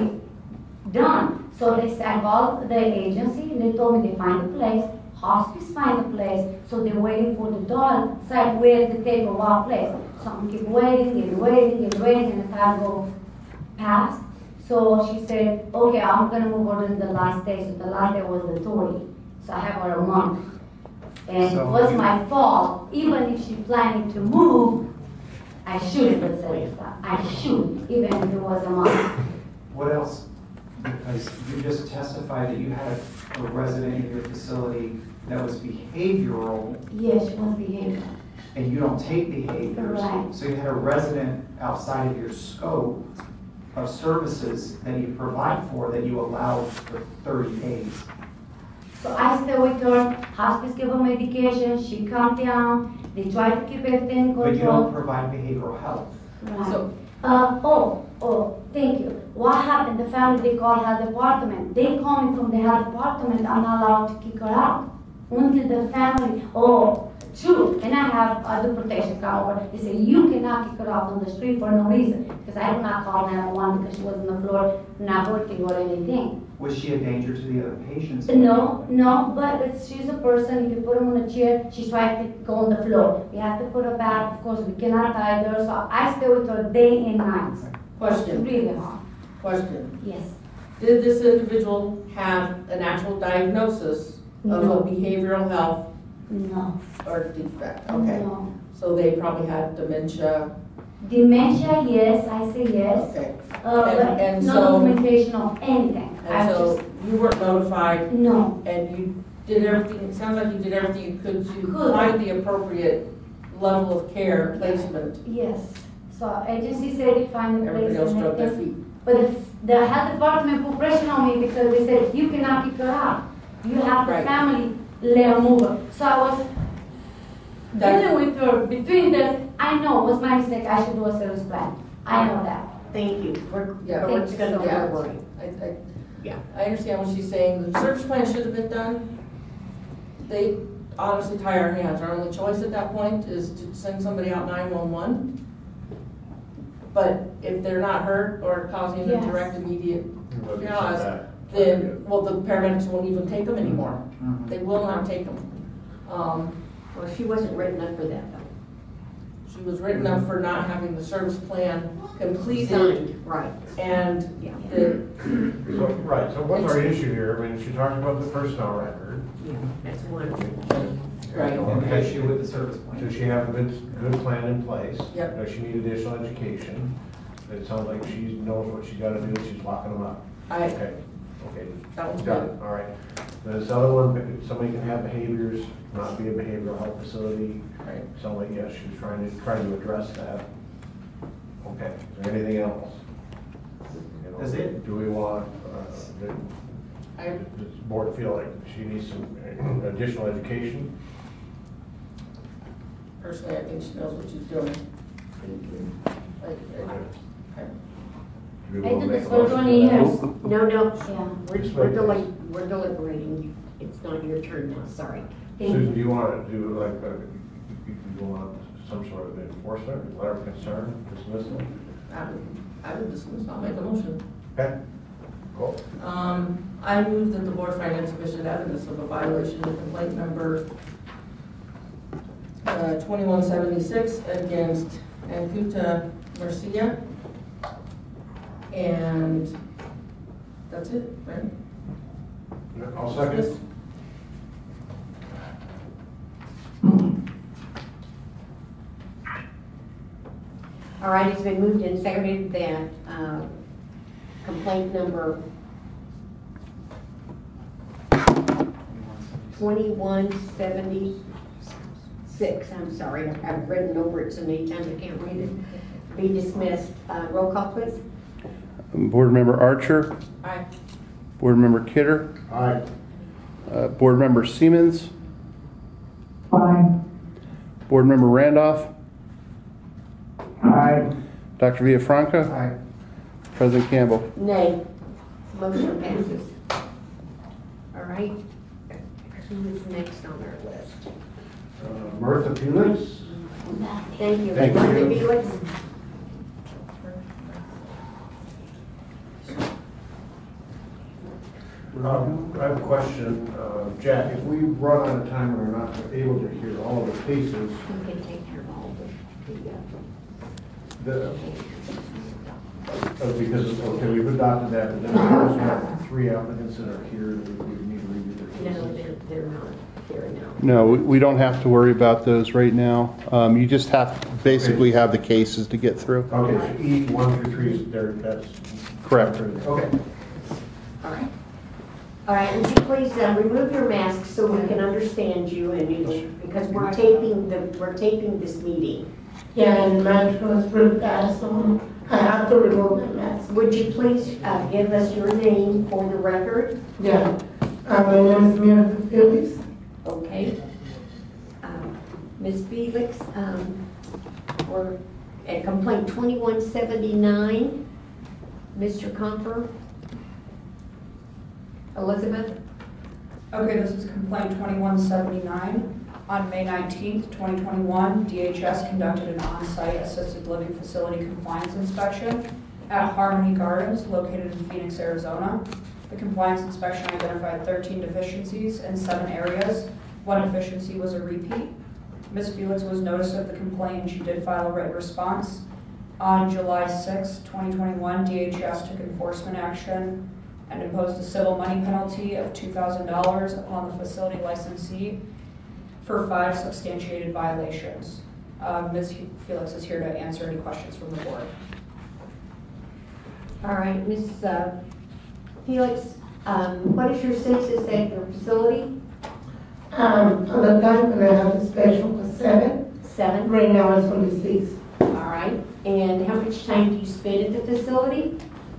done. So they said, I called the agency and they told me they find a place, hospice find a place, so they're waiting for the door, decide where to take or what place. So I'm keep waiting and waiting and waiting, and the time go past. So she said, okay, I'm gonna move on to the last day. So the last day was the 30. So I have her a month. And So it was you- my fault. Even if she planning to move, I should have said that. I should, even if it was a month. What else? Because you just testified that you had a resident in your facility that was behavioral, Yes, she was behaving. and you don't take behaviors. Right. So you had a resident outside of your scope of services that you provide for that you allowed for 30 days. So I stay with her, hospice give her medication, she calm down, they try to keep everything But you don't controlled. provide behavioral health. Right. So- Thank you. What happened, the family, they called health department. They call me from the health department, I'm not allowed to kick her out. Until the family, true, and I have other protections. However, they say you cannot kick her off on the street for no reason. Because I do not call 911 because she was on the floor, not hurting or anything. Was she a danger to the other patients? No, but she's a person, if you put her on a chair, she's trying to go on the floor. We have to put her back, of course, we cannot tie her, so I stay with her day and night. Question. It's really hard. Question. Yes. Did this individual have an actual diagnosis of No. a behavioral health No. or defect? Okay. No. So they probably had dementia. Dementia, yes, I say yes. Okay. But and no so- documentation of anything. I And so just, you weren't notified no. and you did everything, it sounds like you did everything you could to find the appropriate level of care, placement. Yes. So agency said they find the place. Everybody else and drove their everything. feet. But the health department put pressure on me because they said, you cannot kick her out. You have the Right. family, let her move her. So I was That- dealing with her between this. I know it was my mistake. I should do a service plan. I know that. Thank you. Yeah, We're just gonna yeah. worry. Yeah, I understand what she's saying. The service plan should have been done. They honestly tie our hands. Our only choice at that point is to send somebody out 911. But if they're not hurt or causing a Yes. direct immediate Look, it's cause, not then, well, the paramedics won't even take them anymore. Mhm. They will not take them. Well, she wasn't written up for that though. She was written up for not having the service plan completed Signed, right. and Yeah. the, So, right, so what's our issue here? I mean, she talked about the personnel record. Yeah, that's one. Right. And the issue with the service plan. Does she have a good plan in place? Yep. Does she need additional education? It sounds like she knows what she's gotta do, she's locking them up. Okay, that was got good. it, all right. This other one, somebody can have behaviors, not be a behavioral health facility. Right. Sound like, yes, she was trying to address that. Okay, is there anything else? You know, That's it. Do we want, I, does the board feel like she needs some additional education? personally, I think she knows what she's doing. Do we I wanna did make this a for motion 20 to that? years. No, Yeah. we're deliberating. It's not your turn now, sorry. Susan, do you want to do like, you want some sort of enforcement, letter of concern, dismissal? I would dismiss, I'll make a motion. Okay, cool. I move that the board find insufficient evidence of a violation of complaint number 2176 against Ankuta Marcia. And that's it, right? I'll second. All right, it's been moved and seconded that complaint number 2176, I'm sorry, I've written over it so many times I can't read it, be dismissed. Roll call, please. Board Member Archer, Aye. Board Member Kidder, Aye. Board Member Siemens, Aye. Board Member Randolph, Aye. Dr. Villafranca, Aye. President Campbell. Nay. Motion passes. All right. Who is next on our list? Martha Felix? Thank you. Thank you. Martha Felix. I have a question, Jack, if we run out of time and are not able to hear all of the cases, You can take care of all because, okay, we've adopted that, but then we also have 3 applicants that are here that we need to review their No, cases. they're not here now. No, we don't have to worry about those right now. You just have to basically have the cases to get through. Okay, so E 1 through 3 is there, that's. Correct. Okay. All right. All right, would you please remove your mask so we can understand you and because we're taping this meeting. Yeah, and management was pretty bad, so I have to remove my mask. Would you please give us your name for the record? Yeah, my name is Miracle Felix. Okay. Ms. Felix, we're at complaint 2179. Mr. Comfer? Elizabeth? Okay, this is complaint 2179. On May 19th, 2021, DHS conducted an on-site assisted living facility compliance inspection at Harmony Gardens located in Phoenix, Arizona. The compliance inspection identified 13 deficiencies in 7 areas. 1 deficiency was a repeat. Ms. Felix was noticed of the complaint and she did file a written response. On July 6, 2021, DHS took enforcement action and imposed a civil money penalty of $2,000 upon the facility licensee for 5 substantiated violations. Ms. Felix is here to answer any questions from the board. All right, Ms. Felix, what is your census at your facility? At the time when I had the special was 7. 7. Right now it's only 6. All right, and how much time do you spend at the facility?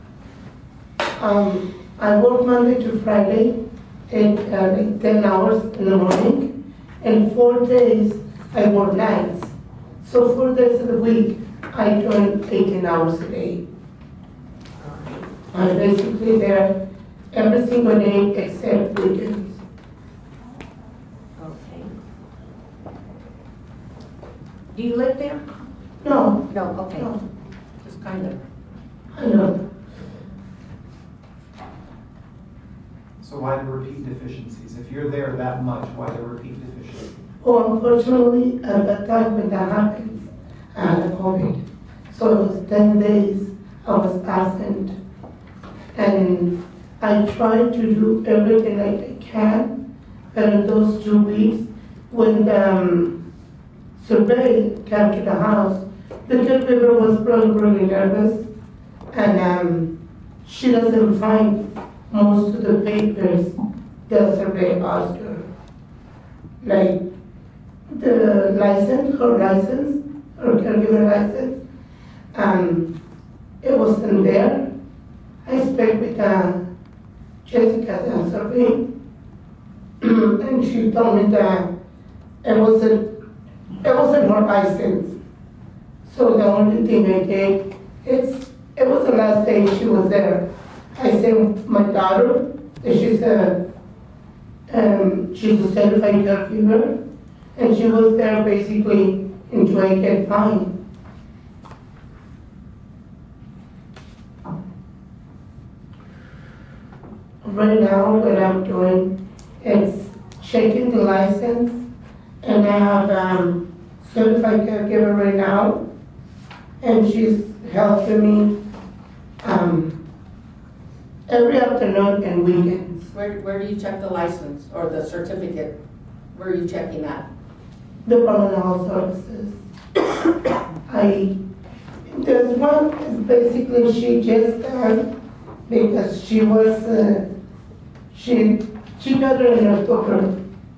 I work Monday to Friday, like 10 hours in the morning, and 4 days I work nights. So 4 days of the week, I do 18 hours a day. I'm basically there every single day except weekends. Okay. Do you live there? No. No, okay. No. Just kind of. I know. So why the repeat deficiencies? If you're there that much, why the repeat deficiencies? Well, unfortunately, at that time when that happens, I had COVID. So it was 10 days I was absent. And I tried to do everything I can. But in those 2 weeks, when the survey came to the house, the caregiver was really nervous. And she doesn't find most of the papers the survey asked her. Like the license, her caregiver license, it wasn't there. I spoke with Jessica, the survey, and she told me that it wasn't her license. So the only thing I did is, it was the last day she was there. I sent my daughter, she's a certified caregiver, and she was there basically enjoying it fine. Right now, what I'm doing is checking the license, and I have certified caregiver right now, and she's helping me every afternoon and weekends. Where do you check the license or the certificate? Where are you checking that? Department of Health Services. There's one, is basically she just because she was, she got her in October.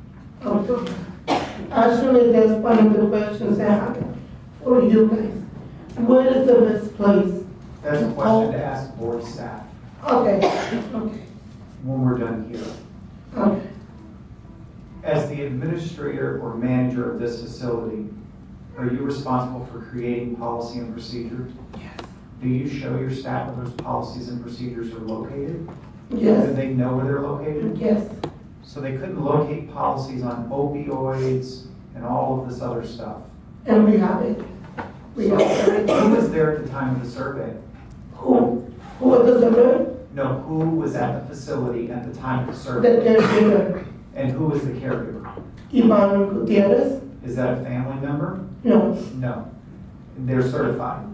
Actually, that's one of the questions I have for you guys. Where is the best place? That's a question to ask board staff. Okay. When we're done here. Okay. As the administrator or manager of this facility, are you responsible for creating policy and procedures? Yes. Do you show your staff where those policies and procedures are located? Yes. Do they know where they're located? Yes. So they couldn't locate policies on opioids and all of this other stuff? And we have it. We have it. Who was there at the time of the survey? Who was the survey? No, who was at the facility at the time of the survey? The caregiver. And who was the caregiver? Ivan Gutierrez? Is that a family member? No. No. They're certified.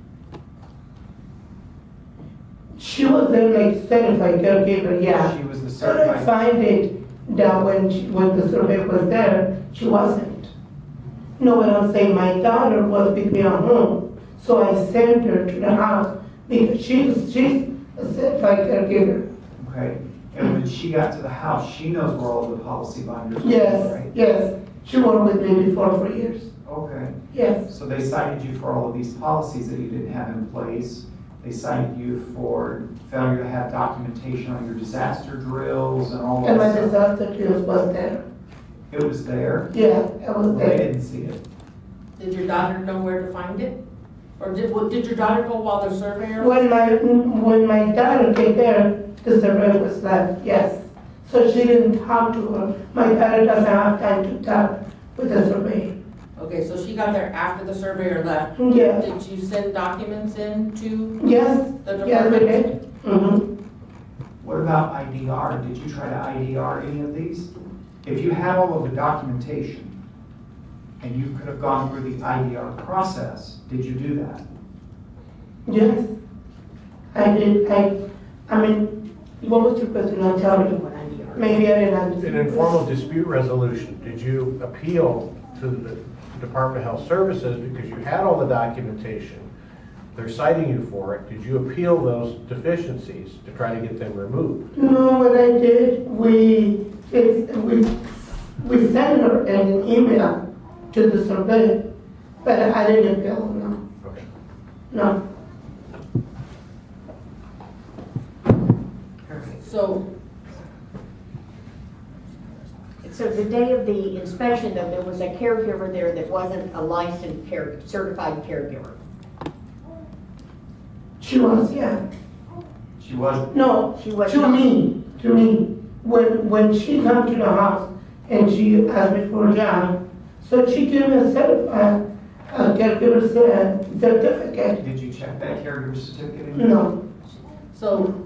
She was there like certified caregiver, yeah. She was the But I certified. find it that when the survey was there, she wasn't. No, what I'm saying, my daughter was with me at home, so I sent her to the house because she's a certified caregiver. Okay. And when she got to the house, she knows where all the policy binders are, Yes, right? yes. She worked with me before for years. Okay. Yes. So they cited you for all of these policies that you didn't have in place. They cited you for failure to have documentation on your disaster drills and all And my that stuff. disaster drills was there. It was there? Yeah, it was Well, they there. didn't see it. Did your daughter know where to find it? Or did your daughter go while the surveyor? When my daughter came there, the survey was left, yes. So she didn't talk to her. My daughter doesn't have time to talk with the survey. Okay, so she got there after the surveyor left. Yeah. Did you send documents in to Yes, the yes, we department? did. Mm-hmm. What about IDR? Did you try to IDR any of these? If you had all of the documentation and you could have gone through the IDR process, did you do that? Yes, I did. I mean, what was your question? I'll tell you. Maybe I didn't understand. An informal dispute resolution, did you appeal to the Department of Health Services because you had all the documentation? They're citing you for it. Did you appeal those deficiencies to try to get them removed? No, what I did, we sent her an email to the survey, but I didn't appeal, no. Okay. No. So the day of the inspection, though, there was a caregiver there that wasn't a licensed certified caregiver. She was, yeah. She was? No, She was to not. me. When she come to the house and she asked me for a job, so she gave me a certified caregiver certificate. Did you check that caregiver certificate? No. So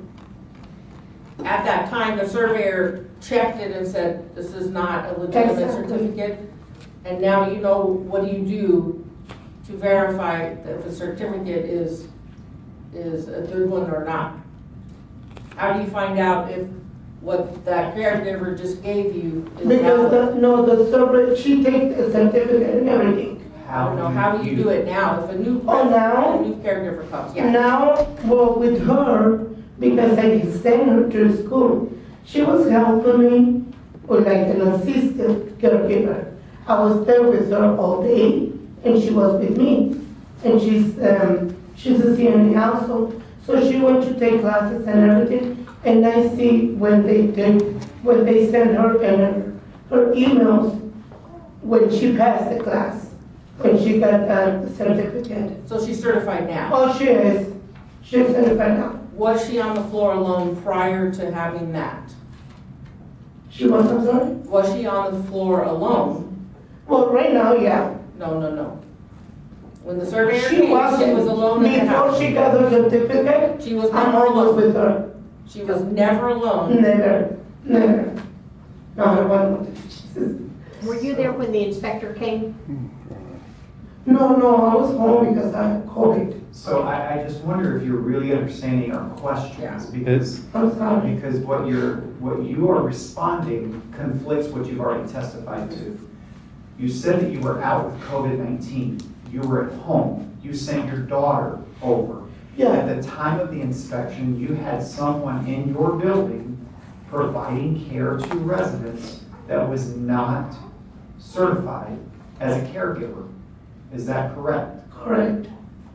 at that time, the surveyor checked it and said, this is not a legitimate Exactly. certificate. And now you know, what do you do to verify that the certificate is a good one or not? How do you find out if what that caregiver just gave you is Because valid? the survey, she takes the certificate and everything. I don't know, how do you do it now? If a new, now? a new caregiver comes, yeah. Now, well, with her, because I sent her to school, she was helping me with like an assistant caregiver. I was there with her all day, and she was with me. And she's a CNA also, so she went to take classes and everything. And I see when they send her and her emails when she passed the class, when she got the certificate. So she's certified now? Oh, she is. She's certified now. Was she on the floor alone prior to having that? She was, I'm sorry? Was she on the floor alone? Well, right now, yeah. No. When the surveyor She came, she wasn't. was alone in the Before house. she got her certificate, She was I'm never almost alone. with her. She was never alone. Never. Not a one. Were you there when the inspector came? No, I was home because I had COVID. So I just wonder if you're really understanding our questions, because I'm sorry. because what you are responding conflicts what you've already testified to. You said that you were out with COVID-19. You were at home. You sent your daughter over. Yeah. At the time of the inspection, you had someone in your building providing care to residents that was not certified as a caregiver. Is that correct? Correct.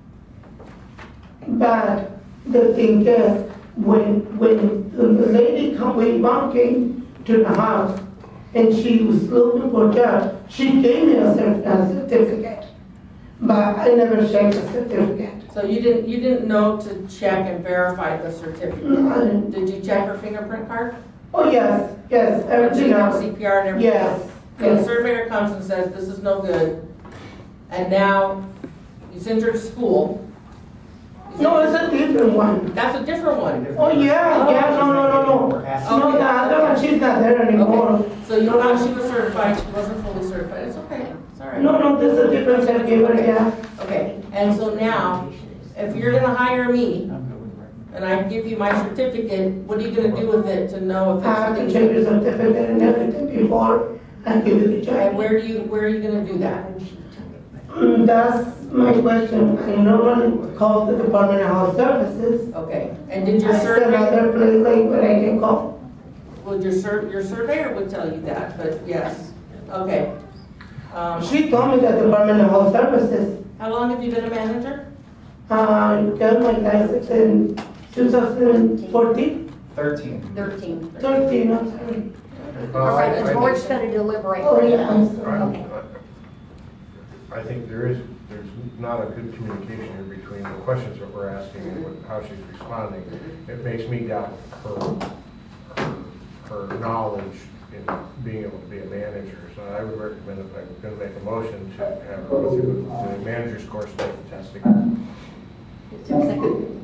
But the thing is, when the lady when mom came to the house and she was looking for a job, she gave me a certificate, but I never checked the certificate. So you didn't know to check and verify the certificate? No, I didn't. Did you check her fingerprint card? Oh, yes, everything Did else. CPR and everything? Yes, So the yes. surveyor comes and says, this is no good, and now you send her to school. No, it's a different one. That's a different one. Oh, yeah, no. No, the other one, she's not there anymore. Okay. So you thought she was certified, she wasn't fully certified, it's okay, it's all right. No, this is a different caregiver, yeah. Okay, and so now, if you're gonna hire me, and I give you my certificate, what are you gonna do with it to know if I have to it's? check the certificate and everything before I give you the check. And where are you gonna do that? That's my question. I normally call the Department of Health Services. Okay, and did your I said surveyor, another place like where I can call. well, your surveyor would tell you that, but yes, okay. She told me the Department of Health Services. How long have you been a manager? I got my license in 2014. 13. 13, I'm sorry. All right, the board's going to deliberate. Oh, yeah, I'm sorry. Okay. I think there's not a good communication here between the questions that we're asking and how she's responding. It makes me doubt her knowledge in being able to be a manager. So I would recommend, if I'm going to make a motion, to have her go through the manager's course, take the testing. Is there a second?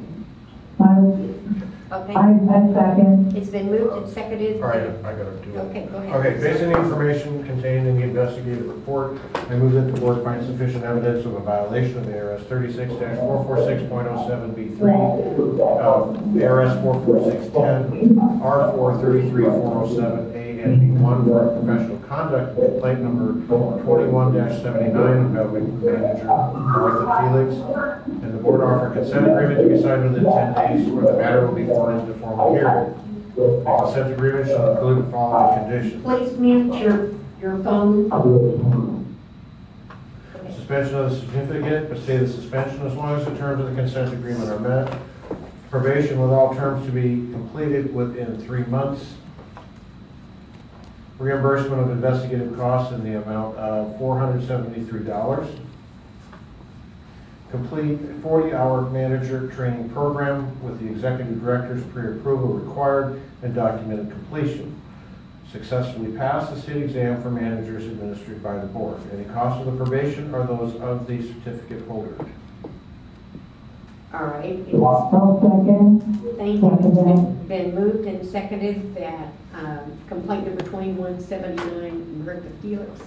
Okay. I second. It's been moved and seconded. All right, I got to do it. Okay, go ahead. Okay, based on the information contained in the investigative report, I move that the board find sufficient evidence of a violation of ARS 36-446.07B3, ARS 44610, R433-407A and B1 for professional conduct, complaint number 21-79 of government manager Martha Felix, and the board offer consent agreement to be signed within 10 days, where the matter will be forwarded to formal hearing. The consent agreement shall include the following conditions. Please mute your phone. Suspension of the certificate, but stay the suspension as long as the terms of the consent agreement are met. Probation with all terms to be completed within 3 months. Reimbursement of investigative costs in the amount of $473. Complete a 40-hour manager training program with the executive director's pre-approval required and documented completion. Successfully pass the state exam for managers administered by the board. Any costs of the probation are those of the certificate holder. All right. I'll second. Thank you. It's been moved and seconded that complaint number 2179, Martha Felix.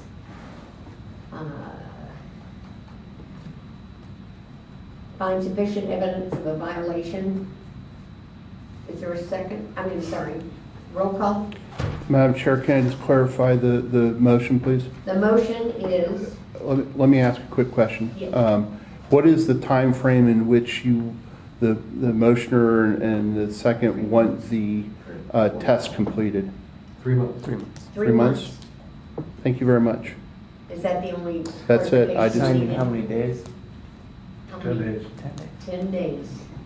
Find sufficient evidence of a violation. Is there a second? Roll call. Madam Chair, can I just clarify the motion, please? The motion is, Let me ask a quick question. Yes. What is the time frame in which the motioner and the second want the test completed? 3 months. 3 months? Thank you very much. is that the only? That's it. I just- Signed in how many days? How 10 many? days. 10 days.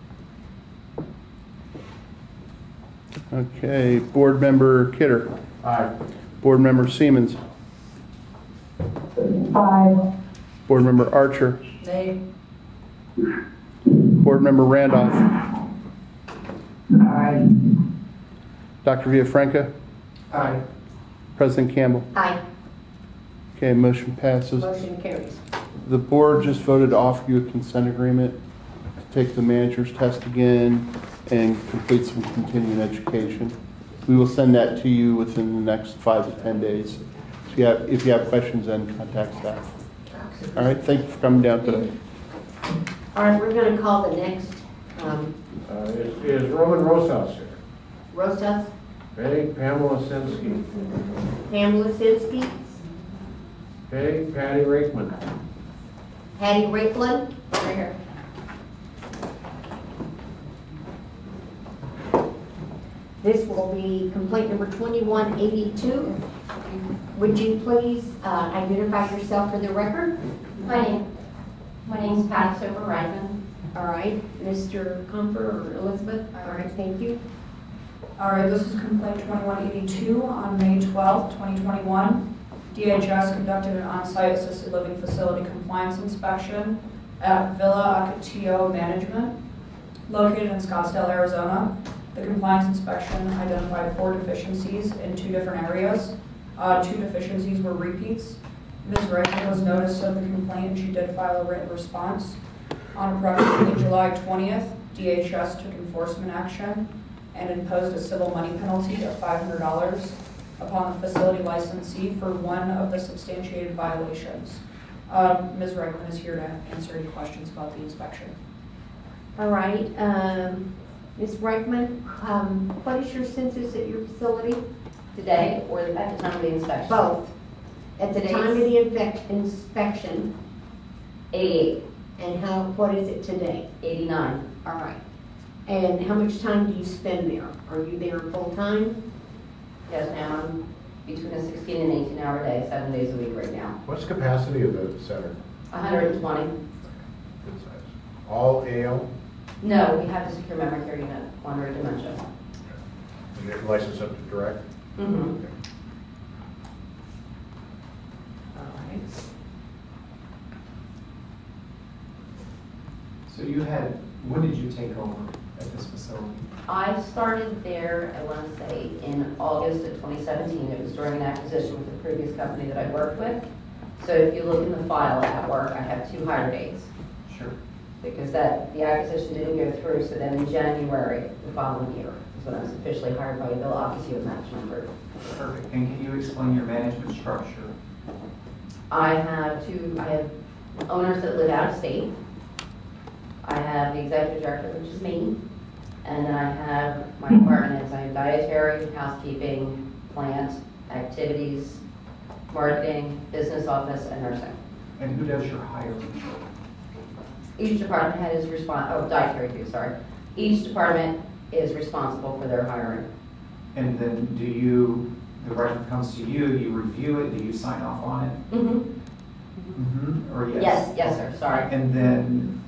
Okay, Board Member Kidder. Aye. Board Member Siemens. Aye. Board Member Archer. Nay. Board Member Randolph. Aye. Dr. Villafranca. Aye. President Campbell. Aye. Okay, motion passes. Motion carries. The board just voted to offer you a consent agreement to take the manager's test again and complete some continuing education. We will send that to you within the next 5 to 10 days. If you have questions, then contact staff. All right, thank you for coming down today. All right, we're going to call the next Is Roman Rosas here? Rosas, Okay, Pamela Sinsky. Pamela Sinsky, Okay, Patty Rakeman. Hattie Rickland, over here. This will be complaint number 2182. Would you please identify yourself for the record? My name is Pat Soper-Reitman. All right, Mr. Comfer or Elizabeth? All right, thank you. All right, this is complaint 2182 on May 12th, 2021. DHS conducted an on-site assisted living facility compliance inspection at Villa Acatillo Management, located in Scottsdale, Arizona. The compliance inspection identified 4 deficiencies in 2 different areas. 2 deficiencies were repeats. Ms. Reichman was noticed of the complaint and she did file a written response. On approximately July 20th, DHS took enforcement action and imposed a civil money penalty of $500 upon the facility licensee for one of the substantiated violations. Ms. Reichman is here to answer any questions about the inspection. All right, Ms. Reichman, what is your census at your facility? Today, or at the time of the inspection? Both. At the time of the inspection, 88. and what is it today? 89. All right. And how much time do you spend there? Are you there full time? Yes, ma'am. I'm between a 16 and 18 hour day, 7 days a week right now. What's the capacity of the center? 120. Good size. All AL? No, we have a secure memory care unit, Wonder Dementia. And you're licensed up to direct? Mm-hmm. Okay. All right. So when did you take over? at this facility? I started there, I want to say, in August of 2017. It was during an acquisition with the previous company that I worked with. So if you look in the file at work, I have 2 hire dates. Sure. Because the acquisition didn't go through, so then in January the following year is when I was officially hired by Bill Ocasio Management Group. Perfect. And can you explain your management structure? I have owners that live out of state. I have the executive director, which is me. And then I have my department heads. I have dietary, housekeeping, plant, activities, marketing, business office, and nursing. And who does your hiring? Each department head is dietary too, sorry. Each department is responsible for their hiring. And then the record comes to you, you review it, do you sign off on it? Mm-hmm. Or yes? Yes, sir, sorry. And then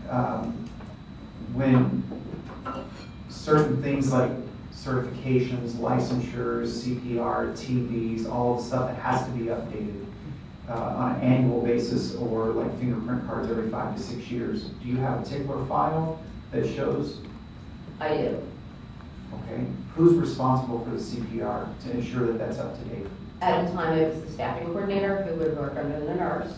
when certain things like certifications, licensures, CPR, TVs, all the stuff that has to be updated on an annual basis or like fingerprint cards every 5 to 6 years, do you have a tickler file that shows? I do. Okay. Who's responsible for the CPR to ensure that that's up to date? At the time, it was the staffing coordinator who would work under the nurse.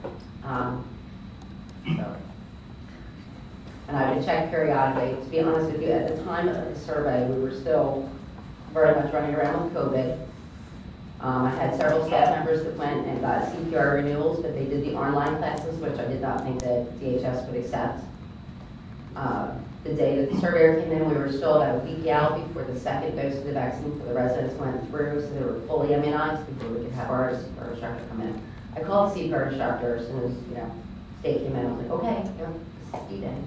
And I would check periodically. To be honest with you, at the time of the survey, we were still very much running around with COVID. I had several staff members that went and got CPR renewals, but they did the online classes, which I did not think that DHS would accept. The day that the surveyor came in, we were still about a week out before the second dose of the vaccine for the residents went through, so they were fully immunized before we could have our instructor come in. I called the CPR instructor as soon as, state came in. I was like, okay, this is D-Day.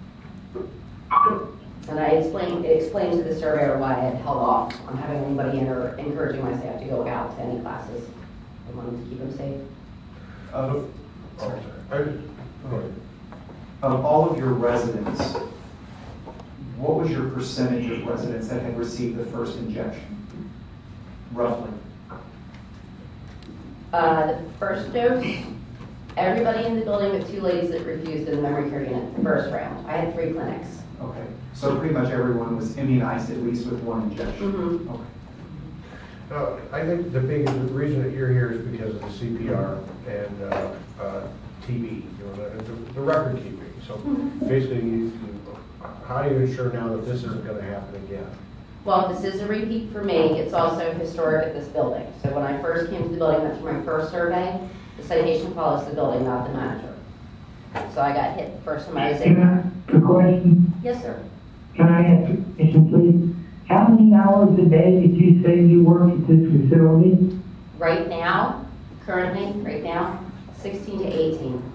And I explained to the surveyor why I had held off on having anybody in or encouraging my staff to go out to any classes. I wanted to keep them safe. Of all of your residents, what was your percentage of residents that had received the first injection, roughly? The first dose, everybody in the building but 2 ladies that refused in the memory care unit, the first round. I had 3 clinics. Okay, so pretty much everyone was immunized at least with 1 injection? Mm-hmm. Okay. I think the reason that you're here is because of the CPR and TB, the record keeping. So basically, how do you ensure now that this isn't going to happen again? Well, this is a repeat for me. It's also historic at this building. So when I first came to the building, that's for my first survey, the citation follows the building, not the manager. So I got hit the first time I was in. Can I ask a question? Yes, sir. Can I ask a question, please? How many hours a day did you say you work at this facility? Right now, 16 to 18.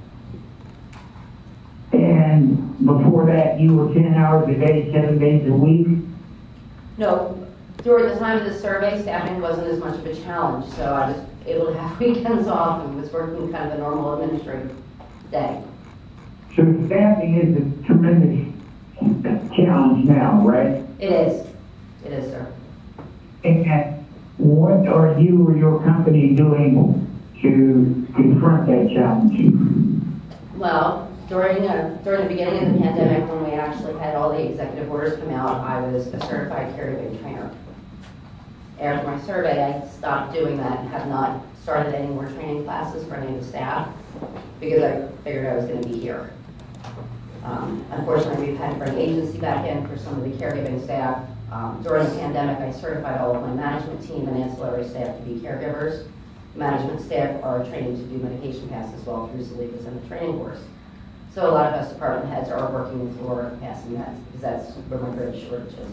And before that, you were 10 hours a day, 7 days a week? No, during the time of the survey, staffing wasn't as much of a challenge, so I was able to have weekends off and was working kind of a normal administrative day. So staffing is a tremendous challenge now, right? It is. It is, sir. And what are you or your company doing to confront that challenge? Well, during the beginning of the pandemic, when we actually had all the executive orders come out, I was a certified caregiving trainer. After my survey, I stopped doing that and have not started any more training classes for any of the staff because I figured I was going to be here. Unfortunately, we've had to bring agency back in for some of the caregiving staff. During the pandemic, I certified all of my management team and ancillary staff to be caregivers. Management staff are trained to do medication pass as well through Salivas and the training course. So a lot of us department heads are working the floor and passing meds because that's where my greatest shortage is.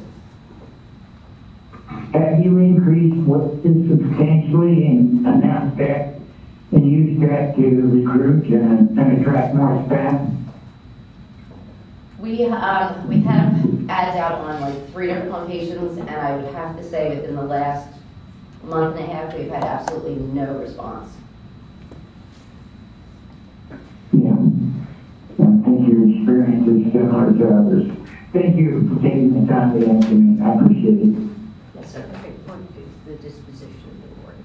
Have you increased what is substantially and announced that and used that to recruit and attract more staff? We have ads out on like 3 different locations, and I would have to say within the last month and a half, we've had absolutely no response. Yeah. I think your experience is similar to others. Thank you for taking the time to answer me. I appreciate it. Yes, sir. The disposition of the board.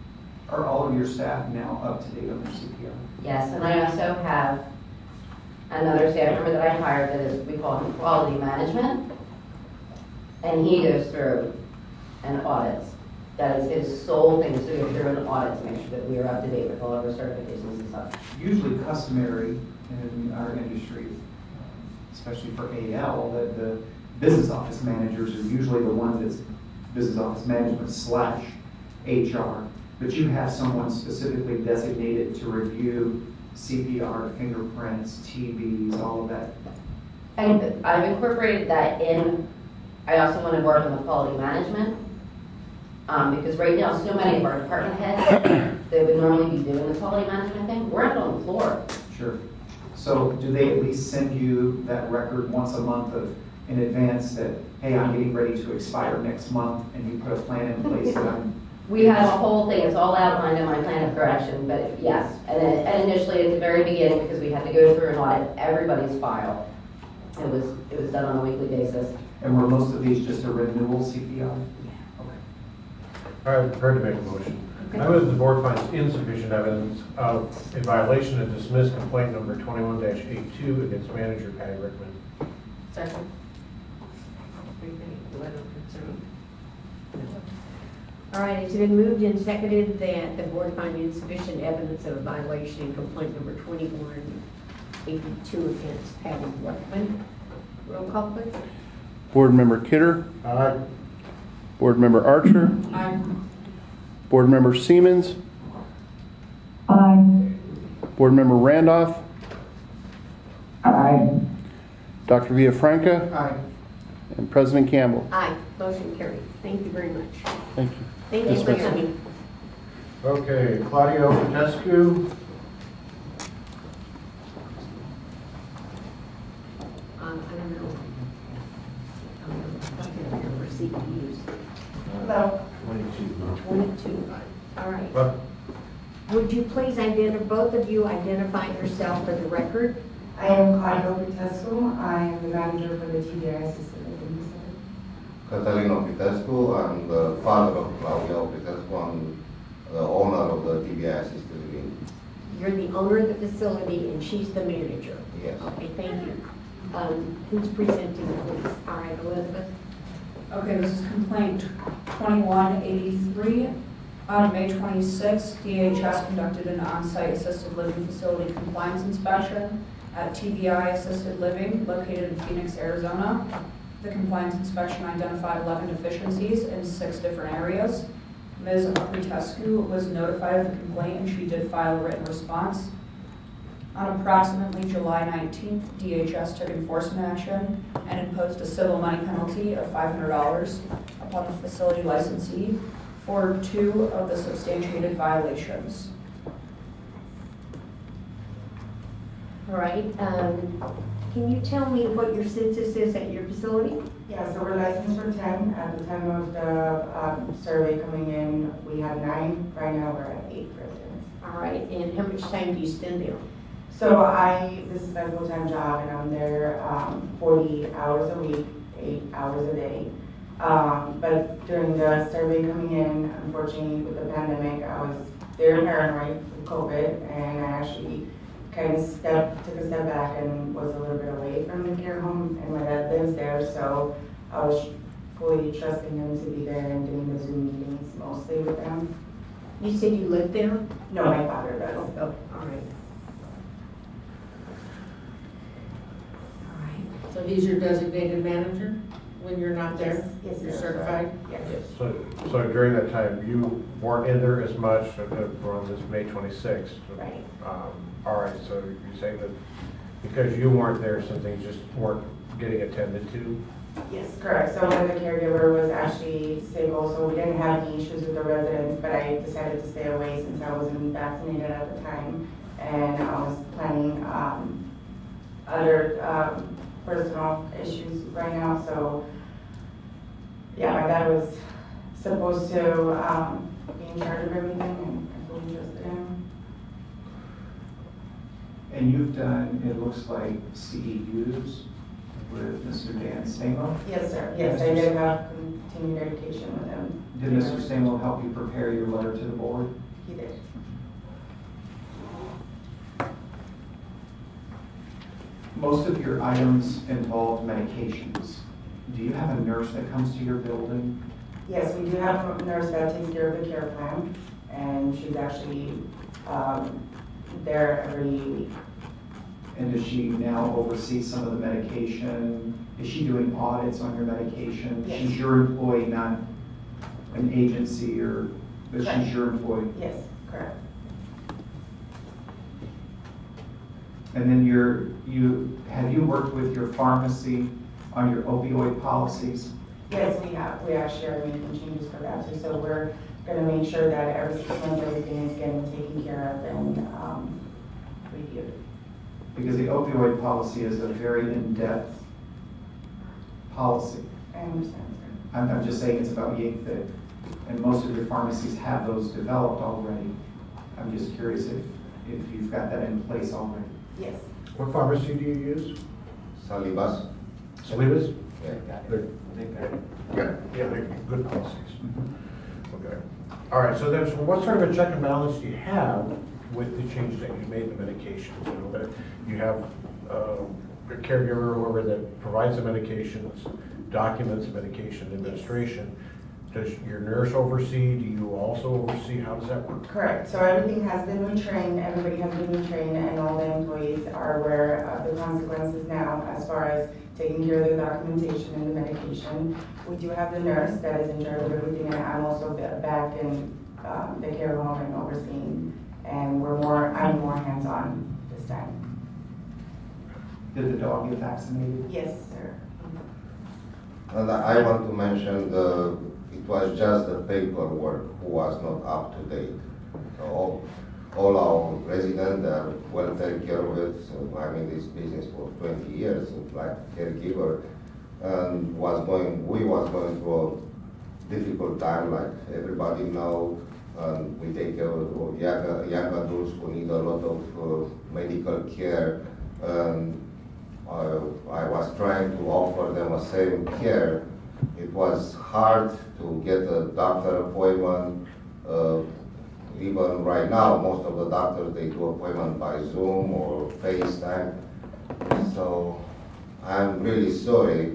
Are all of your staff now up to date on their CPR? Yes, and I also have another staff member that I hired that is, we call him quality management. And he goes through and audits. That is his sole thing, is to go through an audit to make sure that we are up to date with all of our certifications and stuff. Usually customary in our industry, especially for AL, that the business office managers are usually the ones that's business office management / HR. But you have someone specifically designated to review CPR, fingerprints, TVs, all of that. And I've incorporated that in, I also want to work on the quality management. Because right now, so many of our department heads, they would normally be doing the quality management thing, we're out on the floor. Sure. So do they at least send you that record once a month in advance that, hey, I'm getting ready to expire next month, and you put a plan in place that I'm... We have a whole thing, it's all outlined in my plan of correction, but yes. And initially, at the very beginning, because we had to go through and audit everybody's file, it was done on a weekly basis. And were most of these just a renewal CPR? All right, prepared to make a motion. I move the board finds insufficient evidence of a violation and dismiss complaint number 21-82 against manager Patty Rickman. Second. All right, it's been moved and seconded that the board find insufficient evidence of a violation in complaint number 2182 against Patty Rickman. Roll call, please. Board Member Kidder. Aye. Board Member Archer. Aye. Board Member Siemens. Aye. Board Member Randolph. Aye. Dr. Villafranca. Aye. And President Campbell. Aye, motion carried. Thank you very much. Thank you. Thank you for Dismissal. coming. Okay, Claudio Petescu. I don't know. CPUs. Hello. 22. All right. What? Would you please both of you identify yourself for the record? I am Claudio Petescu. I am the manager for the TBI Assisted Living Facility. Catalino Petescu. I'm the father of Claudio Petescu. I'm the owner of the TBI Assisted Living. You're the owner of the facility and she's the manager? Yes. Okay, thank you. Who's presenting, please? All right, Elizabeth. Okay, this is complaint 2183. On May 26th, DHS conducted an on-site assisted living facility compliance inspection at TBI Assisted Living located in Phoenix, Arizona. The compliance inspection identified 11 deficiencies in 6 different areas. Ms. Petescu was notified of the complaint and she did file a written response. On approximately July 19th, DHS took enforcement action and imposed a civil money penalty of $500 upon the facility licensee for 2 of the substantiated violations. All right. Can you tell me what your census is at your facility? Yeah, so we're licensed for 10. At the time of the survey coming in, we had 9. Right now we're at 8 residents. All right. And how much time do you spend there? So this is my full-time job and I'm there 40 hours a week, 8 hours a day. But during the survey coming in, unfortunately with the pandemic, I was very paranoid with COVID and I actually kind of took a step back and was a little bit away from the care home and my dad lives there, so I was fully trusting him to be there and doing the Zoom meetings mostly with them. You said you lived there? No, my father does. Oh, all right. So he's your designated manager when you're not there? Yes, You're yes, certified? Yes. So during that time, you weren't in there as much on this May 26th. Right. All right, so you're saying that because you weren't there, some things just weren't getting attended to? Yes, correct. So when the caregiver was actually sick also, we didn't have any issues with the residents, but I decided to stay away since I wasn't vaccinated at the time. And I was planning other personal issues right now. So yeah, my dad was supposed to be in charge of everything and I fully trusted him. And you've done, it looks like CEUs with Mr. Dan Stamo? Yes, sir. Yes, I did have continued education with him. Did Mr. Stamo help you prepare your letter to the board? He did. Most of your items involve medications. Do you have a nurse that comes to your building? Yes, we do have a nurse that takes care of the care plan, and she's actually there every week. And does she now oversee some of the medication? Is she doing audits on your medication? Yes. She's your employee, not an agency, but Correct. she's your employee? Yes, correct. And then have you worked with your pharmacy on your opioid policies? Yes, we have. We actually are making changes for that too. So we're going to make sure that every 6 months everything is getting taken care of and reviewed. Because the opioid policy is a very in-depth policy. I understand, sir. I'm just saying it's about yay thick, and most of your pharmacies have those developed already. I'm just curious if you've got that in place already. Yes. What pharmacy do you use? Salivas. Salivas? Yeah. They're good policies. Okay. All right, so then, so what sort of a check and balance do you have with the changes that you made in the medications? You know, that you have a caregiver or whoever that provides the medications, documents the medication administration. Does your nurse oversee? Do you also oversee? How does that work? Correct. So everything has been retrained. Everybody has been retrained, and all the employees are aware of the consequences now as far as taking care of the documentation and the medication. We do have the nurse that is in charge of everything, and I'm also back in the care home and overseeing. And I'm more hands-on this time. Did the dog get vaccinated? Yes, sir. And I want to mention it was just the paperwork who was not up to date. So all our residents are well taken care of it. So I'm in this business for 20 years, like caregiver, and we was going through a difficult time, like everybody know. And we take care of young adults who need a lot of medical care. And I was trying to offer them the same care. It was hard to get a doctor appointment. Even right now, most of the doctors, they do appointment by Zoom or FaceTime. So I'm really sorry.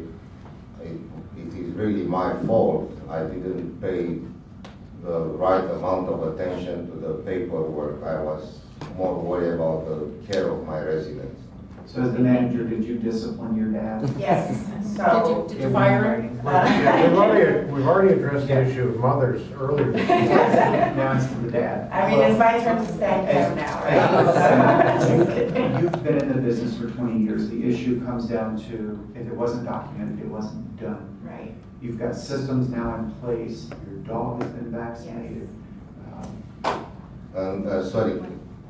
It is really my fault. I didn't pay the right amount of attention to the paperwork. I was more worried about the care of my residents. So as the manager, did you discipline your dad? Yes. So Did you fire him? We've already addressed the issue of mothers earlier. Now it's to the dad. I mean, it's my turn to spank him now, right? So, just kidding. You've been in the business for 20 years. The issue comes down to if it wasn't documented, it wasn't done. Right. You've got systems now in place. Your dog has been vaccinated. Sorry.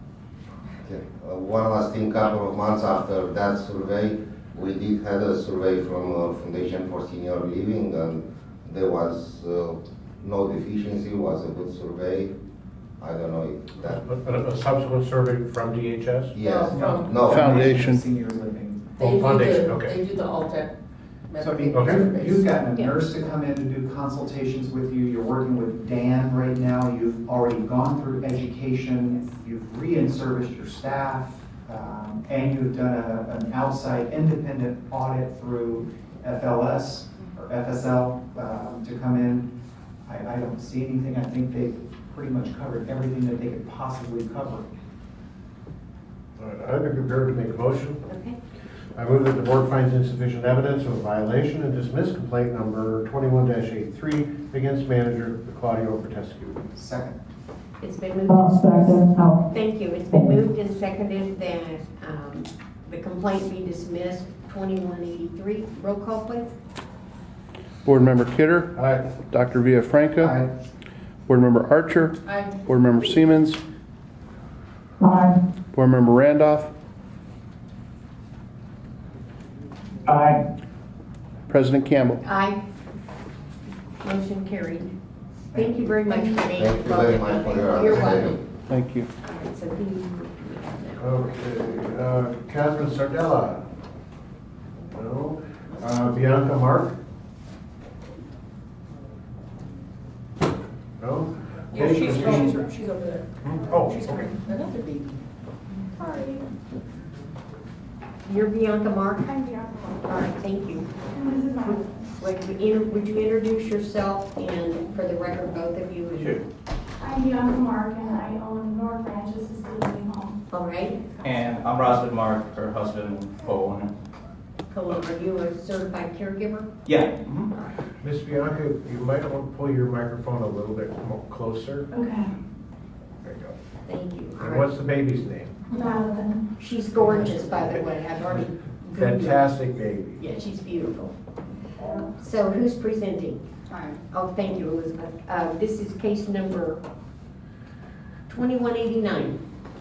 One last thing, couple of months after that survey, we did have a survey from Foundation for Senior Living, and there was no deficiency, was a good survey. I don't know if that... A subsequent survey from DHS? Yes. No. Foundation. Senior Living. Foundation, okay. They do the Altec. So I mean, you've gotten a nurse to come in to do consultations with you. You're working with Dan right now. You've already gone through education. You've re-in-serviced your staff. And you've done an outside independent audit through FLS or FSL to come in. I don't see anything. I think they've pretty much covered everything that they could possibly cover. All right, I'd be prepared to make a motion. Okay. I move that the board finds insufficient evidence of a violation and dismiss complaint number 21-83 against manager Claudio Protescu. Second. It's been moved. Thank you. It's been moved and seconded that the complaint be dismissed. 2183. Roll call, please. Board Member Kidder. Aye. Dr. Villafranca. Aye. Board Member Archer. Aye. Board Member Siemens. Aye. Board Member Randolph. Aye. President Campbell. Aye. Motion carried. Thank you very much, Renee. Thank you very much for your You're understanding. welcome. Thank you. All right, so who? Okay, Catherine Sardella. No. Bianca Mark. No. Yeah, she's over there. Oh, She's okay. coming. Another baby. Sorry. You're Bianca Mark? I'm Bianca. All right, thank you. And this is my husband. Would you introduce yourself and for the record, both of you? Sure. I'm Bianca Mark and I own North Ranch Assisted Living Home. All right. And I'm Rosalind Mark, her husband, co-owner. Are you a certified caregiver? Yeah. Miss Bianca, you might want to pull your microphone a little bit closer. Okay. There you go. Thank you. All And right. what's the baby's name? Madeline. She's gorgeous, by the way. I've already Googled her. Fantastic baby. Yeah, she's beautiful. So who's presenting? Oh, thank you, Elizabeth. This is case number 2189.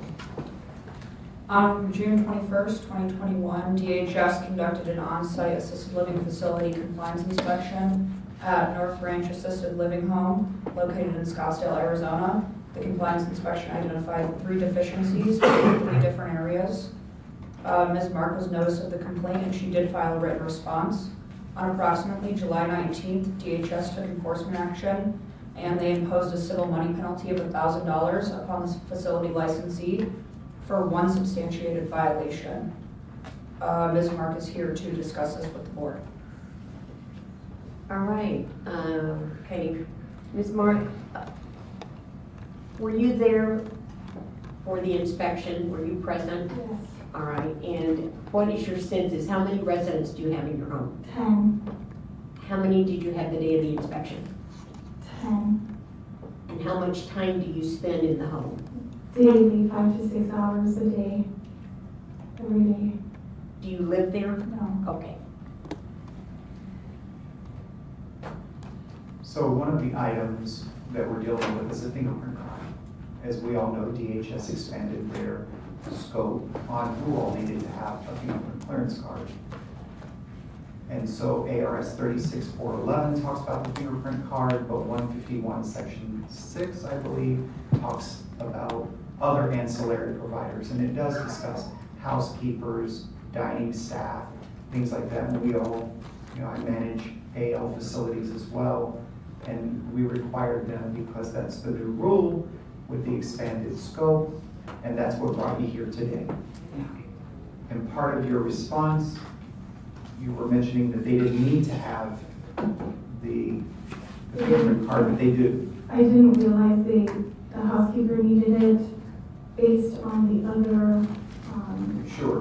On June 21st, 2021, DHS conducted an on-site assisted living facility compliance inspection at North Ranch Assisted Living Home located in Scottsdale, Arizona. The compliance inspection identified 3 deficiencies in 3 different areas. Ms. Mark was noticed of the complaint and she did file a written response. On approximately July 19th, DHS took enforcement action and they imposed a civil money penalty of $1,000 upon the facility licensee for 1 substantiated violation. Ms. Mark is here to discuss this with the board. All right. Okay. Ms. Mark, were you there for the inspection? Were you present? Yes. All right. And what is your census? How many residents do you have in your home? 10. How many did you have the day of the inspection? 10. And how much time do you spend in the home? Daily, 5 to 6 hours a day. Every day. Do you live there? No. Okay. So one of the items that we're dealing with is a fingerprint card. As we all know, DHS expanded their scope on who all needed to have a fingerprint clearance card. And so ARS 36411 talks about the fingerprint card, but 151 section 6, I believe, talks about other ancillary providers. And it does discuss housekeepers, dining staff, things like that. And we all, I manage AL facilities as well. And we required them because that's the new rule with the expanded scope. And that's what brought me here today. And part of your response, you were mentioning that they didn't need to have the fingerprint card, but they do. I didn't realize the housekeeper needed it based on the other Sure.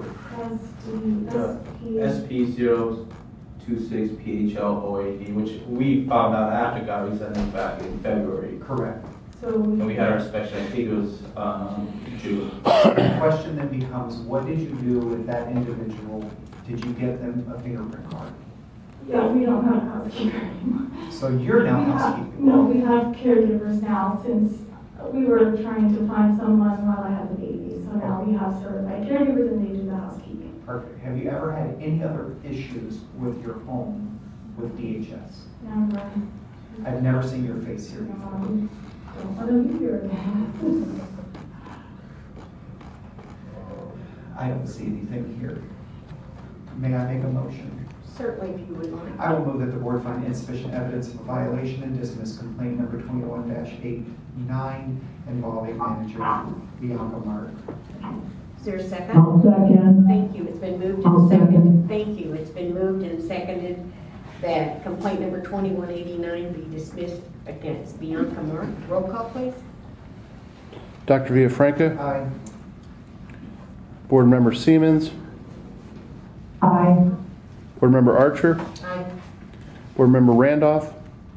SP026PHL080, which we found out after God, we sent them back in February. Correct. So and we had our inspection, I think it was June. The question then becomes, what did you do with that individual? Did you get them a fingerprint card? Yeah, we don't have a housekeeper anymore. So you're now housekeeping? No, we have caregivers now since we were trying to find someone while I had the baby. So now we have certified caregivers and they do the housekeeping. Perfect. Have you ever had any other issues with your home with DHS? Never. I've never seen your face here before. Don't want to be here again. I don't see anything here. May I make a motion? Certainly, if you would like. I will move that the board find insufficient evidence of a violation and dismiss complaint number 21-89 involving manager Bianca Mark. Is there a second? I'll second. Thank you. It's been moved I'll and seconded. second. Thank you. It's been moved and seconded that complaint number 2189 be dismissed against Bianca Mark. Roll call, please. Dr. Villafranca? Aye. Board Member Siemens? Aye. Board Member Archer? Aye. Board Member Randolph?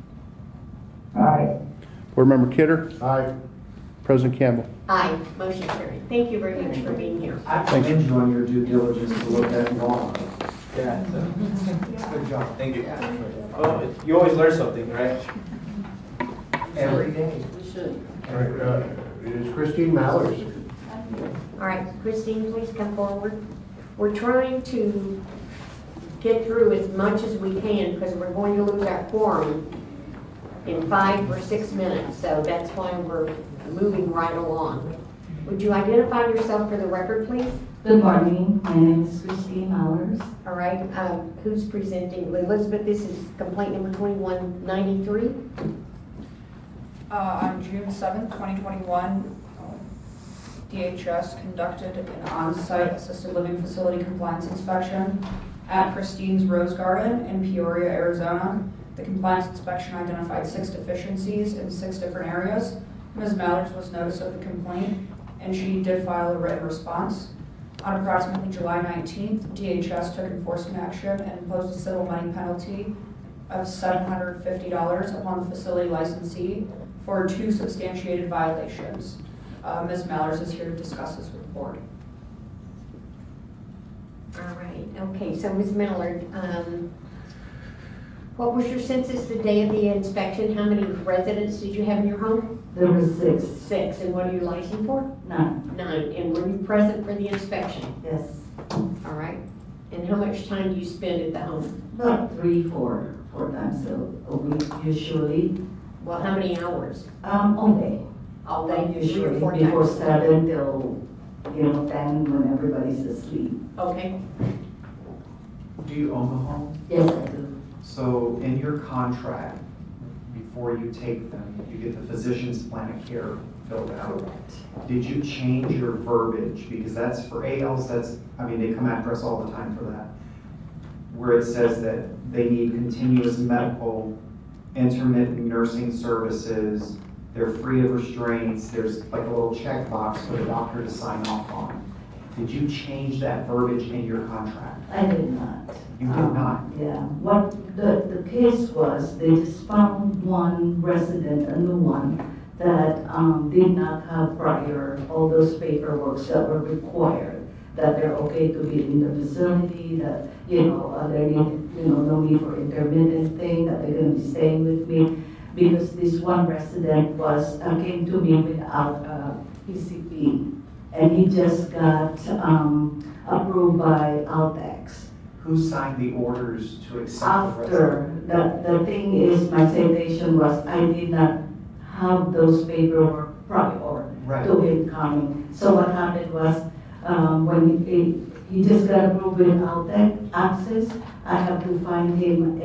Aye. Board Member Kidder? Aye. President Campbell? Aye. Motion carried. Thank you very much for being here. I commend you on your due diligence to look at law. Yeah. Good job. Thank you. Well, you always learn something, right? Every day. We should. All right, it is Christine Mallers. All right, Christine, please come forward. We're trying to get through as much as we can because we're going to lose our quorum in 5 or 6 minutes. So that's why we're moving right along. Would you identify yourself for the record, please? Good morning. My name is Christine Mallers. All right. Who's presenting? Elizabeth, this is complaint number 2193. On June 7th, 2021, DHS conducted an on-site assisted living facility compliance inspection at Christine's Rose Garden in Peoria, Arizona. The compliance inspection identified 6 deficiencies in 6 different areas. Ms. Mallers was noticed of the complaint, and she did file a written response. On approximately July 19th, DHS took enforcement action and imposed a civil money penalty of $750 upon the facility licensee for 2 substantiated violations. Ms. Mallers is here to discuss this with the board. All right, okay, so Ms. Mallard, what was your census the day of the inspection? How many residents did you have in your home? There were 6. 6, and what are you licensed for? 9. 9, and were you present for the inspection? Yes. All right, and how much time do you spend at the home? About 3-4 times a week usually. Well, how many hours? All day. All day, 3 Usually or 4 before times? 7 till 10 when everybody's asleep. Okay. Do you own the home? Yes, I do. So in your contract, before you take them, you get the physician's plan of care filled out. Did you change your verbiage? Because that's for ALs, they come after us all the time for that. Where it says that they need continuous medical, intermittent nursing services, they're free of restraints, there's like a little checkbox for the doctor to sign off on. Did you change that verbiage in your contract? I did not. You did not? Yeah. What the case was, they just found one resident, a new one, that did not have prior all those paperwork that were required, that they're okay to be in the facility, that, they need, no need for intermittent thing, that they're going to be staying with me. Because this one resident came to me without PCP, and he just got approved by Altex. Who signed the orders to accept the After, resident? the thing is, my citation was, I did not have those paperwork prior to him coming. So what happened was, when he just got approved with Altex access, I have to find him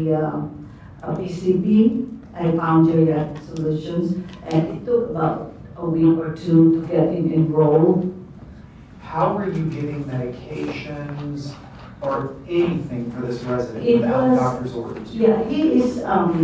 a PCP. I found Geriatric Solutions, and it took about a week or 2 to get him enrolled. How are you getting medications or anything for this resident It without was- doctor's orders? Yeah, he is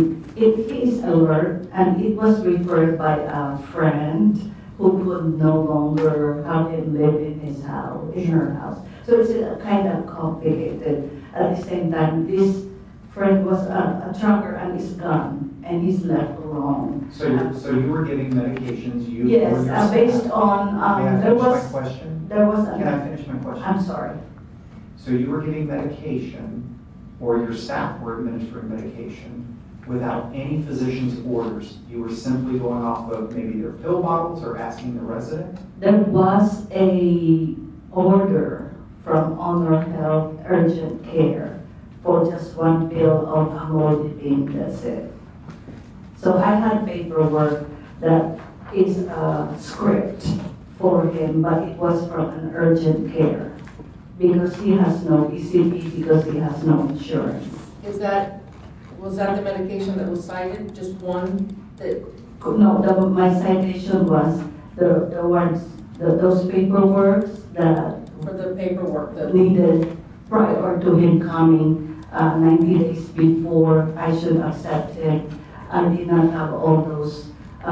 alert, and it was referred by a friend who could no longer have him live in his house, in her house. So it's kind of complicated. At the same time, this friend was a trucker and is gone, and he's left alone. So you were giving medications, you? Yes, or your based staff? on, May I there finish my was, question? there was. Can I finish my question? I'm sorry. So you were giving medication, or your staff were administering medication, without any physician's orders? You were simply going off of maybe their pill bottles or asking the resident? There was a order from Honor Health Urgent Care for just 1 pill of amlodipine, that's it. So I had paperwork that is a script for him, but it was from an urgent care because he has no ECP, because he has no insurance. Was that the medication that was cited, just one that? No, my citation was the ones, those paperwork that For the paperwork that? needed prior to him coming 90 days before I should accept it. I did not have all those,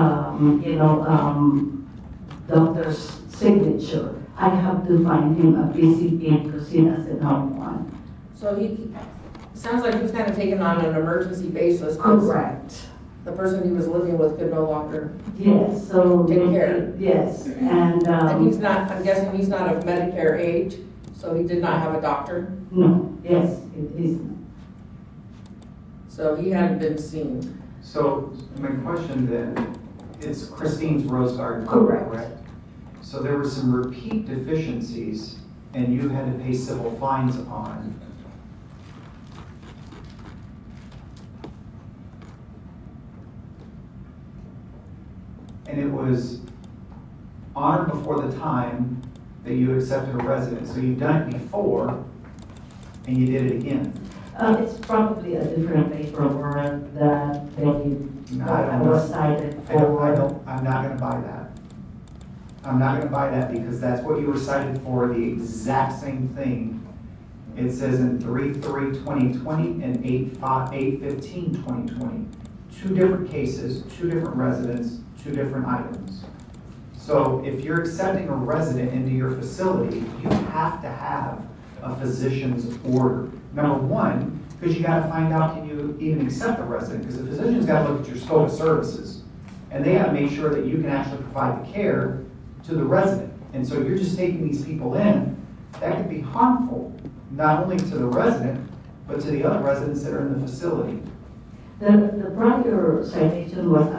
doctor's signature. I have to find him a PCP because he doesn't have one. So sounds like he was kind of taken on an emergency basis. Correct. The person he was living with could no longer. Yes, so. Take care. Yes, and. And he's not, I'm guessing he's not of Medicare age, so he did not have a doctor? No, yes, it is. So he hadn't been seen. So my question then, it's Christine's Rose Garden. Correct. So there were some repeat deficiencies and you had to pay civil fines on. And it was on or before the time that you accepted a resident. So you've done it before and you did it again. It's probably a different paperwork that I was cited for. I'm not going to buy that. I'm not gonna buy that because that's what you were cited for, the exact same thing. It says in 3/3/2020 and 8/15/2020. Two different cases, two different residents, two different items. So if you're accepting a resident into your facility, you have to have a physician's order. Number one, because you gotta find out, can you even accept a resident? Because the physician's gotta look at your scope of services. And they gotta make sure that you can actually provide the care to the resident. And so you're just taking these people in, that could be harmful, not only to the resident, but to the other residents that are in the facility. The prior citation was,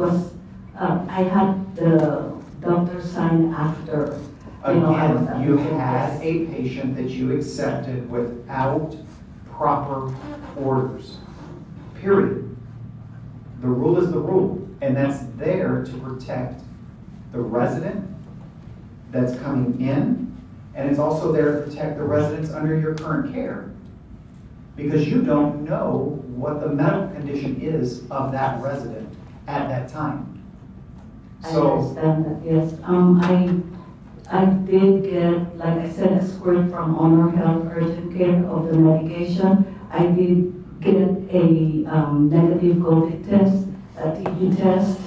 I had the doctor sign after. Again, you had a patient that you accepted without proper orders, period. The rule is the rule, and that's there to protect the resident that's coming in, and it's also there to protect the residents under your current care. Because you don't know what the medical condition is of that resident at that time. I understand that, yes. I did get, like I said, a script from Honor Health Urgent Care of the medication. I did get a negative COVID test, a TB test,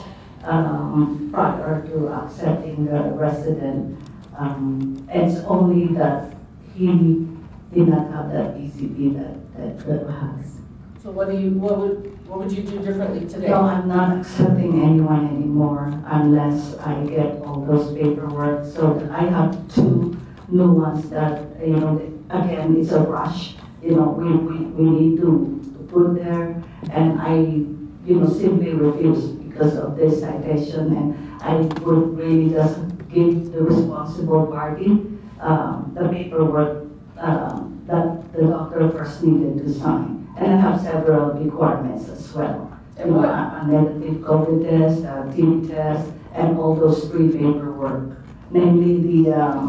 prior to accepting the resident. It's only that he did not have that PCP that has. So what would you do differently today? No, I'm not accepting anyone anymore unless I get all those paperwork. So I have 2 new ones that, again, it's a rush. We need to put there, and I, simply refuse because of this citation, and I would really just give the responsible party the paperwork that the doctor first needed to sign. And I have several requirements as well. A negative COVID test, a TB test, and all those pre-paperwork. Namely,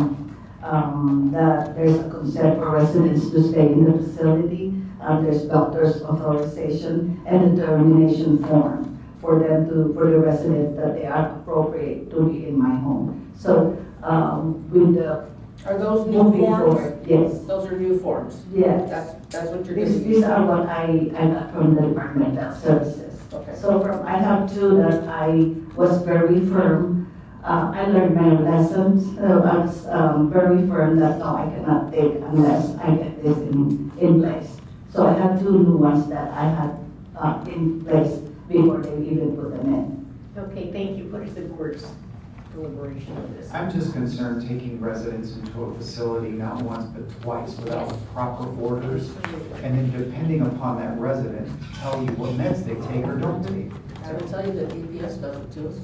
that there's a consent for residents to stay in the facility, there's doctor's authorization, and a termination form for the residents that they are appropriate to be in my home. So, with the Are those new moving forms? forward, yes. Those are new forms? Yes. That's what you're doing? These are what I got from the Department of Services. Okay. So I have 2 that I was very firm. I learned my lessons. I was very firm that no, I cannot take unless I get this in place. So I have 2 new ones that I had in place before they even put them in. Okay, thank you. What is the board's deliberation of this? I'm just concerned taking residents into a facility not once but twice without proper orders, and then depending upon that resident, tell you what meds they take or don't take. I will tell you that DPS does it too.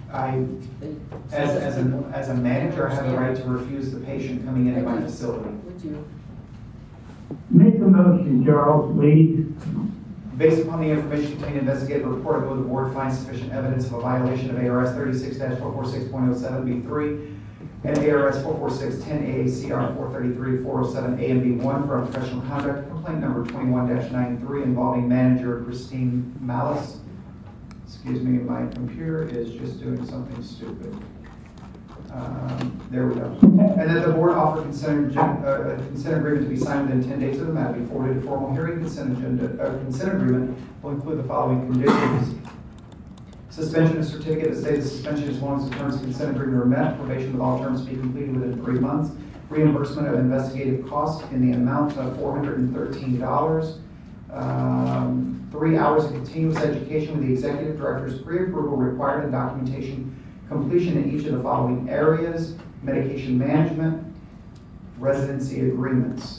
As a manager, I have the right to refuse the patient coming into my facility. Would you? Make a motion, Charles, please. Based upon the information contained in the investigative report, I move the board finds sufficient evidence of a violation of ARS 36-446.07B3 and ARS 446-10 AACR 433-407 A and B1 for unprofessional conduct, complaint number 21-93 involving manager Christine Malice. Excuse me, my computer is just doing something stupid. There we go. And that the board offer consent agreement to be signed within 10 days of the matter, be forwarded to formal hearing. Consent agreement will include the following conditions: suspension of certificate that states the suspension as long as the terms of consent agreement are met, probation of all terms to be completed within 3 months, reimbursement of investigative costs in the amount of $413, 3 hours of continuous education with the executive director's pre-approval required and documentation completion in each of the following areas: medication management, residency agreements.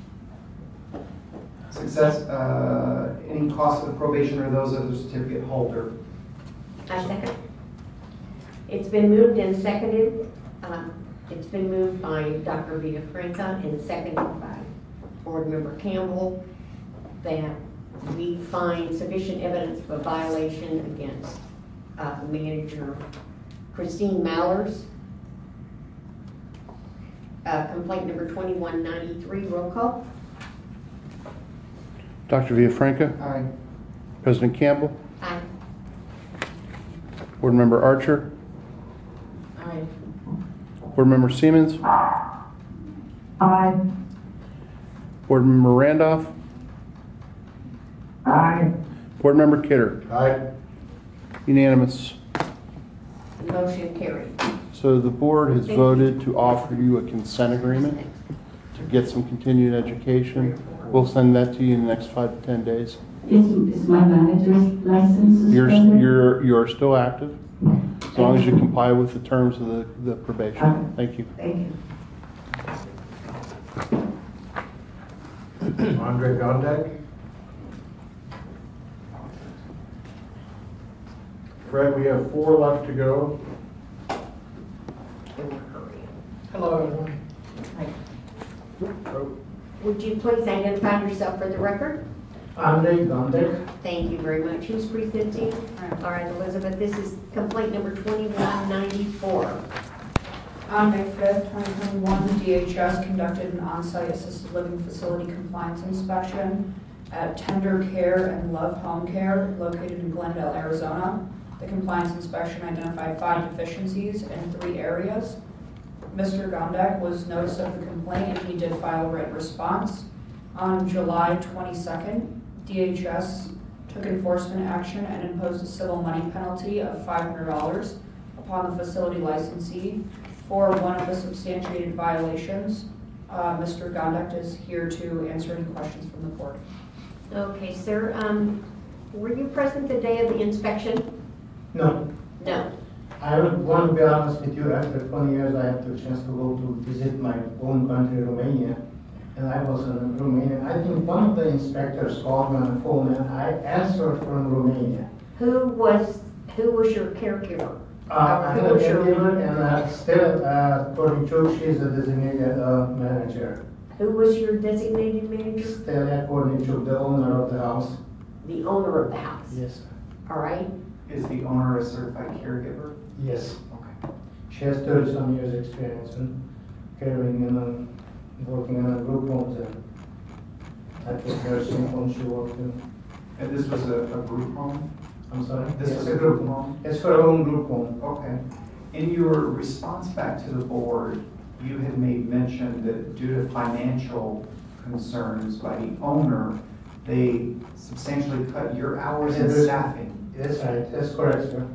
Success, any cost of the probation or those of the certificate holder. I second. It's been moved and seconded. It's been moved by Dr. Villafranca and seconded by Board Member Campbell that we find sufficient evidence of a violation against manager Christine Mallers. Complaint number 2193, roll call. Dr. Villafranca? Aye. President Campbell? Aye. Board Member Archer? Aye. Board Member Siemens. Aye. Board Member Randolph. Aye. Board Member Kidder. Aye. Unanimous. Motion carried. So the board has Thank you. voted to offer you a consent agreement to get some continued education. We'll send that to you in the next 5 to 10 days. Is my manager's license suspended? You're still active, as long as you comply with the terms of the probation. Thank you. Thank you. Andre Gondek. Fred, we have 4 left to go. Hello, everyone. Would you please identify yourself for the record? Andre Gondek. Thank you very much. Who's presenting? All right, Elizabeth, this is complaint number 2194. On May 5th, 2021, DHS conducted an on-site assisted living facility compliance inspection at Tender Care and Love Home Care located in Glendale, Arizona. The compliance inspection identified 5 deficiencies in 3 areas. Mr. Gondek was noticed of the complaint and he did file a written response. On July 22nd, DHS took enforcement action and imposed a civil money penalty of $500 upon the facility licensee for one of the substantiated violations. Mr. Gondek is here to answer any questions from the board. Okay, sir. Were you present the day of the inspection? No. No. I want to be honest with you, after 20 years I had the chance to go to visit my own country, Romania, and I was in Romania. I think one of the inspectors called me on the phone and I answered from Romania. Who was your caregiver? I had a caregiver and still, according to she's a designated manager. Who was your designated manager? Still, according to the owner of the house. The owner of the house? Yes, sir. All right. Is the owner a certified caregiver? Yes. Okay. She has 30-some years experience in caring and working in a group homes and at the nursing home she worked in. And this was a group home? I'm sorry? This Yes, was a group home? It's her own group home. Okay. In your response back to the board, you had made mention that due to financial concerns by the owner, they substantially cut your hours in staffing. That's right, that's correct, sir.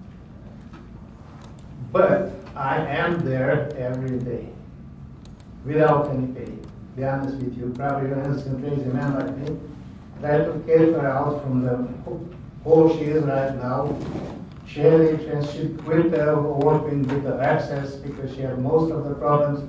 But I am there every day, without any pay. Be honest with you, probably you're a crazy man like me. Try to get her out from the hole she is right now. She quit working with the access because she had most of the problems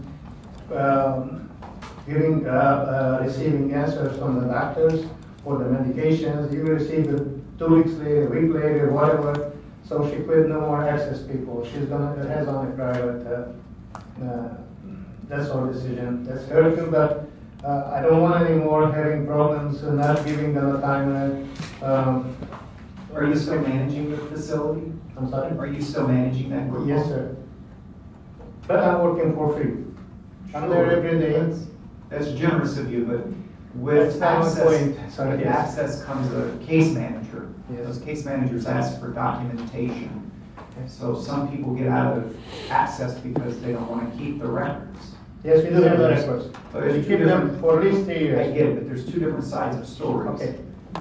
receiving answers from the doctors for the medications. You receive it 2 weeks later, a week later, whatever. So she quit, no more access people. She's has only private. That's our decision. That's her too, but I don't want any more having problems and not giving them a time. Are you still managing the facility? I'm sorry? Are you still managing that group? Yes, sir. But I'm working for free. I'm there every day. That's generous of you, but with That's not my point. access, Sorry, with yes. access comes a case manager. Yes. Those case managers ask for documentation. So some people get out of access because they don't want to keep the records. Yes, we do have the records. But We there's keep two them different- for at least 3 years. I get it, but there's 2 different sides of stories. Okay.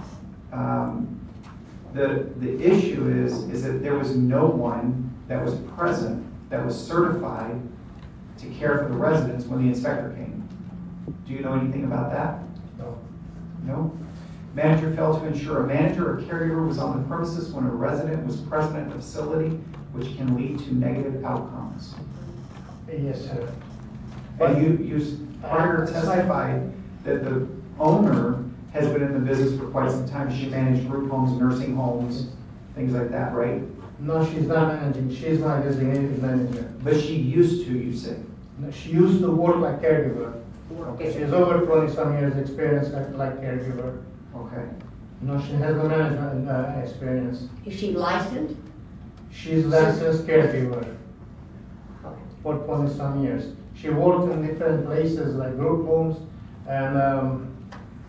The issue is that there was no one that was present that was certified to care for the residents when the inspector came. Do you know anything about that? No. No? Manager failed to ensure a manager or caregiver was on the premises when a resident was present at the facility, which can lead to negative outcomes. Yes, sir. And you prior testified that the owner has been in the business for quite some time. She managed group homes, nursing homes, things like that, right? No, she's not managing. She's my designated manager. But she used to, you say? No, she used to work like caregiver. Okay. She's over 20-some years experience like caregiver. Okay. No, she has no management experience. Is she licensed? She's licensed caregiver for 20-some years. She worked in different places like group homes and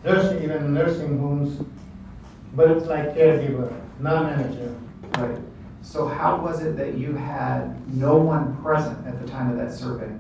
even nursing homes, but it's like caregiver, not manager. Right. So how was it that you had no one present at the time of that survey?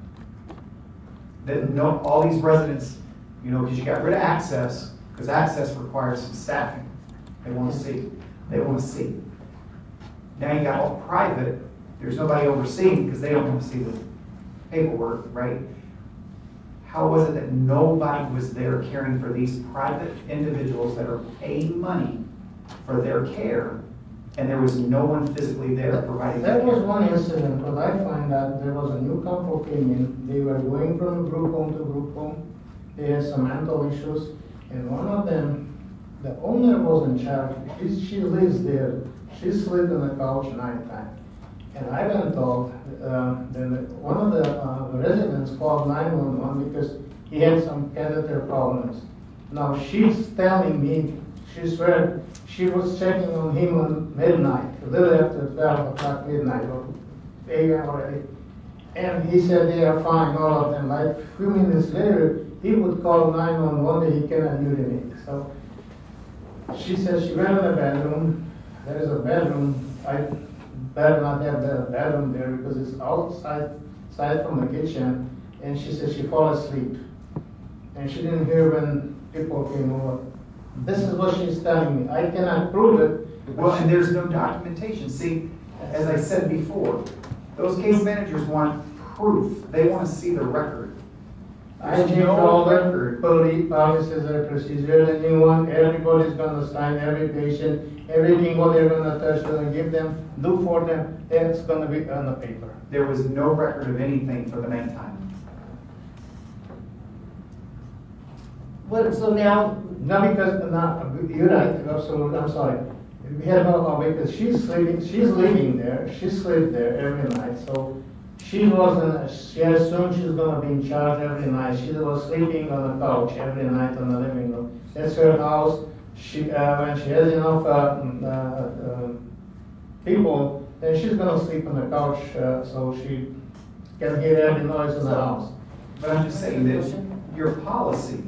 That all these residents, because you got rid of access, because access requires some staffing. They want to see. They want to see. Now you got all private. There's nobody overseeing because they don't want to see the paperwork, right? How was it that nobody was there caring for these private individuals that are paying money for their care, and there was no one physically there providing There care? was one incident, but I find that there was a new couple came in, they were going from group home to group home, they had some mental issues, and one of them, the owner was in charge, she lives there, she slept on the couch nighttime. And I went told, then one of the residents called 911 because he had some catheter problems. Now she's telling me, she swear, she was checking on him on midnight, a little after 12 o'clock midnight, or AM already. And he said they are fine, all of them. Like a few minutes later, he would call 911 that he cannot urinate. So she said she went in the bedroom. There is a bedroom. I better not have the bedroom there because it's outside from the kitchen. And she said she fell asleep. And she didn't hear when people came over. This is what she's telling me. I cannot prove it. Well, and there's no documentation. See, as I said before, those case managers want proof. They want to see the record. I There's checked no all the record. policies and procedures, the new one, everybody's gonna sign, every patient, everything what they're gonna touch, gonna give them, do for them, that's gonna be on the paper. There was no record of anything for the nighttime. What, so now, No, because, no, you're right, absolutely, I'm sorry. We had because she's living there, she slept there every night, so she assumed she's gonna be in charge every night. She was sleeping on the couch every night in the living room. That's her house. She, when she has enough people, then she's gonna sleep on the couch, so she can hear every noise in the house. But I'm just saying that your policy,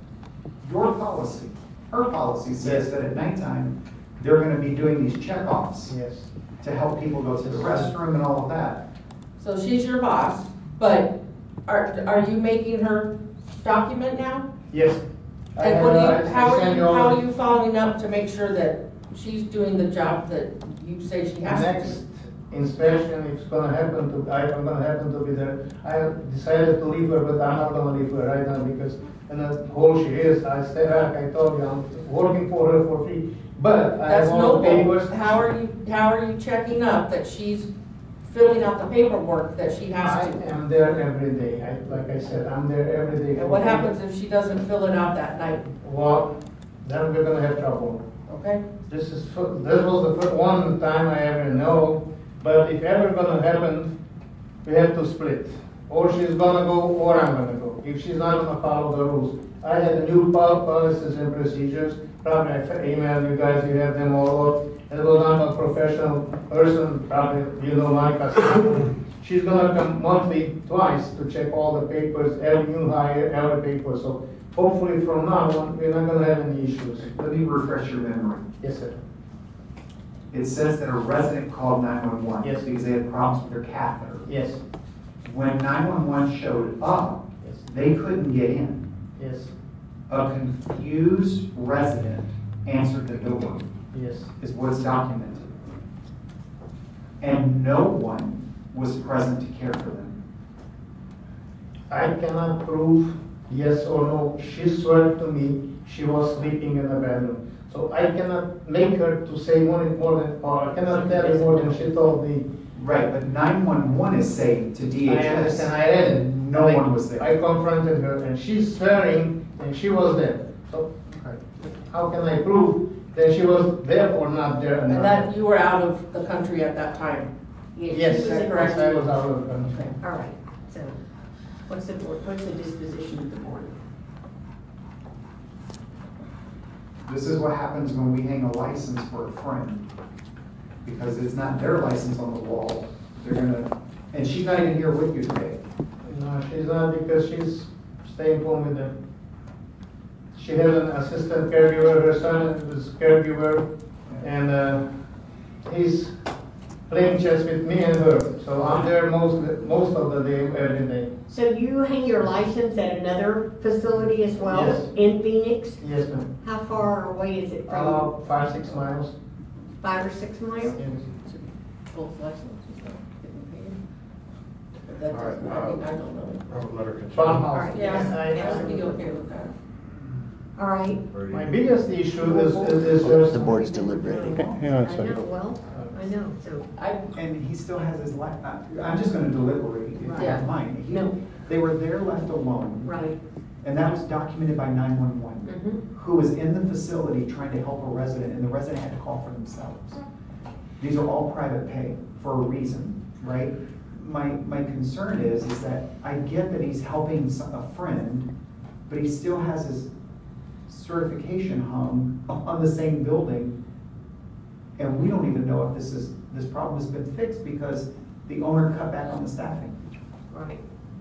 her policy says that at nighttime, they're gonna be doing these checkoffs. Yes. To help people go to the restroom and all of that. so she's your boss, but are you making her document now? Yes. And how send are you following up to make sure that she's doing the job that you say she has to do? Next inspection, if it's gonna happen to, I'm gonna happen to be there. I decided to leave her, but I'm not gonna leave her right now because in the hole she is, I stay back, I told you, I'm working for her for free. But I That's have all the noble. papers. How are you checking up that she's filling out the paperwork that she has I to? am there every day. Like I said, I'm there every day. And what happens if she doesn't fill it out that night? Well, then we're gonna have trouble. Okay? This was the first one time I ever know, but if ever gonna happen, we have to split. Or she's gonna go, or I'm gonna go, if she's not gonna follow the rules. I had a new policies and procedures, probably I emailed you guys, you have them all up. And it was not a professional person, probably, you know, Monica. She's gonna come monthly, twice, to check all the papers, every new hire, every paper. So hopefully from now on, we're not gonna have any issues. Let me refresh your memory. Yes, sir. It says that a resident called 911. Yes. Because they had problems with their catheter. Yes, When 911 showed up, yes, they couldn't get in. yes, A confused resident answered the door, yes. is what's documented. And no one was present to care for them. I cannot prove yes or no. She swore to me she was sleeping in the bedroom. So I cannot make her to say more than, or I cannot tell you more than she told me. Right, but 911 is saying to DHS. I understand, I read it. No one was there. I confronted her and she's swearing and she was there. So how can I prove that she was there or not there? And that you were out of the country at that time? Yes, Is it correct? I was out of the country. All right, so what's the disposition of the board? This is what happens when we hang a license for a friend. Because it's not their license on the wall. They're gonna, and she's not even here with you today. No, she's not because she's staying home with them. She has an assistant caregiver, her son is caregiver, and he's playing chess with me and her. So I'm there most of the day, every day. So you hang your license at another facility as well? Yes. In Phoenix? Yes, ma'am. How far away is it from you? 5-6 miles. 5 or 6 miles? Yes. Both licenses are getting paid. But that All right, doesn't, I don't know. Probably letter concern. Farmhouse. Yes, I yes, I'd be okay with that. All right. My biggest issue is just. The board's deliberating. Hang on a I second. know, well, I know, so. And he still has his life, I'm just gonna deliberate, if you Yeah. don't mind. No. They were there left alone, Right. and that was documented by 911, Mhm. who was in the facility trying to help a resident, and the resident had to call for themselves. These are all private pay for a reason, right? My concern is that I get that he's helping a friend, but he still has his certification hung on the same building. And we don't even know if this problem has been fixed because the owner cut back on the staffing. Right.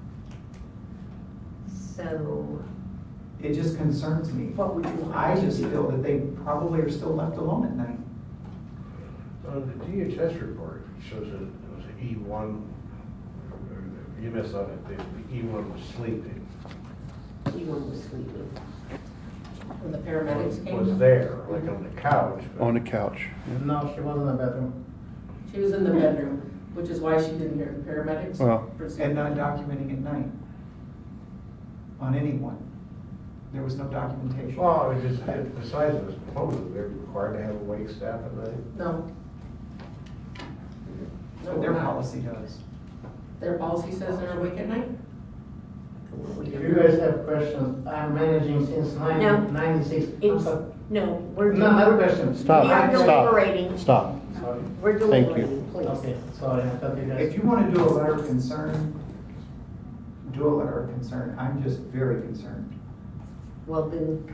So, It just concerns me. what would you like? I to just do? feel that they probably are still left alone at night. The DHS report shows that it was E1, you missed on it, the E1 was sleeping. Anyone was sleeping. When the paramedics came. Was there, like on the couch. but- On the couch. No, she was in the bedroom. She was in the bedroom, which is why she didn't hear the paramedics. Well- And not documenting at night on anyone. There was no documentation. Well, it just, besides this proposal, they're required to have a wait staff at night. No. But their policy does. Their policy says they're awake at night? If you guys have questions, I'm managing since No. 1996. It's, no, we're. No, no question. Stop, We are stop, deliberating. stop. Sorry. We're Thank you. deliberating, please. Okay, sorry, I thought you guys. If you want to do a letter of concern, do a letter of concern. I'm just very concerned. Well, then,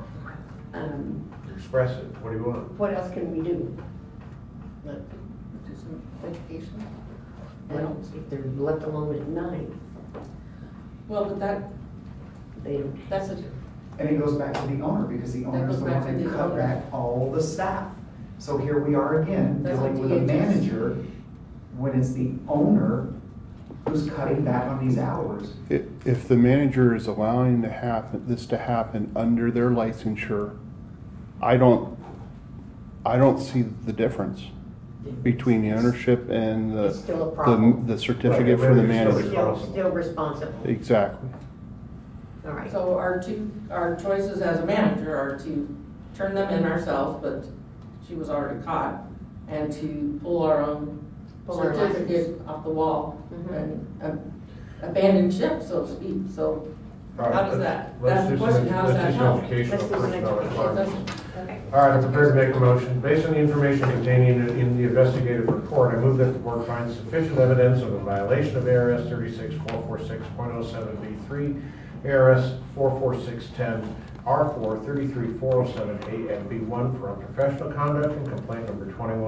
Express it, what do you want? what else can we do? Do some education? Well, if they're left alone at night, Well, but they, that's a, And it goes back to the owner, because the owner is goes the back one to that the cut owner. back all the staff. So here we are again, That's dealing what with a DHS manager, when it's the owner who's cutting back on these hours. If the manager is allowing this to happen under their licensure, I don't see the difference between the ownership and It's still a problem. the certificate for the manager. still responsible. Exactly. All right. so our choices as a manager are to turn them in ourselves, but she was already caught, and to pull our own Pull our certificate off the wall Mhm. and abandon ship, so to speak, so how does that, that's the question, how does that help? Let's do some education. Okay. All right, I'm prepared to make a motion. Based on the information contained in the investigative report, I move that the board finds sufficient evidence of a violation of ARS 36446.07B3, ARS 44610, R4 33407A and B1 for unprofessional conduct and complaint number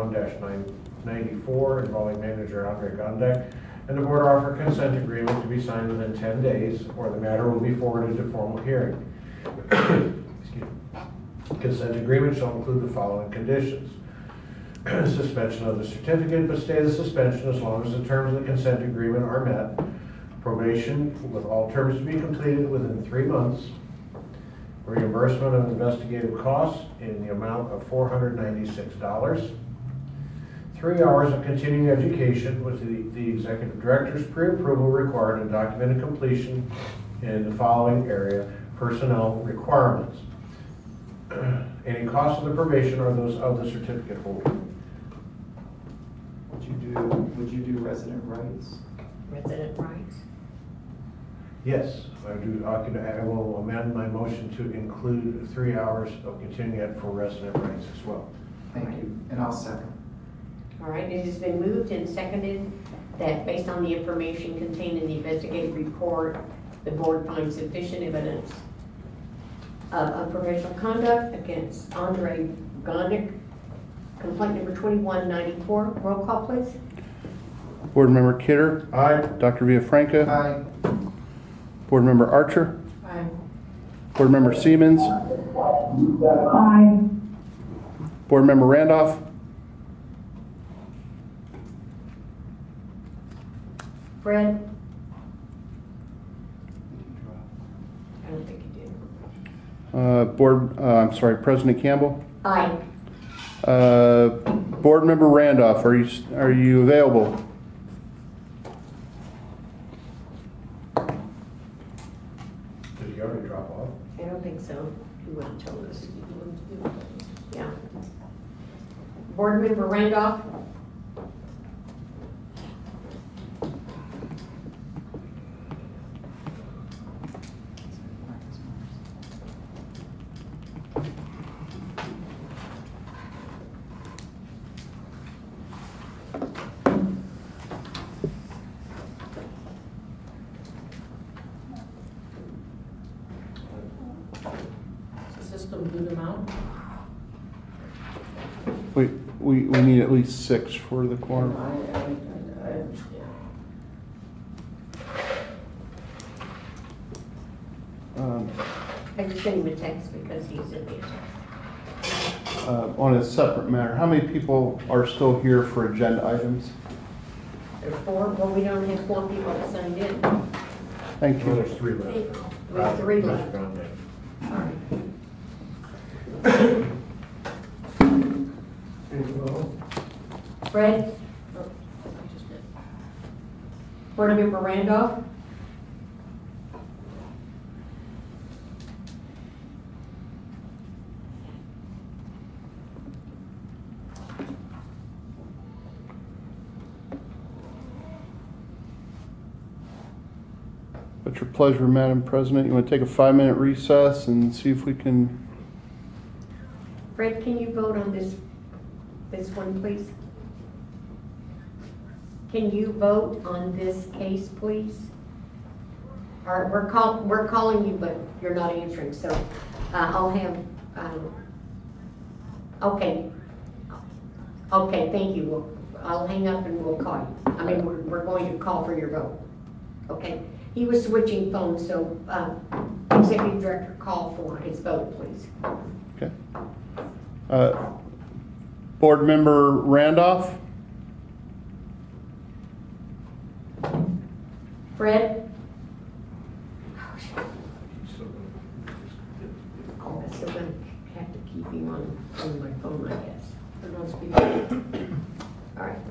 21-994 involving manager Andre Gondek, and the board offer consent agreement to be signed within 10 days, or the matter will be forwarded to formal hearing. Excuse me. Consent agreement shall include the following conditions. Suspension of the certificate, but stay the suspension as long as the terms of the consent agreement are met. Probation with all terms to be completed within 3 months. Reimbursement of investigative costs in the amount of $496. 3 hours of continuing education with the executive director's pre-approval required and documented completion in the following area: personnel requirements. Any costs of the probation are those of the certificate holder. Would you do resident rights? Resident rights. Yes, I will amend my motion to include 3 hours of continuing ed for resident rights as well. Thank you, and I'll second. All right, it has been moved and seconded that based on the information contained in the investigative report, the board finds sufficient evidence of unprofessional conduct against Andre Gondek. Complaint number 2194. Roll call, please. Board Member Kidder. Aye. Dr. Villafranca. Aye. Board Member Archer. Aye. Board Member Siemens. Aye. Board Member Randolph. Fred? I don't think he did. President Campbell? Aye. Board Member Randolph, are you available? Did he already drop off? I don't think so. He would have told us. Yeah. Board Member Randolph? System boot them out. We need at least 6 for the quorum. I understand. I just sent him a text because he's in the On a separate matter, how many people are still here for agenda items? There's 4. Well, we don't have 4 people that signed in. Thank you. There's 3 left. We have 3 left. All right. Fred? Board Member Randolph? What's your pleasure, Madam President? You want to take a 5-minute recess and see if we can... Fred, can you vote on this one, please? Can you vote on this case, please? All right, we're calling you, but you're not answering, so I'll have, okay. Okay, thank you. I'll hang up and we'll call you. I mean, we're going to call for your vote. Okay? He was switching phones, so Executive Director, call for his vote, please. Okay. Board Member Randolph? Fred? Oh, I'm still gonna have to keep him on my phone, I guess. Or on speaker. All right.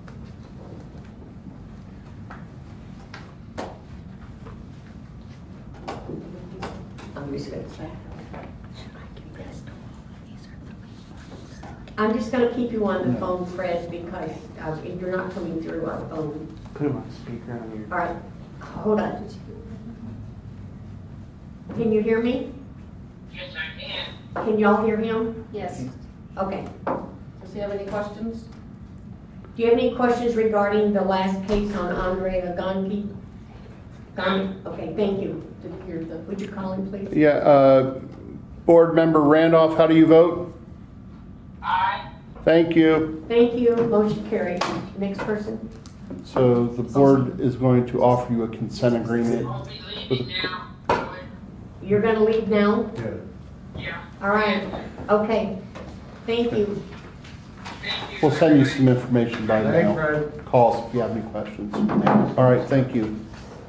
I'm just going to keep you on the phone, Fred, because you're not coming through our phone. Put him on speaker on your... All right, hold on. Can you hear me? Yes, I can. Can y'all hear him? Yes. Okay. Does he have any questions? Do you have any questions regarding the last case on Andrea Gonki? Okay, thank you. Would you call him, please? Yeah, Board Member Randolph, how do you vote? Aye. Thank you. Thank you. Motion carried. Next person. So the board is going to offer you a consent agreement. You're going to leave now? Yeah. Yeah. All right. Okay. Thank you. We'll send you some information by Thanks, mail. Fred. Call us if you have any questions. All right, thank you.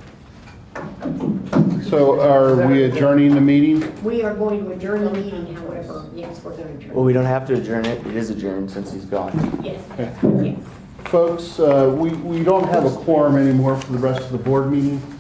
So are we adjourning the meeting? We are going to adjourn the meeting, however. Yes, we're going to adjourn. Well, we don't have to adjourn it. It is adjourned since he's gone. Yes. Okay. Yes. Folks, we don't have a quorum anymore for the rest of the board meeting.